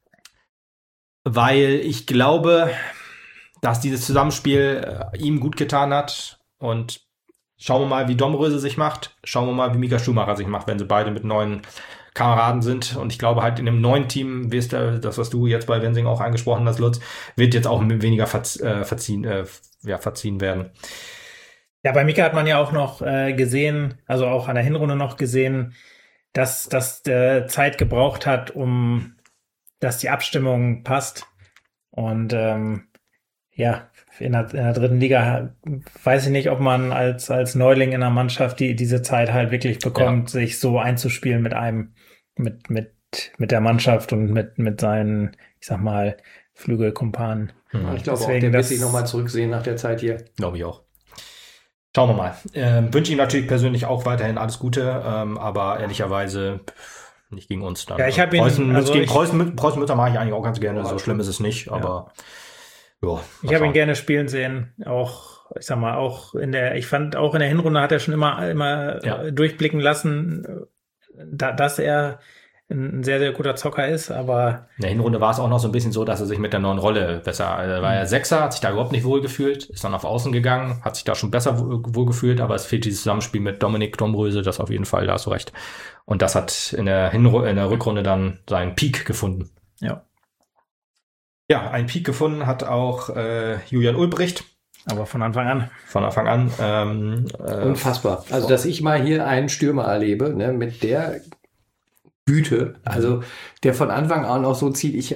Weil ich glaube, dass dieses Zusammenspiel ihm gut getan hat. Und schauen wir mal, wie Domröse sich macht. Schauen wir mal, wie Mika Stuhlmacher sich macht, wenn sie beide mit neuen Kameraden sind. Und ich glaube halt in dem neuen Team, das, was du jetzt bei Wensing auch angesprochen hast, Lutz, wird jetzt auch weniger verziehen werden. Ja, bei Mika hat man ja auch noch gesehen, also auch an der Hinrunde noch gesehen, dass das Zeit gebraucht hat, dass die Abstimmung passt. Und ja, in der 3. Liga weiß ich nicht, ob man als Neuling in der Mannschaft diese Zeit halt wirklich bekommt, sich so einzuspielen mit der Mannschaft und mit seinen, ich sag mal, Flügelkumpanen. Ich glaube auch, der wird sich nochmal zurücksehen nach der Zeit hier. Glaube ich auch. Schauen wir mal. Wünsche ihm natürlich persönlich auch weiterhin alles Gute, aber ehrlicherweise nicht gegen uns dann. Ja, ich habe ihn Preußen-Münster mache ich eigentlich auch ganz gerne. So schlimm ist es nicht, aber ja. Ich habe ihn gerne spielen sehen, auch ich sag mal, ich fand auch in der Hinrunde hat er schon immer durchblicken lassen, dass er ein sehr, sehr guter Zocker ist, aber in der Hinrunde war es auch noch so ein bisschen so, dass er sich mit der neuen Rolle besser, war er Sechser, hat sich da überhaupt nicht wohl gefühlt, ist dann auf Außen gegangen, hat sich da schon besser wohl gefühlt, aber es fehlt dieses Zusammenspiel mit Dominik Domröse, das auf jeden Fall, da hast du recht. Und das hat in der Rückrunde dann seinen Peak gefunden. ja. Ja, einen Peak gefunden hat auch Julian Ulbricht. Aber von Anfang an. Von Anfang an. Unfassbar. Also, dass ich mal hier einen Stürmer erlebe, ne, mit der Güte, also der von Anfang an auch so zieht. Ich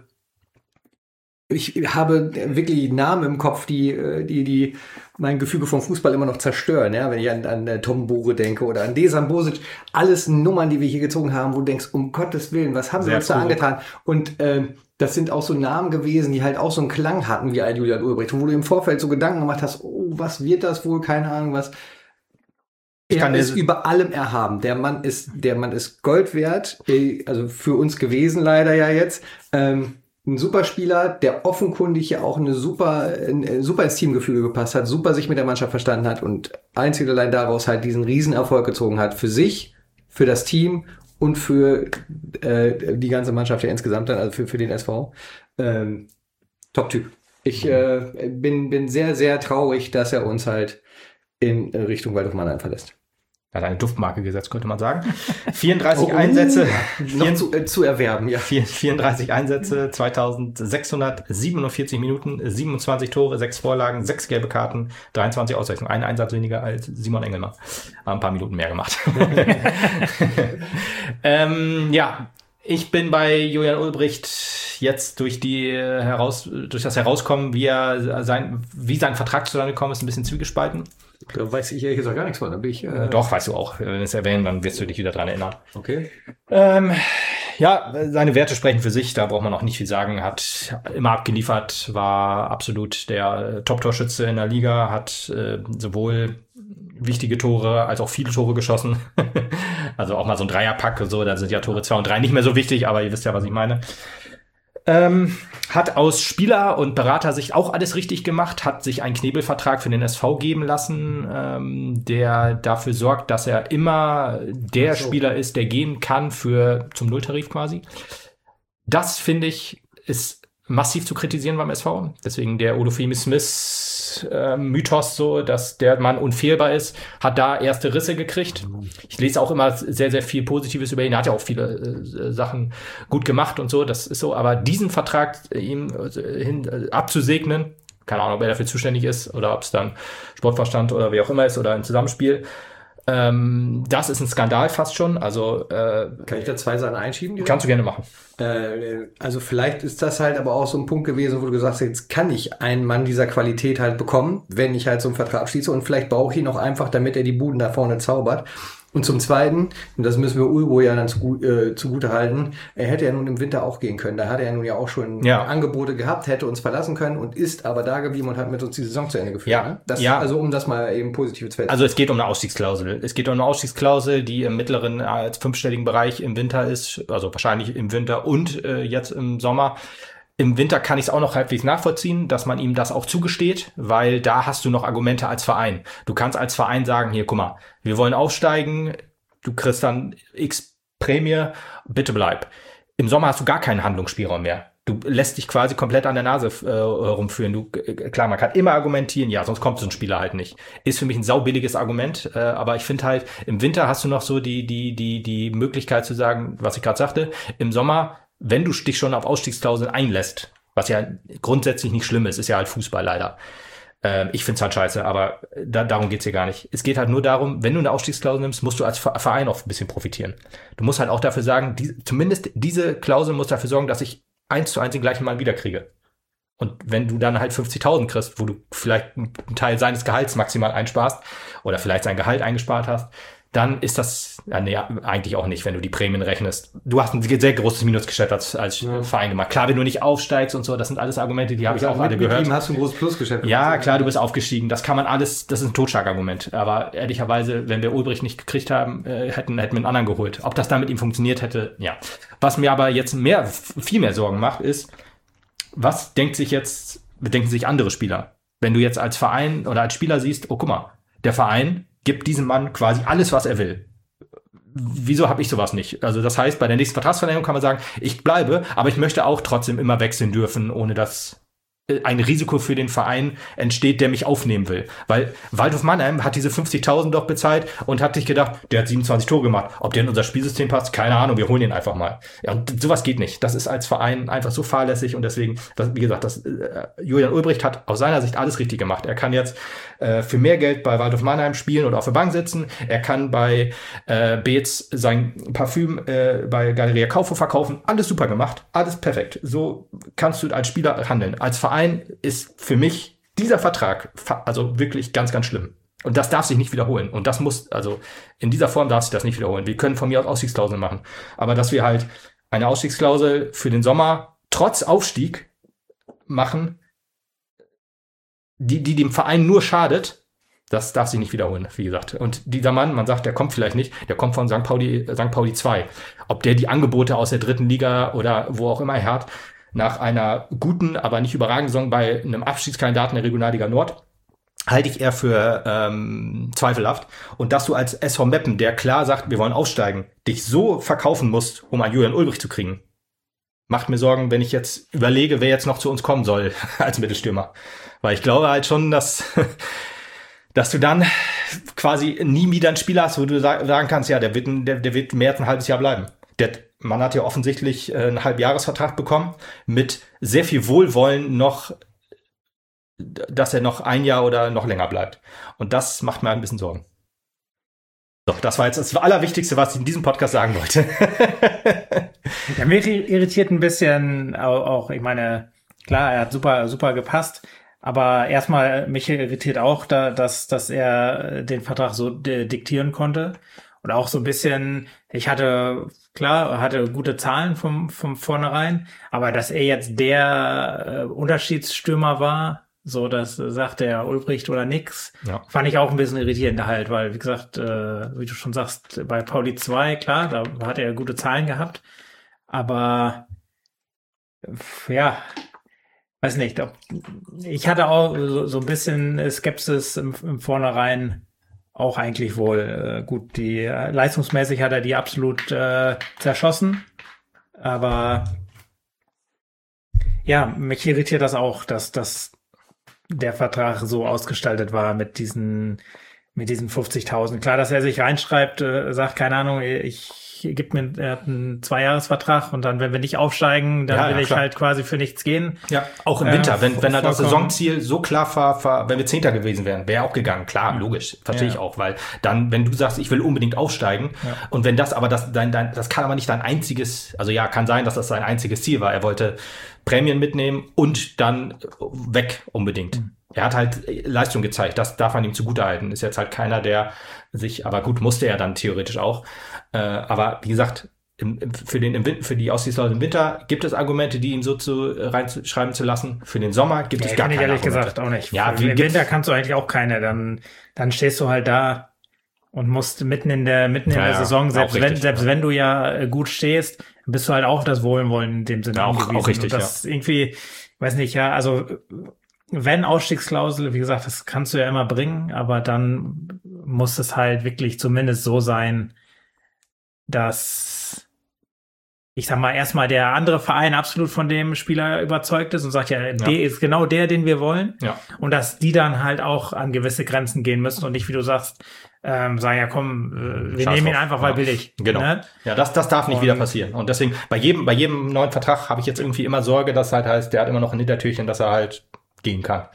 habe wirklich Namen im Kopf, die mein Gefüge vom Fußball immer noch zerstören. Ja? Wenn ich an Tom Bure denke oder an Desan Bosic, alles Nummern, die wir hier gezogen haben, wo du denkst, um Gottes Willen, was haben sie uns da angetan? Und das sind auch so Namen gewesen, die halt auch so einen Klang hatten wie ein Julian Ulbricht, wo du im Vorfeld so Gedanken gemacht hast, oh, was wird das wohl? Keine Ahnung, was. Er ist über allem erhaben. Der Mann ist Gold wert, also für uns gewesen leider ja jetzt. Ein super Spieler, der offenkundig ja auch super ins Teamgefüge gepasst hat, super sich mit der Mannschaft verstanden hat und einzig und allein daraus halt diesen Riesenerfolg gezogen hat. Für sich, für das Team und für die ganze Mannschaft ja insgesamt dann, also für den SV. Top-Typ. Ich bin sehr, sehr traurig, dass er uns halt in Richtung Waldhof Mannheim verlässt. Er hat eine Duftmarke gesetzt, könnte man sagen. 34 Einsätze. Noch zu erwerben, ja. 34 Einsätze, 2647 Minuten, 27 Tore, 6 Vorlagen, 6 gelbe Karten, 23 Auswechslungen. Ein Einsatz weniger als Simon Engelmann. Ein paar Minuten mehr gemacht. Ja, ich bin bei Julian Ulbricht jetzt durch das Herauskommen, wie sein Vertrag zustande gekommen ist, ein bisschen zwiegespalten. Da weiß ich ehrlich gesagt gar nichts von. Da bin ich, Doch, weißt du auch. Wenn wir es erwähnen, dann wirst du dich wieder dran erinnern. Okay. Ja, seine Werte sprechen für sich. Da braucht man auch nicht viel sagen. Hat immer abgeliefert, war absolut der Top-Torschütze in der Liga, hat sowohl wichtige Tore als auch viele Tore geschossen. Also auch mal so ein Dreierpack und so. Da sind ja Tore 2 und 3 nicht mehr so wichtig, aber ihr wisst ja, was ich meine. Hat aus Spieler- und Beratersicht auch alles richtig gemacht, hat sich einen Knebelvertrag für den SV geben lassen, der dafür sorgt, dass er immer der Spieler ist, der gehen kann zum Nulltarif quasi. Das, finde ich, ist massiv zu kritisieren beim SV. Deswegen der Olufemi Smith Mythos so, dass der Mann unfehlbar ist, hat da erste Risse gekriegt. Ich lese auch immer sehr, sehr viel Positives über ihn. Er hat ja auch viele Sachen gut gemacht und so, das ist so. Aber diesen Vertrag ihm abzusegnen, keine Ahnung, ob er dafür zuständig ist oder ob es dann Sportvorstand oder wie auch immer ist oder ein Zusammenspiel, das ist ein Skandal fast schon. Also kann ich da 2 Sachen einschieben? Kannst du gerne machen. Also vielleicht ist das halt aber auch so ein Punkt gewesen, wo du gesagt hast, jetzt kann ich einen Mann dieser Qualität halt bekommen, wenn ich halt so einen Vertrag abschließe und vielleicht brauche ich ihn auch einfach, damit er die Buden da vorne zaubert. Und zum Zweiten, und das müssen wir Ulbo ja dann zugute halten, er hätte ja nun im Winter auch gehen können. Da hat er ja nun ja auch schon Angebote gehabt, hätte uns verlassen können und ist aber da geblieben und hat mit uns die Saison zu Ende geführt. Ja. Ne? Also um das mal eben positiv zu feststellen. Also es geht um eine Ausstiegsklausel. Es geht um eine Ausstiegsklausel, die im mittleren als 5-stelligen Bereich im Winter ist, also wahrscheinlich im Winter und jetzt im Sommer. Im Winter kann ich es auch noch halbwegs nachvollziehen, dass man ihm das auch zugesteht, weil da hast du noch Argumente als Verein. Du kannst als Verein sagen, hier, guck mal, wir wollen aufsteigen, du kriegst dann X Prämie, bitte bleib. Im Sommer hast du gar keinen Handlungsspielraum mehr. Du lässt dich quasi komplett an der Nase herumführen. Klar, man kann immer argumentieren, ja, sonst kommt so ein Spieler halt nicht. Ist für mich ein saubilliges Argument, aber ich finde halt, im Winter hast du noch so die Möglichkeit zu sagen, was ich gerade sagte, im Sommer, wenn du dich schon auf Ausstiegsklauseln einlässt, was ja grundsätzlich nicht schlimm ist ja halt Fußball leider. Ich find's halt scheiße, aber darum geht's hier gar nicht. Es geht halt nur darum, wenn du eine Ausstiegsklausel nimmst, musst du als Verein auch ein bisschen profitieren. Du musst halt auch dafür sagen, zumindest diese Klausel muss dafür sorgen, dass ich 1:1 den gleichen Mann wiederkriege. Und wenn du dann halt 50.000 kriegst, wo du vielleicht einen Teil seines Gehalts maximal einsparst oder vielleicht sein Gehalt eingespart hast, dann ist das, eigentlich auch nicht, wenn du die Prämien rechnest. Du hast ein sehr großes Minusgeschäft als Verein gemacht. Klar, wenn du nicht aufsteigst und so, das sind alles Argumente, die habe ich auch alle gehört. Mit ihm hast du ein großes Plusgeschäft. Ja, klar, du bist aufgestiegen. Das kann man alles, das ist ein Totschlagargument. Aber ehrlicherweise, wenn wir Ulbricht nicht gekriegt haben, hätten wir einen anderen geholt. Ob das dann mit ihm funktioniert hätte, ja. Was mir aber jetzt viel mehr Sorgen macht, ist, was bedenken sich andere Spieler? wenn du jetzt als Verein oder als Spieler siehst, oh guck mal, der Verein gibt diesem Mann quasi alles, was er will. Wieso habe ich sowas nicht? Also das heißt, bei der nächsten Vertragsverlängerung kann man sagen, ich bleibe, aber ich möchte auch trotzdem immer wechseln dürfen, ohne dass ein Risiko für den Verein entsteht, der mich aufnehmen will. Weil Waldhof Mannheim hat diese 50.000 doch bezahlt und hat sich gedacht, der hat 27 Tore gemacht. Ob der in unser Spielsystem passt, keine Ahnung, wir holen ihn einfach mal. Ja, und sowas geht nicht. Das ist als Verein einfach so fahrlässig und deswegen, wie gesagt, Julian Ulbricht hat aus seiner Sicht alles richtig gemacht. Er kann jetzt für mehr Geld bei Waldhof Mannheim spielen oder auf der Bank sitzen. Er kann bei Beetz sein Parfüm bei Galeria Kaufhof verkaufen. Alles super gemacht. Alles perfekt. So kannst du als Spieler handeln. Als Verein ist für mich dieser Vertrag also wirklich ganz, ganz schlimm. Und das darf sich nicht wiederholen. Und das muss, also in dieser Form darf sich das nicht wiederholen. Wir können von mir aus Ausstiegsklauseln machen. Aber dass wir halt eine Ausstiegsklausel für den Sommer trotz Aufstieg machen, die dem Verein nur schadet, das darf sich nicht wiederholen, wie gesagt. Und dieser Mann, man sagt, der kommt vielleicht nicht, der kommt von St. Pauli 2. Ob der die Angebote aus der 3. Liga oder wo auch immer er hat, nach einer guten, aber nicht überragenden Saison bei einem Abstiegskandidaten der Regionalliga Nord, halte ich eher für zweifelhaft. Und dass du als SV Meppen, der klar sagt, wir wollen aufsteigen, dich so verkaufen musst, um einen Julian Ulbricht zu kriegen, macht mir Sorgen, wenn ich jetzt überlege, wer jetzt noch zu uns kommen soll als Mittelstürmer. Weil ich glaube halt schon, dass du dann quasi nie wieder einen Spieler hast, wo du sagen kannst, ja, der wird mehr als ein halbes Jahr bleiben. Man hat ja offensichtlich einen Halbjahresvertrag bekommen mit sehr viel Wohlwollen noch, dass er noch ein Jahr oder noch länger bleibt. Und das macht mir ein bisschen Sorgen. Doch, das war jetzt das Allerwichtigste, was ich in diesem Podcast sagen wollte. Ja, mich irritiert ein bisschen auch, ich meine, klar, er hat super gepasst. Aber erstmal, mich irritiert auch, dass er den Vertrag so diktieren konnte. Und auch so ein bisschen, ich hatte gute Zahlen vom vornherein, aber dass er jetzt der Unterschiedsstürmer war, so das sagt der Ulbricht oder nix, ja, fand ich auch ein bisschen irritierend halt, weil, wie gesagt, wie du schon sagst, bei Pauli 2, klar, da hat er gute Zahlen gehabt, aber ja, weiß nicht, ich hatte auch so ein bisschen Skepsis im Vornherein, auch eigentlich wohl gut. Die leistungsmäßig hat er die absolut zerschossen, aber ja, mich irritiert das auch, dass der Vertrag so ausgestaltet war mit diesen 50.000. Klar, dass er sich reinschreibt, sagt, keine Ahnung, er hat einen 2-Jahres-Vertrag und dann, wenn wir nicht aufsteigen, dann will ich halt quasi für nichts gehen. Ja, auch im Winter, wenn er das Saisonziel so klar war, wenn wir Zehnter gewesen wären, wäre auch gegangen. Klar, logisch, verstehe ich auch, weil dann, wenn du sagst, ich will unbedingt aufsteigen und wenn das aber das kann aber nicht dein einziges, also ja, kann sein, dass das sein einziges Ziel war. Er wollte Prämien mitnehmen und dann weg unbedingt. Er hat halt Leistung gezeigt, das darf man ihm zugutehalten. Ist jetzt halt keiner, der sich, aber gut, musste er dann theoretisch auch. Aber wie gesagt, für die Ausstiegsklausel im Winter gibt es Argumente, die ihn so reinschreiben zu lassen. Für den Sommer gibt es gar keine ehrlich Argumente. Gesagt auch nicht. Ja, im Winter kannst du eigentlich auch keine. Dann stehst du halt da und musst mitten in der Saison, selbst wenn du ja gut stehst, bist du halt auch auf das Wohlwollen in dem Sinne angewiesen. Auch richtig, und das irgendwie, weiß nicht, ja, also wenn Ausstiegsklausel, wie gesagt, das kannst du ja immer bringen, aber dann muss es halt wirklich zumindest so sein, dass, ich sag mal, erstmal der andere Verein absolut von dem Spieler überzeugt ist und sagt, der ist genau der, den wir wollen. Ja. Und dass die dann halt auch an gewisse Grenzen gehen müssen und nicht, wie du sagst, sagen, ja komm, wir nehmen ihn einfach, weil billig. Genau. Ne? Ja, das darf nicht wieder passieren. Und deswegen, bei jedem neuen Vertrag habe ich jetzt irgendwie immer Sorge, dass halt heißt, der hat immer noch ein Hintertürchen, dass er halt gehen kann.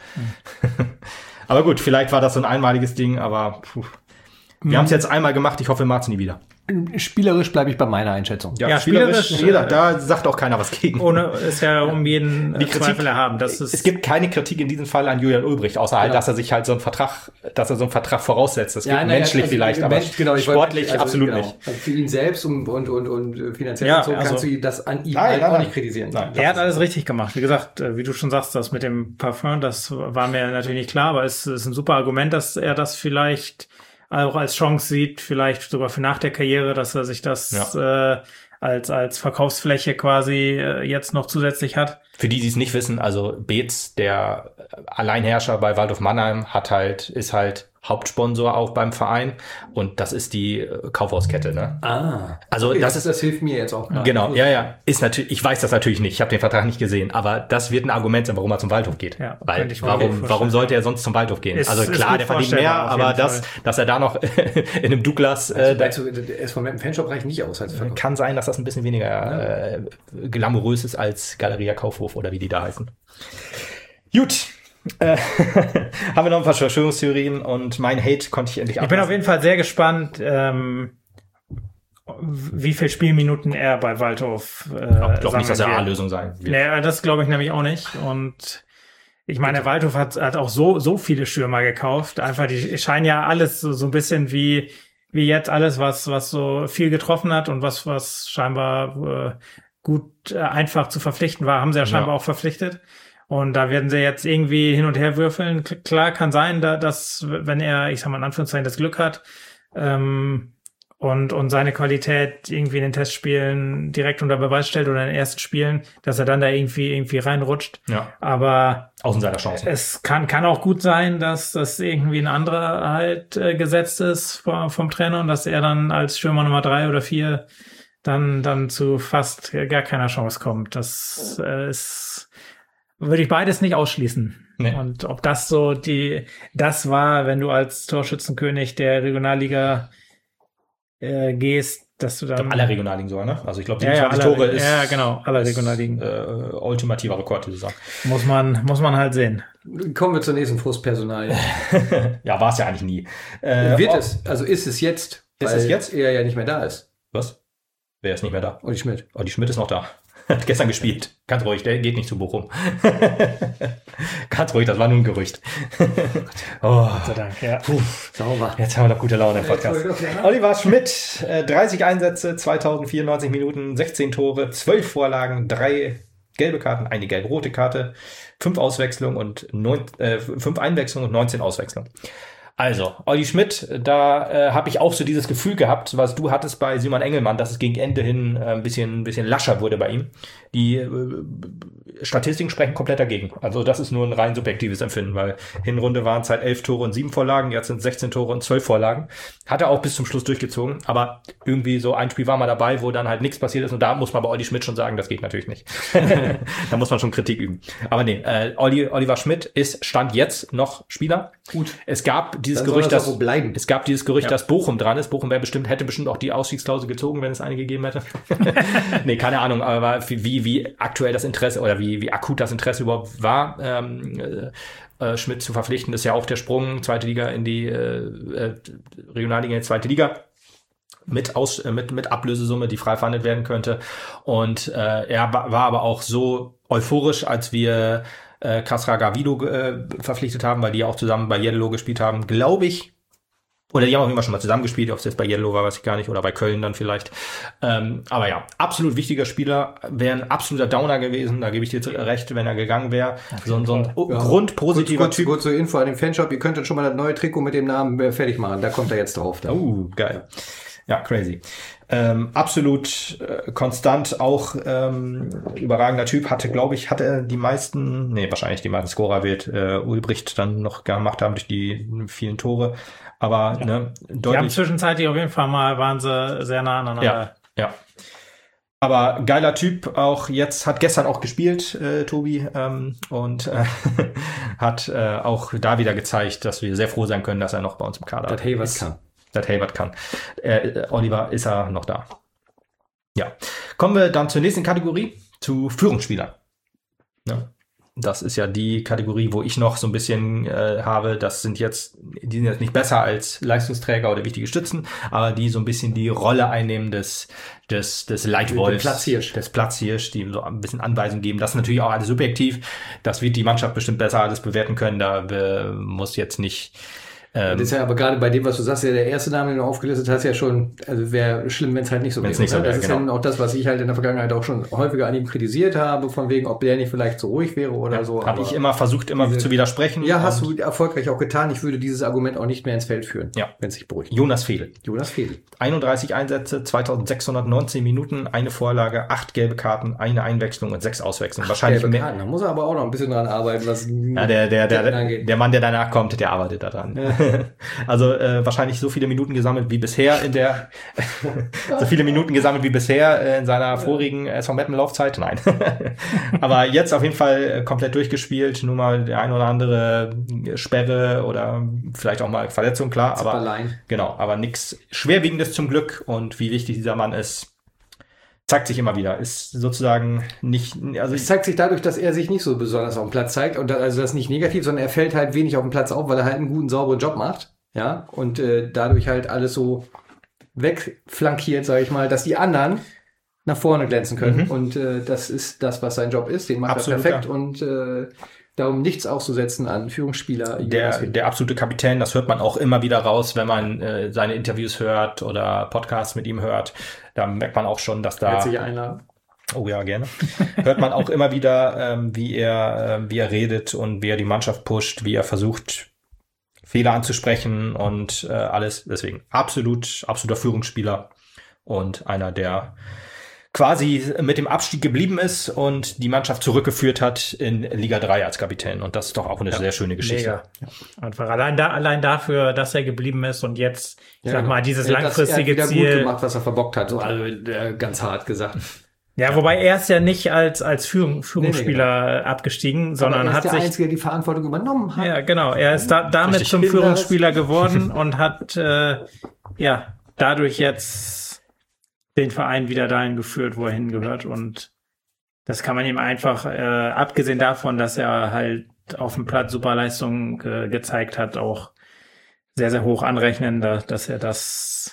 Aber gut, vielleicht war das so ein einmaliges Ding, aber wir haben es jetzt einmal gemacht, ich hoffe, wir machen es nie wieder. Spielerisch bleibe ich bei meiner Einschätzung. Ja, spielerisch da sagt auch keiner was gegen. Ohne ist ja um jeden Zweifel erhaben. Es gibt keine Kritik in diesem Fall an Julian Ulbricht, außer halt, dass er sich halt so einen Vertrag voraussetzt. Das geht menschlich vielleicht, aber sportlich absolut nicht. Also für ihn selbst und finanziell und so kannst du das an ihm auch nicht kritisieren. Nein, er hat alles richtig gemacht. Wie gesagt, wie du schon sagst, das mit dem Parfum, das war mir natürlich nicht klar, aber es ist ein super Argument, dass er das vielleicht auch als Chance sieht, vielleicht sogar für nach der Karriere, dass er sich das als Verkaufsfläche quasi jetzt noch zusätzlich hat. Für die es nicht wissen, also Beetz, der Alleinherrscher bei Waldhof Mannheim, ist halt Hauptsponsor auch beim Verein und das ist die Kaufhauskette, ne? Also okay, das hilft mir jetzt auch. Genau, ja. Ist natürlich, ich weiß das natürlich nicht, ich habe den Vertrag nicht gesehen, aber das wird ein Argument sein, warum er zum Waldhof geht. Ja, weil warum sollte er sonst zum Waldhof gehen? Also klar, der verdient mehr, aber dass er da noch in einem Douglas der SV Meppen Fanshop reicht nicht aus als Verkauf. Kann sein, dass das ein bisschen weniger glamourös ist als Galeria Kaufhof oder wie die da heißen. Gut. Haben wir noch ein paar Verschwörungstheorien und mein Hate konnte ich endlich ablassen. Ich bin auf jeden Fall sehr gespannt, wie viel Spielminuten er bei Waldhof ich glaube nicht, dass er A-Lösung sein wird. Nee, das glaube ich nämlich auch nicht. Und ich meine, Waldhof hat auch so viele Stürmer gekauft. Einfach, die scheinen ja alles so ein bisschen wie jetzt alles, was so viel getroffen hat und was scheinbar gut einfach zu verpflichten war, haben sie ja scheinbar auch verpflichtet. Und da werden sie jetzt irgendwie hin und her würfeln. Klar kann sein, dass, wenn er, ich sag mal in Anführungszeichen, das Glück hat, und seine Qualität irgendwie in den Testspielen direkt unter Beweis stellt oder in den ersten Spielen, dass er dann da irgendwie reinrutscht. Ja. Aber Außenseiterchancen. Es kann auch gut sein, dass das irgendwie ein anderer halt gesetzt ist vom Trainer und dass er dann als Stürmer Nummer 3 oder 4 dann zu fast gar keiner Chance kommt. Das würde ich beides nicht ausschließen. Nee. Und ob das das war, wenn du als Torschützenkönig der Regionalliga gehst, dass du dann... Ich glaube, aller Regionalligen sogar, ne? Also ich glaube, 27 Tore ist... Ja, genau, aller Regionalligen. Ultimativer Rekord, diese Saison. Muss man halt sehen. Kommen wir zur nächsten Frustpersonal. Ja, war es ja eigentlich nie. Ist es jetzt? Ist es jetzt? Er ja nicht mehr da ist. Was? Wer ist nicht mehr da? Olli Schmidt. Olli Schmidt ist noch da. Hat gestern gespielt. Ganz ruhig, der geht nicht zu Bochum. Ganz ruhig, das war nur ein Gerücht. Gott sei Dank, ja. Sauber. Jetzt haben wir noch gute Laune im Podcast. Oliver Schmidt, 30 Einsätze, 2094 Minuten, 16 Tore, 12 Vorlagen, 3 gelbe Karten, eine gelb-rote Karte, 5 Auswechslungen und 5 Einwechslungen und 19 Auswechslungen. Also, Olli Schmidt, da habe ich auch so dieses Gefühl gehabt, was du hattest bei Simon Engelmann, dass es gegen Ende hin ein bisschen lascher wurde bei ihm. Die Statistiken sprechen komplett dagegen. Also das ist nur ein rein subjektives Empfinden, weil Hinrunde waren es halt 11 Tore und 7 Vorlagen, jetzt sind es 16 Tore und 12 Vorlagen. Hat er auch bis zum Schluss durchgezogen, aber irgendwie so ein Spiel war mal dabei, wo dann halt nichts passiert ist und da muss man bei Olli Schmidt schon sagen, das geht natürlich nicht. Da muss man schon Kritik üben. Aber nee, Oliver Schmidt ist Stand jetzt noch Spieler. Gut. Es gab dieses Gerücht, dass Bochum dran ist. Bochum hätte bestimmt auch die Ausstiegsklausel gezogen, wenn es eine gegeben hätte. Nee, keine Ahnung, aber wie aktuell das Interesse oder wie akut das Interesse überhaupt war, Schmidt zu verpflichten, ist ja auch der Sprung, zweite Liga in die Regionalliga in die zweite Liga. Mit Ablösesumme, die frei verhandelt werden könnte. Und er war aber auch so euphorisch, als wir Kasra Gavido verpflichtet haben, weil die auch zusammen bei Jeddelo gespielt haben, glaube ich. Oder die haben auch immer schon mal zusammen gespielt, ob es jetzt bei Jeddelo war, weiß ich gar nicht, oder bei Köln dann vielleicht. Aber ja, absolut wichtiger Spieler, wäre ein absoluter Downer gewesen, da gebe ich dir recht, wenn er gegangen wäre. So ein grundpositiver Typ. Kurz zur Info an den Fanshop, ihr könnt dann schon mal das neue Trikot mit dem Namen fertig machen, da kommt er jetzt drauf. Geil. Ja, crazy. Absolut konstant, auch überragender Typ, hatte die meisten Scorer wird Ulbricht dann noch gemacht haben durch die vielen Tore, aber deutlich. Die haben zwischenzeitlich auf jeden Fall waren sie sehr nah aneinander. Ja. Aber geiler Typ, hat gestern auch gespielt, Tobi, und hat auch da wieder gezeigt, dass wir sehr froh sein können, dass er noch bei uns im Kader ist. Das Hayward kann. Oliver ist er noch da. Ja. Kommen wir dann zur nächsten Kategorie, zu Führungsspielern. Ja. Das ist ja die Kategorie, wo ich noch so ein bisschen habe, die sind jetzt nicht besser als Leistungsträger oder wichtige Stützen, aber die so ein bisschen die Rolle einnehmen des Leitwolfs, des Platzhirsch, die so ein bisschen Anweisungen geben. Das ist natürlich auch alles subjektiv. Das wird die Mannschaft bestimmt besser alles bewerten können. Da muss jetzt nicht Das ist ja aber gerade bei dem, was du sagst, ja der erste Name, den du aufgelistet hast, ja schon, also wäre schlimm, wenn es halt nicht so wäre. Wenn's nicht so wäre, Das ist genau. ja auch das, was ich halt in der Vergangenheit auch schon häufiger an ihm kritisiert habe, von wegen, ob der nicht vielleicht so ruhig wäre oder so. Habe aber ich immer versucht, immer zu widersprechen. Ja, hast Und du erfolgreich auch getan. Ich würde dieses Argument auch nicht mehr ins Feld führen, Ja. wenn es sich beruhigt. Jonas Fehl. Jonas Fehl. 31 Einsätze, 2619 Minuten, eine Vorlage, 8 gelbe Karten, eine Einwechslung und 6 Auswechslungen. Wahrscheinlich Gelbe mehr. Karten. Da muss er aber auch noch ein bisschen dran arbeiten, was Ja, angeht. der Mann, der danach kommt, der arbeitet daran. Also wahrscheinlich so viele Minuten gesammelt wie bisher in der so viele Minuten gesammelt wie bisher in seiner vorigen SV Meppen Laufzeit. Nein. Aber jetzt auf jeden Fall komplett durchgespielt, nur mal der ein oder andere Sperre oder vielleicht auch mal Verletzung, klar, aber Zipperlein. genau, aber nichts Schwerwiegendes zum Glück. Und wie wichtig dieser Mann ist, zeigt sich immer wieder. Ist sozusagen nicht, also Es zeigt sich dadurch, dass er sich nicht so besonders auf dem Platz zeigt. Und also das ist nicht negativ, sondern er fällt halt wenig auf dem Platz auf, weil er halt einen guten, sauberen Job macht. Ja, und dadurch halt alles so wegflankiert, sage ich mal, dass die anderen nach vorne glänzen können. Und das ist das, was sein Job ist. Den macht Absolut, er perfekt. ja. Und darum nichts auszusetzen an Führungsspieler. der absolute Kapitän, das hört man auch immer wieder raus, wenn man seine Interviews hört oder Podcasts mit ihm hört. Da merkt man auch schon, dass da, Herzliche Einladung. oh ja, gerne, hört man auch immer wieder, wie er redet und wie er die Mannschaft pusht, wie er versucht, Fehler anzusprechen und alles. Deswegen absoluter Führungsspieler und einer, der quasi mit dem Abstieg geblieben ist und die Mannschaft zurückgeführt hat in Liga 3 als Kapitän. Und das ist doch auch eine sehr schöne Geschichte. Mega. Einfach allein dafür, dass er geblieben ist und jetzt, ich sag mal, dieses langfristige er hat Ziel. gut gemacht, was er verbockt hat. So, also ganz hart gesagt. Ja, wobei er ist ja nicht als Führungsspieler abgestiegen, sondern er ist hat der sich Einzige, der die Verantwortung übernommen hat. ja, genau. Er ist damit Richtig. zum Führungsspieler geworden und hat dadurch jetzt den Verein wieder dahin geführt, wo er hingehört. Und das kann man ihm einfach, abgesehen davon, dass er halt auf dem Platz super Leistungen gezeigt hat, auch sehr, sehr hoch anrechnen, dass er das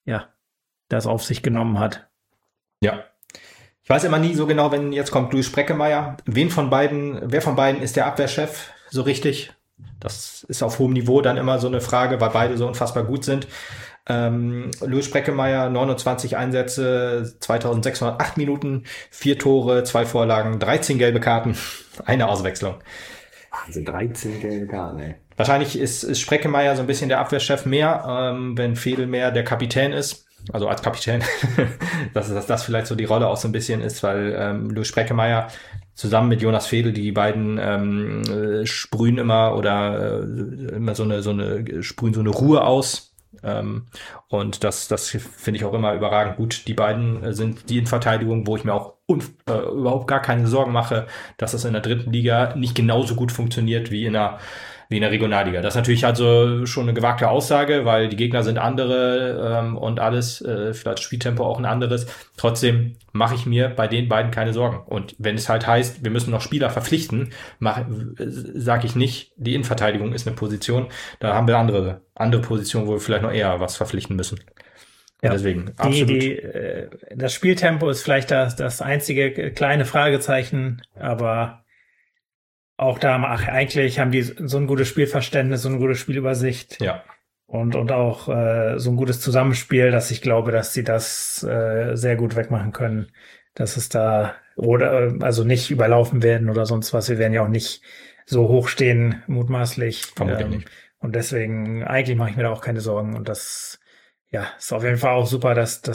auf sich genommen hat. Ja. Ich weiß immer nie so genau, wenn jetzt kommt Luis Spreckemeier, wer von beiden ist der Abwehrchef so richtig? Das ist auf hohem Niveau dann immer so eine Frage, weil beide so unfassbar gut sind. Luis Spreckemeier, 29 Einsätze, 2608 Minuten, 4 Tore, 2 Vorlagen, 13 gelbe Karten, eine Auswechslung. Also 13 gelbe Karten, ey. Wahrscheinlich ist Spreckemeier so ein bisschen der Abwehrchef mehr, wenn Fedel mehr der Kapitän ist. Also als Kapitän, dass das vielleicht so die Rolle auch so ein bisschen ist, weil Luis Spreckemeier zusammen mit Jonas Fedel, die beiden sprühen immer oder immer sprühen so eine Ruhe aus. Und das finde ich auch immer überragend gut. Die beiden sind die Innenverteidigung, wo ich mir auch überhaupt gar keine Sorgen mache, dass das in der dritten Liga nicht genauso gut funktioniert wie in der Regionalliga. Das ist natürlich also schon eine gewagte Aussage, weil die Gegner sind andere und alles, vielleicht das Spieltempo auch ein anderes. Trotzdem mache ich mir bei den beiden keine Sorgen. Und wenn es halt heißt, wir müssen noch Spieler verpflichten, sage ich nicht, die Innenverteidigung ist eine Position. Da haben wir andere Positionen, wo wir vielleicht noch eher was verpflichten müssen. Ja, deswegen absolut. Das Spieltempo ist vielleicht das einzige kleine Fragezeichen, aber auch da eigentlich haben die so ein gutes Spielverständnis, so eine gute Spielübersicht. Ja. Und auch so ein gutes Zusammenspiel, dass ich glaube, dass sie das sehr gut wegmachen können. Dass es da also nicht überlaufen werden oder sonst was. Wir werden ja auch nicht so hoch stehen, mutmaßlich. Vermutlich nicht. Und deswegen, eigentlich mache ich mir da auch keine Sorgen. Und das ist auf jeden Fall auch super, dass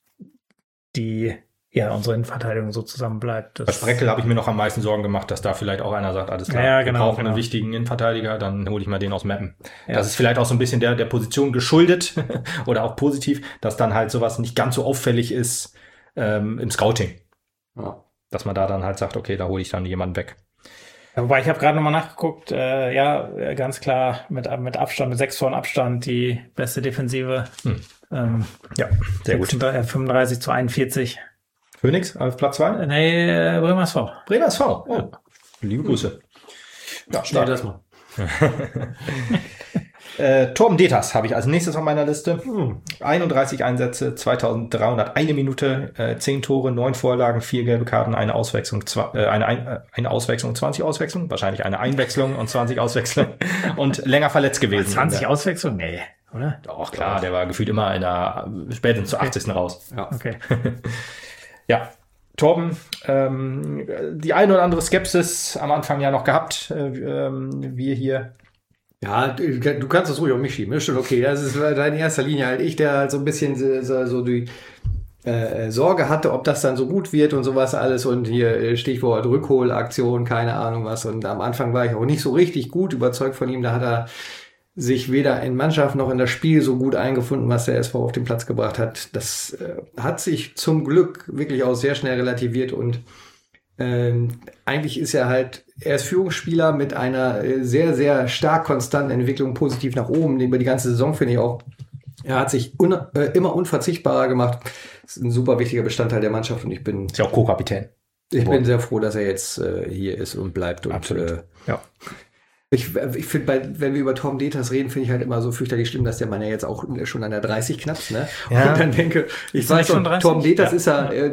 unsere Innenverteidigung so zusammen bleibt. Bei Spreckel habe ich mir noch am meisten Sorgen gemacht, dass da vielleicht auch einer sagt, alles klar, wir brauchen einen wichtigen Innenverteidiger, dann hole ich mal den aus Meppen. Ja. Das ist vielleicht auch so ein bisschen der Position geschuldet oder auch positiv, dass dann halt sowas nicht ganz so auffällig ist im Scouting. Ja. Dass man da dann halt sagt, okay, da hole ich dann jemanden weg. Ja, wobei ich habe gerade nochmal nachgeguckt, ganz klar mit Abstand, mit 6 Toren Abstand die beste Defensive. Sehr gut. 35-41. Phoenix auf Platz 2? Nee, Bremer SV. Bremer SV. Oh, liebe Grüße. Ja, stark. Das mal. Torben Deters habe ich als nächstes auf meiner Liste. 31 Einsätze, 2301 Minute, 10 Tore, 9 Vorlagen, 4 gelbe Karten, eine Auswechslung, eine Auswechslung, 20 Auswechslungen, wahrscheinlich eine Einwechslung und 20 Auswechslungen und länger verletzt gewesen. 20 Auswechslungen? Nee, oder? Doch, klar, der war gefühlt immer spätestens zur 80. raus. Ja. Okay. Ja, Torben, die eine oder andere Skepsis am Anfang ja noch gehabt, wir hier. Ja, du kannst das ruhig auf mich schieben, ist schon okay. Das ist in erster Linie halt ich, der halt so ein bisschen so die Sorge hatte, ob das dann so gut wird und sowas alles. Und hier Stichwort Rückholaktion, keine Ahnung was. Und am Anfang war ich auch nicht so richtig gut überzeugt von ihm. Da hat er sich weder in Mannschaft noch in das Spiel so gut eingefunden, was der SV auf den Platz gebracht hat. Das hat sich zum Glück wirklich auch sehr schnell relativiert und eigentlich ist er ist Führungsspieler mit einer sehr, sehr stark konstanten Entwicklung positiv nach oben. Über die ganze Saison finde ich auch, er hat sich immer unverzichtbarer gemacht. Das ist ein super wichtiger Bestandteil der Mannschaft und Ist ja auch Co-Kapitän. Ich bin sehr froh, dass er jetzt hier ist und bleibt. Und, absolut. Ja. Ich finde, wenn wir über Torben Deters reden, finde ich halt immer so fürchterlich schlimm, dass der Mann ja jetzt auch schon an der 30 knappt, ne? Ja. Und dann denke, ich weiß schon, Torben Deters ist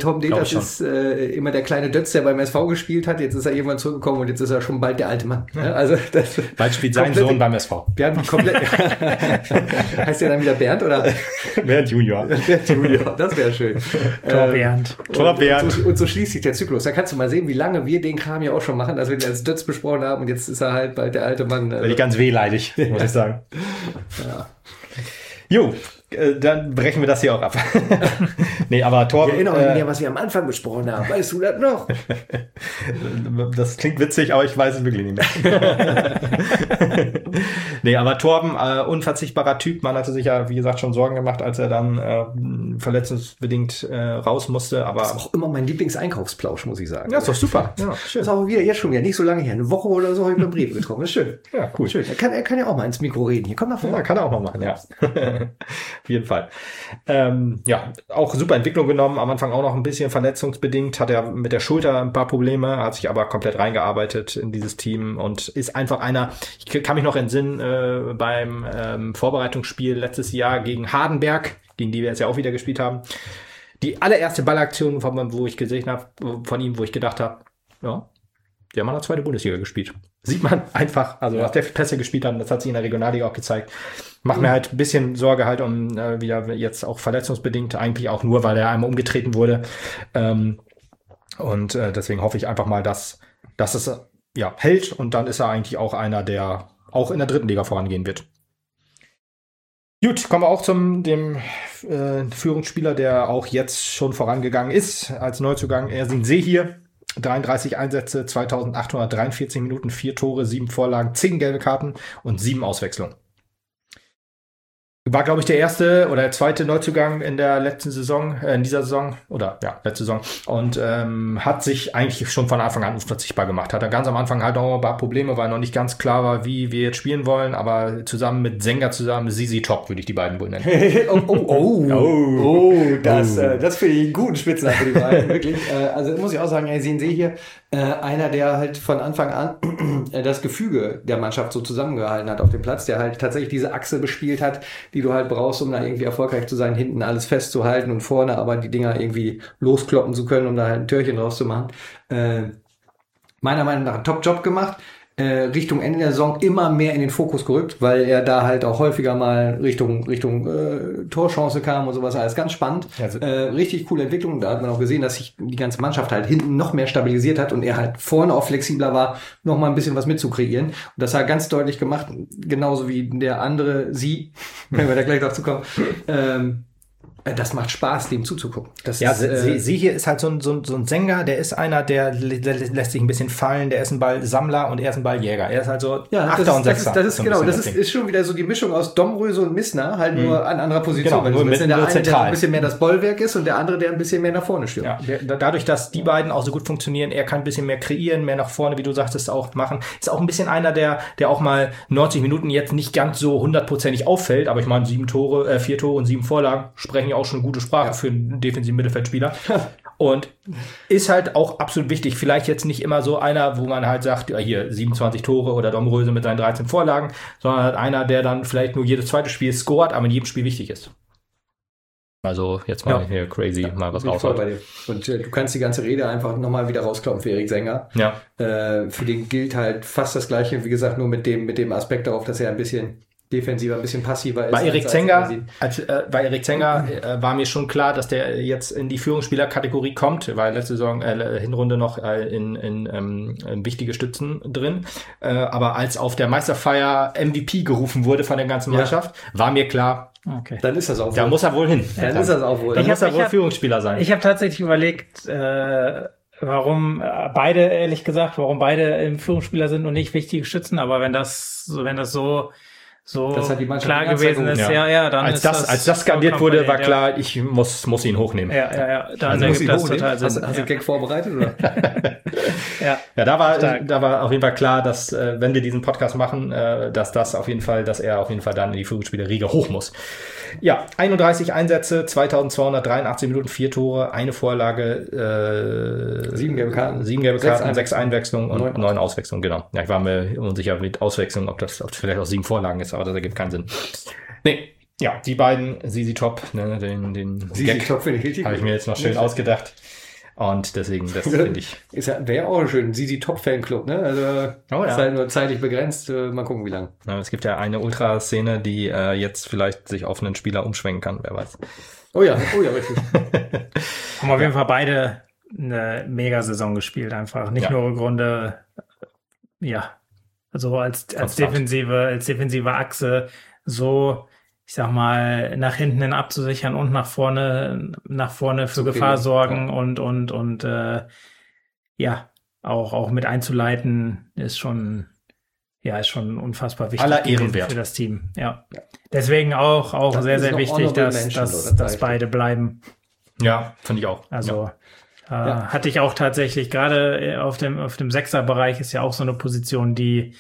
immer der kleine Dötz, der beim SV gespielt hat. Jetzt ist er irgendwann zurückgekommen und jetzt ist er schon bald der alte Mann. Ne? Also bald spielt sein Sohn beim SV. Bernd komplett. Heißt der dann wieder Bernd oder? Bernd Junior. Bernd Junior, das wäre schön. Tor Bernd. Und so schließt sich der Zyklus. Da kannst du mal sehen, wie lange wir den Kram ja auch schon machen, dass wir den als Dötz besprochen haben und jetzt ist er halt bald der alte Mann. Bin ich ganz wehleidig, muss ich sagen. Ja. Jo, dann brechen wir das hier auch ab. Nee, aber Torben... Ich erinnere mich wieder, was wir am Anfang besprochen haben. Weißt du das noch? Das klingt witzig, aber ich weiß es wirklich nicht mehr. Nee, aber Torben, unverzichtbarer Typ. Man hatte sich ja, wie gesagt, schon Sorgen gemacht, als er dann verletzungsbedingt raus musste. Aber das ist auch immer mein Lieblingseinkaufsplausch, muss ich sagen. Ja, ist doch super. Ja, schön. Das ist auch wieder jetzt schon wieder nicht so lange her. Eine Woche oder so habe ich mir Briefe getroffen. Ist schön. Ja, cool. Schön. Er kann ja auch mal ins Mikro reden. Hier, komm nach vorne. Ja, kann er auch mal machen, ja. Auf jeden Fall. Ja, auch super Entwicklung genommen. Am Anfang auch noch ein bisschen verletzungsbedingt. Hat er mit der Schulter ein paar Probleme, hat sich aber komplett reingearbeitet in dieses Team und ist einfach einer, ich kann mich noch entsinnen, beim Vorbereitungsspiel letztes Jahr gegen Hardenberg, gegen die wir jetzt ja auch wieder gespielt haben. Die allererste Ballaktion, wo ich gesehen habe, von ihm, wo ich gedacht habe, ja, die haben in der zweiten Bundesliga gespielt. Sieht man einfach, also was der für Pässe gespielt hat, das hat sich in der Regionalliga auch gezeigt. Macht mir halt ein bisschen Sorge halt um wieder jetzt auch verletzungsbedingt, eigentlich auch nur, weil er einmal umgetreten wurde. Und deswegen hoffe ich einfach mal, dass es hält und dann ist er eigentlich auch einer, der auch in der dritten Liga vorangehen wird. Gut, kommen wir auch dem Führungsspieler, der auch jetzt schon vorangegangen ist als Neuzugang. Ersin Sehir. 33 Einsätze, 2843 Minuten, 4 Tore, 7 Vorlagen, 10 gelbe Karten und 7 Auswechslungen. War, glaube ich, der erste oder der zweite Neuzugang in der letzten Saison, letzte Saison. Und hat sich eigentlich schon von Anfang an unverzichtbar gemacht. Hatte ganz am Anfang halt auch ein paar Probleme, weil noch nicht ganz klar war, wie wir jetzt spielen wollen. Aber zusammen mit Sänger Sisi Top würde ich die beiden wohl nennen. Das finde ich einen guten Spitznamen für die beiden, wirklich. Also muss ich auch sagen, sehen Sie hier, einer, der halt von Anfang an das Gefüge der Mannschaft so zusammengehalten hat auf dem Platz, der halt tatsächlich diese Achse bespielt hat, die du halt brauchst, um da irgendwie erfolgreich zu sein, hinten alles festzuhalten und vorne aber die Dinger irgendwie loskloppen zu können, um da halt ein Türchen draus zu machen. Meiner Meinung nach einen Top-Job gemacht. Richtung Ende der Saison immer mehr in den Fokus gerückt, weil er da halt auch häufiger mal Richtung Torchance kam und sowas. Alles ganz spannend. Also, richtig coole Entwicklung. Da hat man auch gesehen, dass sich die ganze Mannschaft halt hinten noch mehr stabilisiert hat und er halt vorne auch flexibler war, noch mal ein bisschen was mitzukreieren. Und das hat er ganz deutlich gemacht, genauso wie der andere, wenn wir da gleich dazu kommen. Das macht Spaß, dem zuzugucken. Sie hier ist halt so ein Sänger, der ist einer, der lässt sich ein bisschen fallen, der ist ein Ballsammler und er ist ein Balljäger. Er ist halt so Achter und Sechser. Das ist schon wieder so die Mischung aus Domröse und Missner, halt nur an anderer Position. Genau, nur der eine, zentral. der ein bisschen mehr das Bollwerk ist und der andere, der ein bisschen mehr nach vorne stürmt. Ja, dadurch, dass die beiden auch so gut funktionieren, er kann ein bisschen mehr kreieren, mehr nach vorne, wie du sagtest, auch machen. Ist auch ein bisschen einer, der auch mal 90 Minuten jetzt nicht ganz so 100%ig auffällt, aber ich meine, 4 Tore und 7 Vorlagen sprechen ja auch schon eine gute Sprache für einen defensiven Mittelfeldspieler. Und ist halt auch absolut wichtig. Vielleicht jetzt nicht immer so einer, wo man halt sagt, ja, hier 27 Tore oder Domröse mit seinen 13 Vorlagen, sondern halt einer, der dann vielleicht nur jedes zweite Spiel scoret, aber in jedem Spiel wichtig ist. Also jetzt mal hier crazy mal was raus. Und du kannst die ganze Rede einfach nochmal wieder rauskloppen für Erik Sänger. Ja. Für den gilt halt fast das Gleiche, wie gesagt, nur mit dem Aspekt darauf, dass er ein bisschen defensiver, ein bisschen passiver ist. Bei Erik Zenger war mir schon klar, dass der jetzt in die Führungsspielerkategorie kommt, weil letzte Saison Hinrunde noch in wichtige Stützen drin. Aber als auf der Meisterfeier MVP gerufen wurde von der ganzen Mannschaft, war mir klar, okay, dann ist das auch wohl. Da muss er wohl hin. Dann ist das auch wohl. Dann muss er wohl Führungsspieler sein. Ich habe tatsächlich überlegt, warum beide im Führungsspieler sind und nicht wichtige Stützen, aber wenn das so das hat die Mannschaft klar gewesen ist, dann als das skandiert wurde, war klar, ich muss ihn hochnehmen. Ja, dann ergibt das total Sinn. Hast du den Gag vorbereitet, oder? Ja, da war auf jeden Fall klar, dass, wenn wir diesen Podcast machen, dass er auf jeden Fall dann in die Führungsspielerriege hoch muss. Ja, 31 Einsätze, 2283 Minuten, 4 Tore, eine Vorlage, 7 gelbe Karten, 6 Einwechslungen und 9 Auswechslungen, genau. Ja, ich war mir unsicher mit Auswechslungen, ob vielleicht auch 7 Vorlagen ist, aber das ergibt keinen Sinn. Nee, ja, die beiden, Sisi Top, ne, den Gag habe ich mir jetzt noch schön ausgedacht. Und deswegen, das finde ich. Wäre auch schön, Sisi Top Fanclub, ne? Also, ist halt nur zeitlich begrenzt. Mal gucken, wie lang. Ja, es gibt ja eine Ultraszene, die jetzt vielleicht sich auf einen Spieler umschwenken kann, wer weiß. Oh ja, richtig. Haben auf jeden Fall beide eine Mega-Saison gespielt, einfach. Nicht nur Rückrunde, also als defensive Achse so, ich sag mal, nach hinten hin abzusichern und nach vorne für Gefahr sorgen und auch mit einzuleiten, ist schon unfassbar wichtig für das Team. Ja. Deswegen auch sehr, sehr wichtig, dass beide bleiben. Ja, finde ich auch. Also hatte ich auch tatsächlich, gerade auf dem Sechserbereich ist ja auch so eine Position, die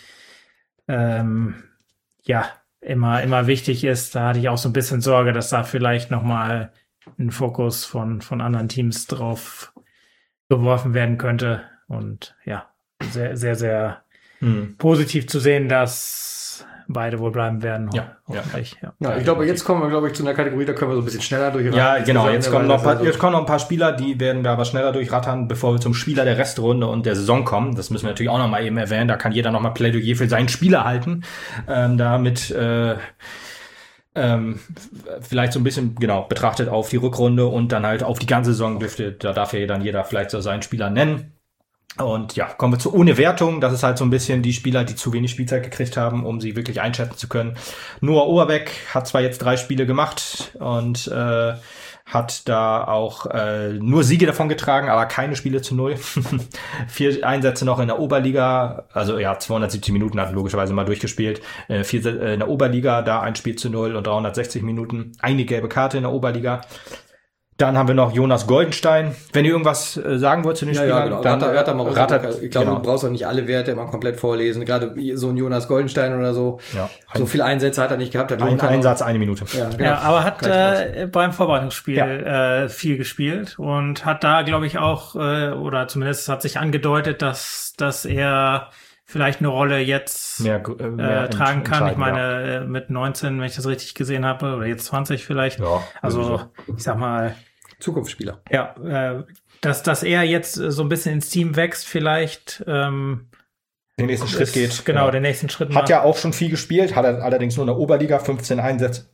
immer wichtig ist. Da hatte ich auch so ein bisschen Sorge, dass da vielleicht nochmal ein Fokus von anderen Teams drauf geworfen werden könnte. Und sehr, sehr, sehr positiv zu sehen, dass beide wohl bleiben werden. Ja, ich glaube, jetzt kommen wir, zu einer Kategorie, da können wir so ein bisschen schneller durchrattern. Ja, genau. Jetzt kommen noch ein paar Spieler, die werden wir aber schneller durchrattern, bevor wir zum Spieler der Restrunde und der Saison kommen. Das müssen wir natürlich auch noch mal eben erwähnen. Da kann jeder noch mal Plädoyer für seinen Spieler halten. Damit vielleicht so ein bisschen, betrachtet auf die Rückrunde und dann halt auf die ganze Saison da darf ja dann jeder vielleicht so seinen Spieler nennen. Und ja, kommen wir zu ohne Wertung. Das ist halt so ein bisschen die Spieler, die zu wenig Spielzeit gekriegt haben, um sie wirklich einschätzen zu können. Noah Oberbeck hat zwar jetzt 3 Spiele gemacht und hat da auch nur Siege davon getragen, aber keine Spiele zu 0. 4 Einsätze noch in der Oberliga, also 270 Minuten hat logischerweise mal durchgespielt. 4 in der Oberliga, da ein Spiel zu 0 und 360 Minuten. Eine gelbe Karte in der Oberliga. Dann haben wir noch Jonas Goldenstein. Wenn ihr irgendwas sagen wollt zu den Spielern, genau. dann rattert. Ich glaube, du brauchst auch nicht alle Werte immer komplett vorlesen. Gerade so ein Jonas Goldenstein oder so. Ja, so viele Einsätze hat er nicht gehabt. Ein Einsatz, 1 Minute. Ja, genau. Aber hat beim Vorbereitungsspiel viel gespielt und hat da, glaube ich, auch, oder zumindest hat sich angedeutet, dass er vielleicht eine Rolle jetzt mehr tragen kann. Ich meine, mit 19, wenn ich das richtig gesehen habe, oder jetzt 20 vielleicht. Ja, also, ich sag mal, Zukunftsspieler. Ja, dass er jetzt so ein bisschen ins Team wächst, vielleicht den nächsten Schritt geht. Genau, den nächsten Schritt macht. Hat ja auch schon viel gespielt, hat allerdings nur in der Oberliga 15 Einsätze,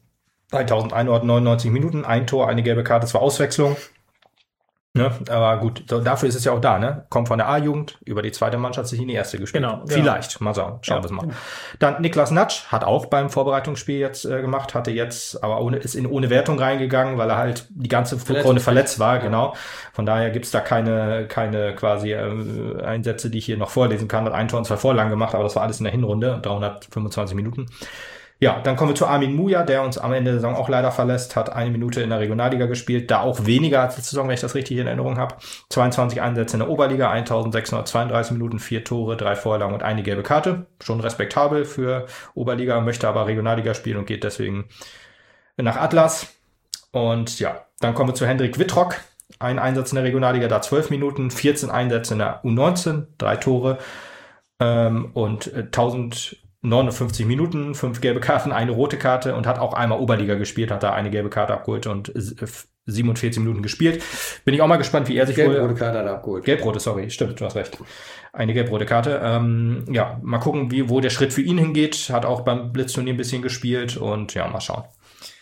1199 Minuten, 1 Tor, eine gelbe Karte, das war Auswechslung. Ne? Aber gut, dafür ist es ja auch da, ne? Kommt von der A-Jugend über die zweite Mannschaft sich in die erste gespielt. Genau. Vielleicht, mal schauen wir es mal. Dann Niklas Natsch hat auch beim Vorbereitungsspiel jetzt gemacht, hatte jetzt, aber ist ohne Wertung reingegangen, weil er halt die ganze Rückrunde verletzt war, genau. Von daher gibt's da keine quasi Einsätze, die ich hier noch vorlesen kann. Hat 1 Tor und 2 Vorlagen gemacht, aber das war alles in der Hinrunde, 325 Minuten. Ja, dann kommen wir zu Armin Muja, der uns am Ende der Saison auch leider verlässt, hat 1 Minute in der Regionalliga gespielt, da auch weniger als letzte Saison, wenn ich das richtig in Erinnerung habe. 22 Einsätze in der Oberliga, 1632 Minuten, 4 Tore, 3 Vorlagen und eine gelbe Karte. Schon respektabel für Oberliga, möchte aber Regionalliga spielen und geht deswegen nach Atlas. Und ja, dann kommen wir zu Hendrik Wittrock. ein Einsatz in der Regionalliga, da 12 Minuten, 14 Einsätze in der U19, 3 Tore und 1059 Minuten, 5 gelbe Karten, eine rote Karte und hat auch einmal Oberliga gespielt, hat da eine gelbe Karte abgeholt und 47 Minuten gespielt. Bin ich auch mal gespannt, wie er sich Gelb-rote Karte hat er abgeholt. Gelb-rote, sorry, stimmt, du hast recht. Eine gelb-rote Karte. Ja, mal gucken, wo der Schritt für ihn hingeht. Hat auch beim Blitzturnier ein bisschen gespielt und ja, mal schauen.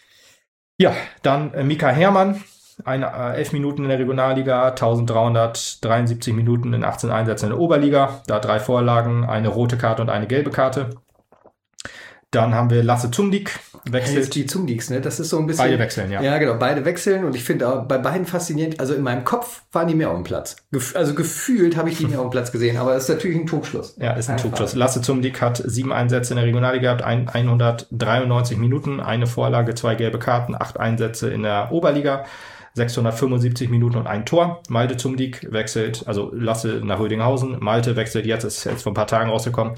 Ja, dann Mika Herrmann. 11 Minuten in der Regionalliga, 1373 Minuten in 18 Einsätzen in der Oberliga. Da 3 Vorlagen, eine rote Karte und eine gelbe Karte. Dann haben wir Lasse Zumdick, wechselt. Die Zumdicks, ne? Das ist so ein bisschen... Beide wechseln, ja. Ja, genau, beide wechseln und ich finde auch bei beiden faszinierend, also in meinem Kopf waren die mehr auf dem Platz. Also gefühlt habe ich die mehr auf dem Platz gesehen, aber das ist natürlich ein Trugschluss. Ja, ist ein Trugschluss. Lasse Zumdick hat 7 Einsätze in der Regionalliga gehabt, 193 Minuten, eine Vorlage, 2 gelbe Karten, 8 Einsätze in der Oberliga, 675 Minuten und ein Tor. Malte Zumdick wechselt, also Lasse nach Rödinghausen. Malte wechselt ist jetzt vor ein paar Tagen rausgekommen,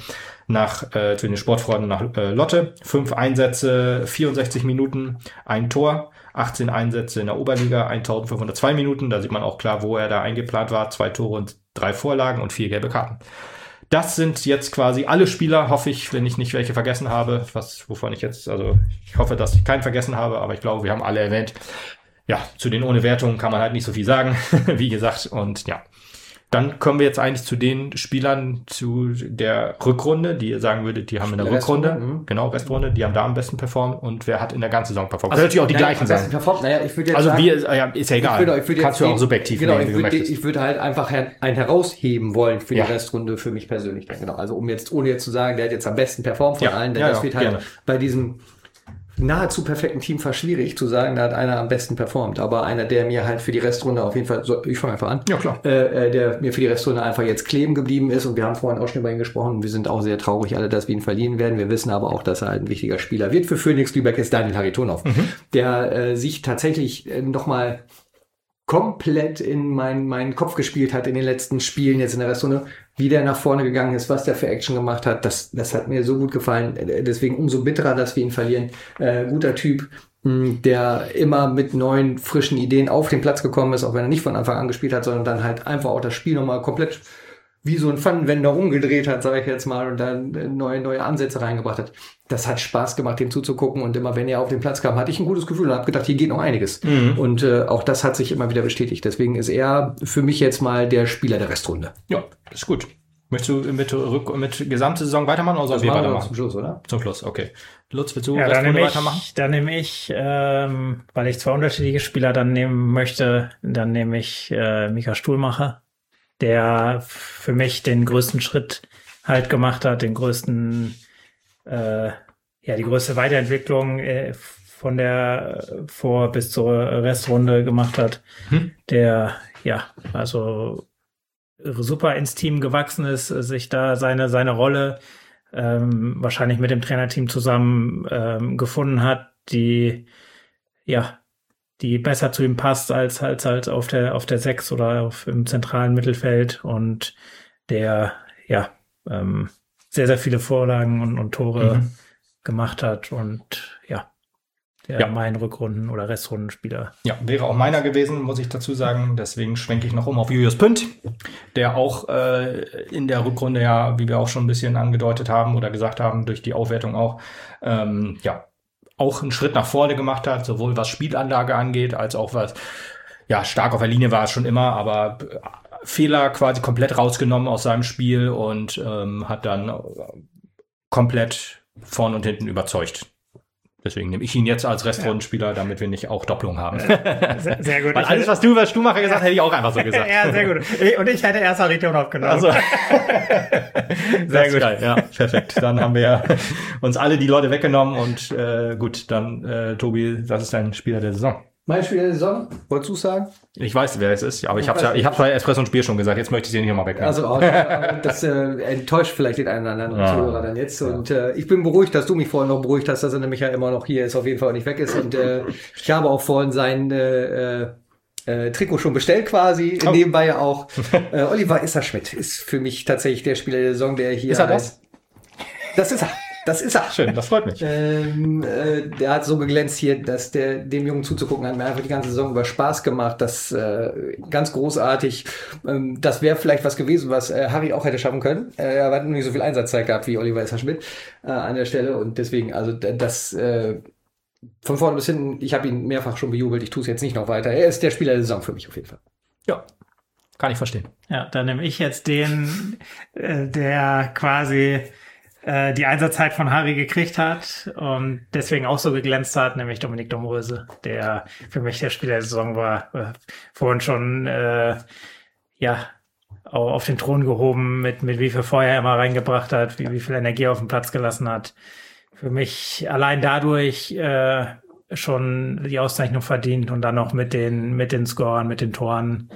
zu den Sportfreunden nach Lotte. 5 Einsätze, 64 Minuten, ein Tor. 18 Einsätze in der Oberliga, 1502 Minuten. Da sieht man auch klar, wo er da eingeplant war. 2 Tore und 3 Vorlagen und 4 gelbe Karten. Das sind jetzt quasi alle Spieler, hoffe ich, wenn ich nicht welche vergessen habe, wovon ich hoffe, dass ich keinen vergessen habe, aber ich glaube, wir haben alle erwähnt. Ja, zu den ohne Wertung kann man halt nicht so viel sagen, wie gesagt. Und ja, dann kommen wir jetzt eigentlich zu den Spielern zu der Rückrunde, die ihr sagen würdet, die haben in der Rückrunde, genau, Restrunde, die haben da am besten performt. Und wer hat in der ganzen Saison performt? Also natürlich auch die gleichen sein. Naja, ich würde jetzt also sagen, ist ja egal. Kannst du auch subjektiv nehmen, wie du möchtest. Ich würde halt einfach einen herausheben wollen für die Restrunde für mich persönlich. Genau. Also ohne jetzt zu sagen, der hat jetzt am besten performt von allen, denn das wird halt bei diesem nahezu perfekten Team fast schwierig zu sagen, da hat einer am besten performt, aber einer, der mir halt für die Restrunde auf jeden Fall, ich fange einfach an, ja klar, der mir für die Restrunde einfach jetzt kleben geblieben ist und wir haben vorhin auch schon über ihn gesprochen, wir sind auch sehr traurig alle, dass wir ihn verlieren werden, wir wissen aber auch, dass er halt ein wichtiger Spieler wird für Phoenix Lübeck, ist Daniel Haritonov, der sich tatsächlich nochmal komplett in meinen Kopf gespielt hat in den letzten Spielen jetzt in der Restrunde, wie der nach vorne gegangen ist, was der für Action gemacht hat, das hat mir so gut gefallen. Deswegen umso bitterer, dass wir ihn verlieren. Guter Typ, der immer mit neuen, frischen Ideen auf den Platz gekommen ist, auch wenn er nicht von Anfang an gespielt hat, sondern dann halt einfach auch das Spiel nochmal komplett wie so ein Pfannenwender umgedreht hat, sage ich jetzt mal, und dann neue Ansätze reingebracht hat. Das hat Spaß gemacht, dem zuzugucken. Und immer, wenn er auf den Platz kam, hatte ich ein gutes Gefühl und habe gedacht, hier geht noch einiges. Und auch das hat sich immer wieder bestätigt. Deswegen ist er für mich jetzt mal der Spieler der Restrunde. Ja, ist gut. Möchtest du mit gesamte Saison weitermachen oder sollen wir weitermachen? Zum Schluss, oder? Zum Schluss, okay. Lutz, willst du Restrunde weitermachen? Dann nehme ich, weil ich 2 unterschiedliche Spieler dann nehmen möchte, dann nehme ich Mika Stuhlmacher, der für mich den größten Schritt halt gemacht hat, die größte Weiterentwicklung von der Vor- bis zur Restrunde gemacht hat, der super ins Team gewachsen ist, sich da seine Rolle wahrscheinlich mit dem Trainerteam zusammen gefunden hat, die besser zu ihm passt als auf der 6 oder im zentralen Mittelfeld und der sehr, sehr viele Vorlagen und Tore gemacht hat und mein Rückrunden- oder Restrundenspieler. Ja, wäre auch meiner gewesen, muss ich dazu sagen. Deswegen schwenke ich noch auf Julius Pünd, der auch in der Rückrunde wie wir auch schon ein bisschen angedeutet haben oder gesagt haben, durch die Aufwertung auch, auch einen Schritt nach vorne gemacht hat, sowohl was Spielanlage angeht, als auch was, stark auf der Linie war es schon immer, aber Fehler quasi komplett rausgenommen aus seinem Spiel und hat dann komplett vorn und hinten überzeugt. Deswegen nehme ich ihn jetzt als Restrundenspieler, damit wir nicht auch Doppelung haben. Sehr gut. Weil alles, was du über Stumacher gesagt hast, hätte ich auch einfach so gesagt. Ja, sehr gut. Und ich hätte erst Haritonov genommen. Also. Sehr gut. Geil. Ja, perfekt. Dann haben wir uns alle die Leute weggenommen und gut, dann Tobi, das ist dein Spieler der Saison. Mein Spieler der Saison, wolltest du sagen? Ich weiß, wer es ist, aber ich hab's bei Espresso und Spiel schon gesagt, jetzt möchte ich sie nicht nochmal wegnehmen. Also das enttäuscht vielleicht den einen oder anderen Zuhörer dann jetzt. Und ich bin beruhigt, dass du mich vorhin noch beruhigt hast, dass er nämlich ja immer noch hier ist, auf jeden Fall nicht weg ist. Und ich habe auch vorhin sein Trikot schon bestellt quasi, nebenbei ja auch. Oliver Isserschmidt ist für mich tatsächlich der Spieler der Saison, der hier... Ist er das? Das ist er. Das ist er. Schön, das freut mich. Der hat so geglänzt hier, dass dem Jungen zuzugucken hat mir einfach die ganze Saison über Spaß gemacht. Das ganz großartig. Das wäre vielleicht was gewesen, was Harry auch hätte schaffen können. Er hat nicht so viel Einsatzzeit gehabt wie Oliver Esser-Schmidt an der Stelle. Und deswegen, also das von vorne bis hinten, ich habe ihn mehrfach schon bejubelt. Ich tue es jetzt nicht noch weiter. Er ist der Spieler der Saison für mich auf jeden Fall. Ja, kann ich verstehen. Ja, dann nehme ich jetzt den, der quasi die Einsatzzeit von Harry gekriegt hat und deswegen auch so geglänzt hat, nämlich Dominik Domröse, der für mich der Spieler der Saison war. Vorhin schon auch auf den Thron gehoben, mit wie viel Feuer er immer reingebracht hat, wie viel Energie auf den Platz gelassen hat. Für mich allein dadurch schon die Auszeichnung verdient und dann noch mit den Scorern, mit den Toren.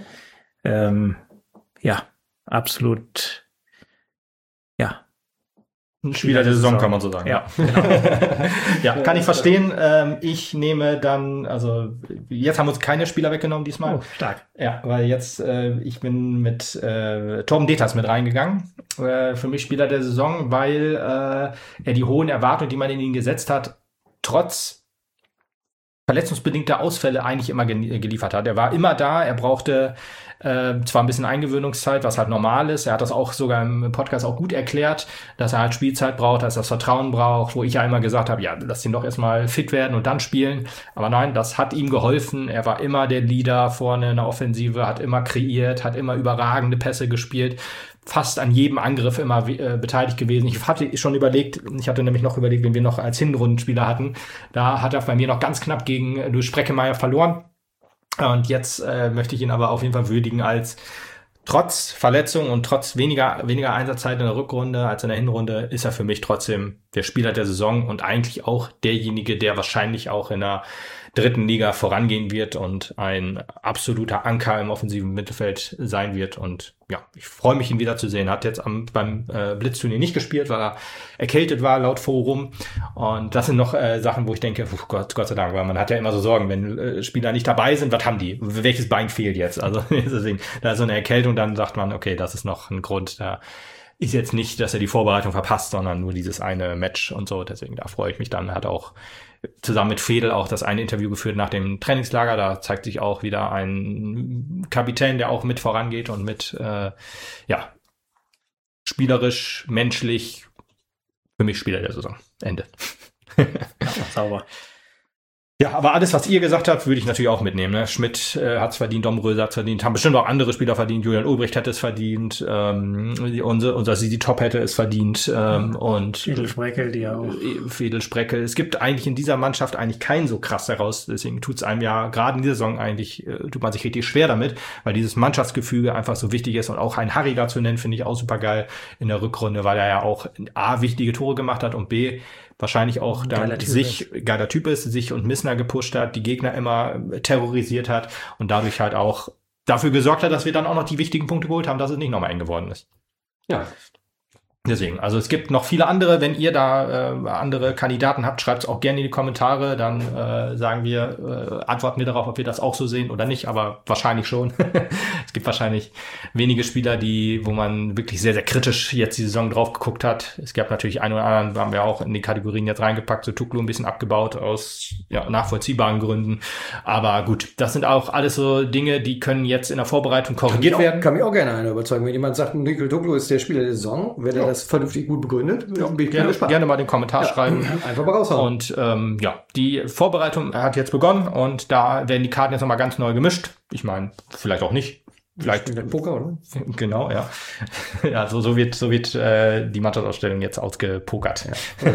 Absolut. Ja. Ein Spieler der Saison, kann man so sagen. Ja, genau. Ja, kann ich verstehen. Ich nehme dann, also jetzt haben wir uns keine Spieler weggenommen diesmal. Oh, stark. Ja, weil jetzt, ich bin mit Torben Deters mit reingegangen. Für mich Spieler der Saison, weil er die hohen Erwartungen, die man in ihn gesetzt hat, trotz verletzungsbedingter Ausfälle eigentlich immer geliefert hat. Er war immer da, er brauchte zwar ein bisschen Eingewöhnungszeit, was halt normal ist. Er hat das auch sogar im Podcast auch gut erklärt, dass er halt Spielzeit braucht, dass er das Vertrauen braucht, wo ich ja immer gesagt habe, ja, lass ihn doch erstmal fit werden und dann spielen. Aber nein, das hat ihm geholfen. Er war immer der Leader vorne in der Offensive, hat immer kreiert, hat immer überragende Pässe gespielt, fast an jedem Angriff immer beteiligt gewesen. Ich hatte schon überlegt, ich hatte nämlich noch überlegt, wenn wir noch als Hinrundenspieler hatten, da hat er bei mir noch ganz knapp gegen Luis Spreckemeyer verloren. Und jetzt möchte ich ihn aber auf jeden Fall würdigen als trotz Verletzung und trotz weniger Einsatzzeit in der Rückrunde als in der Hinrunde ist er für mich trotzdem der Spieler der Saison und eigentlich auch derjenige, der wahrscheinlich auch in der dritten Liga vorangehen wird und ein absoluter Anker im offensiven Mittelfeld sein wird. Und ja, ich freue mich, ihn wiederzusehen. Hat jetzt beim Blitzturnier nicht gespielt, weil er erkältet war, laut Forum. Und das sind noch Sachen, wo ich denke, Gott sei Dank, weil man hat ja immer so Sorgen, wenn Spieler nicht dabei sind, was haben die? Welches Bein fehlt jetzt? Also deswegen, da ist so eine Erkältung, dann sagt man, okay, das ist noch ein Grund, da ist jetzt nicht, dass er die Vorbereitung verpasst, sondern nur dieses eine Match und so. Deswegen, da freue ich mich dann. Hat auch zusammen mit Fedel auch das eine Interview geführt nach dem Trainingslager. Da zeigt sich auch wieder ein Kapitän, der auch mit vorangeht und mit, spielerisch, menschlich, für mich Spieler der Saison. Ende. Sauber. Ja, aber alles, was ihr gesagt habt, würde ich natürlich auch mitnehmen. Ne? Schmidt hat's verdient, Domröse hat's verdient, haben bestimmt auch andere Spieler verdient. Julian Ulbricht hätte es verdient, unser Sisi Top hätte es verdient und Fedel Spreckel, die auch. Fedel Spreckel. Es gibt eigentlich in dieser Mannschaft eigentlich keinen so krass heraus. Deswegen tut's einem ja gerade in dieser Saison eigentlich, tut man sich richtig schwer damit, weil dieses Mannschaftsgefüge einfach so wichtig ist und auch ein Harry dazu nennen, finde ich auch super geil in der Rückrunde, weil er ja auch A, wichtige Tore gemacht hat und B, wahrscheinlich auch dann geiler Typ ist, sich und Missner gepusht hat, die Gegner immer terrorisiert hat und dadurch halt auch dafür gesorgt hat, dass wir dann auch noch die wichtigen Punkte geholt haben, dass es nicht nochmal eng geworden ist. Ja. Deswegen, also es gibt noch viele andere, wenn ihr da andere Kandidaten habt, schreibt es auch gerne in die Kommentare, dann antworten wir darauf, ob wir das auch so sehen oder nicht, aber wahrscheinlich schon. Es gibt wahrscheinlich wenige Spieler, wo man wirklich sehr, sehr kritisch jetzt die Saison drauf geguckt hat. Es gab natürlich einen oder anderen, haben wir auch in die Kategorien jetzt reingepackt, so Tuklu ein bisschen abgebaut aus nachvollziehbaren Gründen, aber gut, das sind auch alles so Dinge, die können jetzt in der Vorbereitung korrigiert werden. Kann mich auch gerne einer überzeugen, wenn jemand sagt, Nikhil Tuklu ist der Spieler der Saison, wenn er das vernünftig gut begründet, bin ich gerne mal den Kommentar schreiben. Einfach mal raushauen. Und die Vorbereitung hat jetzt begonnen und da werden die Karten jetzt nochmal ganz neu gemischt. Ich meine, vielleicht auch nicht. Vielleicht Poker, oder? Genau, ja. Ja, so wird die Mannschaftsausstellung jetzt ausgepokert.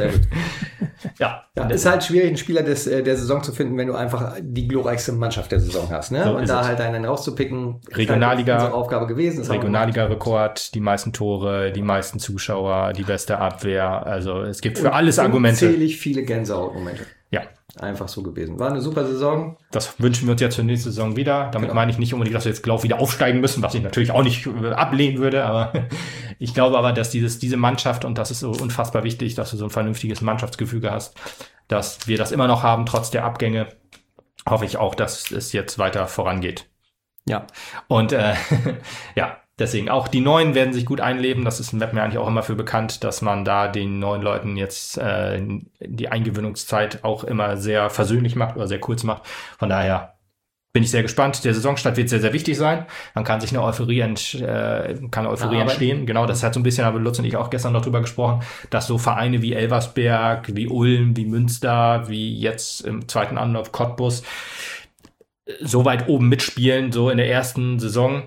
Ja, ist halt schwierig, einen Spieler der Saison zu finden, wenn du einfach die glorreichste Mannschaft der Saison hast, ne? So und da halt einen rauszupicken, Regionalliga, ist halt unsere Aufgabe gewesen. Regionalliga-Rekord, die meisten Tore, die meisten Zuschauer, die beste Abwehr. Also es gibt für alles Argumente. Unzählig viele Gänsehautmomente. Ja. Einfach so gewesen. War eine super Saison. Das wünschen wir uns jetzt für die nächste Saison wieder. Damit meine ich nicht unbedingt, dass wir jetzt Lauf wieder aufsteigen müssen, was ich natürlich auch nicht ablehnen würde. Aber ich glaube aber, dass diese Mannschaft, und das ist so unfassbar wichtig, dass du so ein vernünftiges Mannschaftsgefüge hast, dass wir das immer noch haben, trotz der Abgänge. Hoffe ich auch, dass es jetzt weiter vorangeht. Ja. Und Deswegen auch die Neuen werden sich gut einleben. Das ist im Web mir eigentlich auch immer für bekannt, dass man da den neuen Leuten jetzt die Eingewöhnungszeit auch immer sehr versöhnlich macht oder sehr kurz macht. Von daher bin ich sehr gespannt. Der Saisonstart wird sehr, sehr wichtig sein. Dann kann sich eine Euphorie entstehen. Genau, das hat so ein bisschen, haben Lutz und ich auch gestern noch drüber gesprochen, dass so Vereine wie Elversberg, wie Ulm, wie Münster, wie jetzt im zweiten Anlauf Cottbus so weit oben mitspielen, so in der ersten Saison.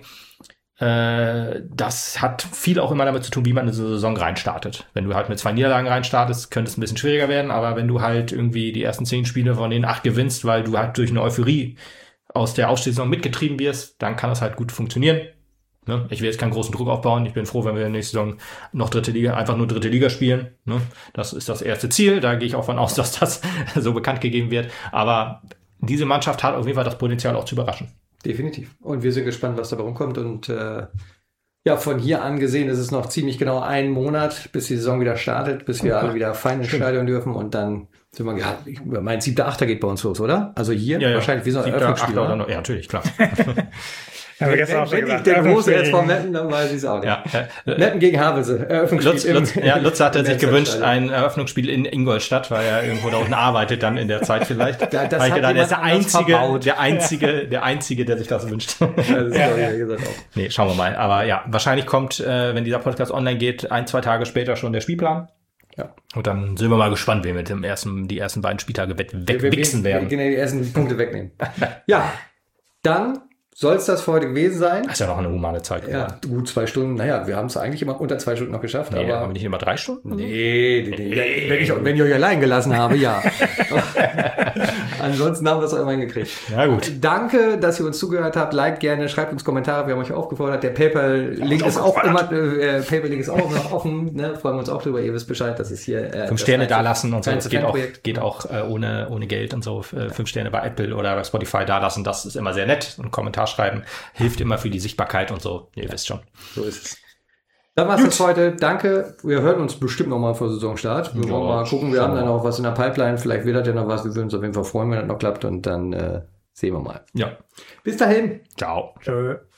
Das hat viel auch immer damit zu tun, wie man in so eine Saison reinstartet. Wenn du halt mit 2 Niederlagen reinstartest, könnte es ein bisschen schwieriger werden, aber wenn du halt irgendwie die ersten 10 Spiele von den 8 gewinnst, weil du halt durch eine Euphorie aus der Aufstiegssaison mitgetrieben wirst, dann kann das halt gut funktionieren. Ne? Ich will jetzt keinen großen Druck aufbauen. Ich bin froh, wenn wir in der nächsten Saison noch einfach nur dritte Liga spielen. Ne? Das ist das erste Ziel. Da gehe ich auch von aus, dass das so bekannt gegeben wird. Aber diese Mannschaft hat auf jeden Fall das Potenzial auch zu überraschen. Definitiv. Und wir sind gespannt, was dabei rumkommt. Und von hier an gesehen ist es noch ziemlich genau 1 Monat, bis die Saison wieder startet, bis wir alle wieder fein ins Stadion dürfen. Und dann sind wir, mein 7., 8. geht bei uns los, oder? Also hier wahrscheinlich wie so ein Eröffnungsspiel. Ja, natürlich, klar. Haben wir gestern auch schon gesagt. Der große jetzt vom Meppen, dann weiß ich es auch nicht. Ja. Meppen gegen Havelse. Eröffnungsspiel. Lutz hatte sich gewünscht, ein Eröffnungsspiel in Ingolstadt, weil er irgendwo da unten arbeitet dann in der Zeit vielleicht. Das hat gedacht, er ist der Einzige, der sich das wünscht. Gesagt auch. Nee, schauen wir mal. Aber ja, wahrscheinlich kommt, wenn dieser Podcast online geht, 1-2 Tage später schon der Spielplan. Ja. Und dann sind wir mal gespannt, wie wir die ersten beiden Spieltage wegwichsen werden. Wir die ersten Punkte wegnehmen. Ja, dann soll es das für heute gewesen sein. Das ist ja noch eine humane Zeit. Ja, gut 2 Stunden. Naja, wir haben es eigentlich immer unter 2 Stunden noch geschafft. Nee, aber haben wir nicht immer 3 Stunden? Nee. Wenn ich euch allein gelassen habe, ja. Ansonsten haben wir es auch immer hingekriegt. Ja, gut. Danke, dass ihr uns zugehört habt. Liked gerne, schreibt uns Kommentare. Wir haben euch aufgefordert. Der PayPal-Link ist auch immer noch offen. Ne? Freuen wir uns auch drüber. Ihr wisst Bescheid, dass es hier 5 Sterne dalassen und so. Das geht auch ohne Geld und so. 5 Sterne bei Apple oder bei Spotify dalassen. Das ist immer sehr nett. Und Kommentar schreiben hilft immer für die Sichtbarkeit und so. Ihr wisst schon. So ist es. Dann war's das heute. Danke. Wir hören uns bestimmt nochmal vor Saisonstart. Wir wollen mal gucken. Wir haben dann auch was in der Pipeline. Vielleicht wird das ja noch was. Wir würden uns auf jeden Fall freuen, wenn das noch klappt. Und dann sehen wir mal. Ja. Bis dahin. Ciao. Tschö.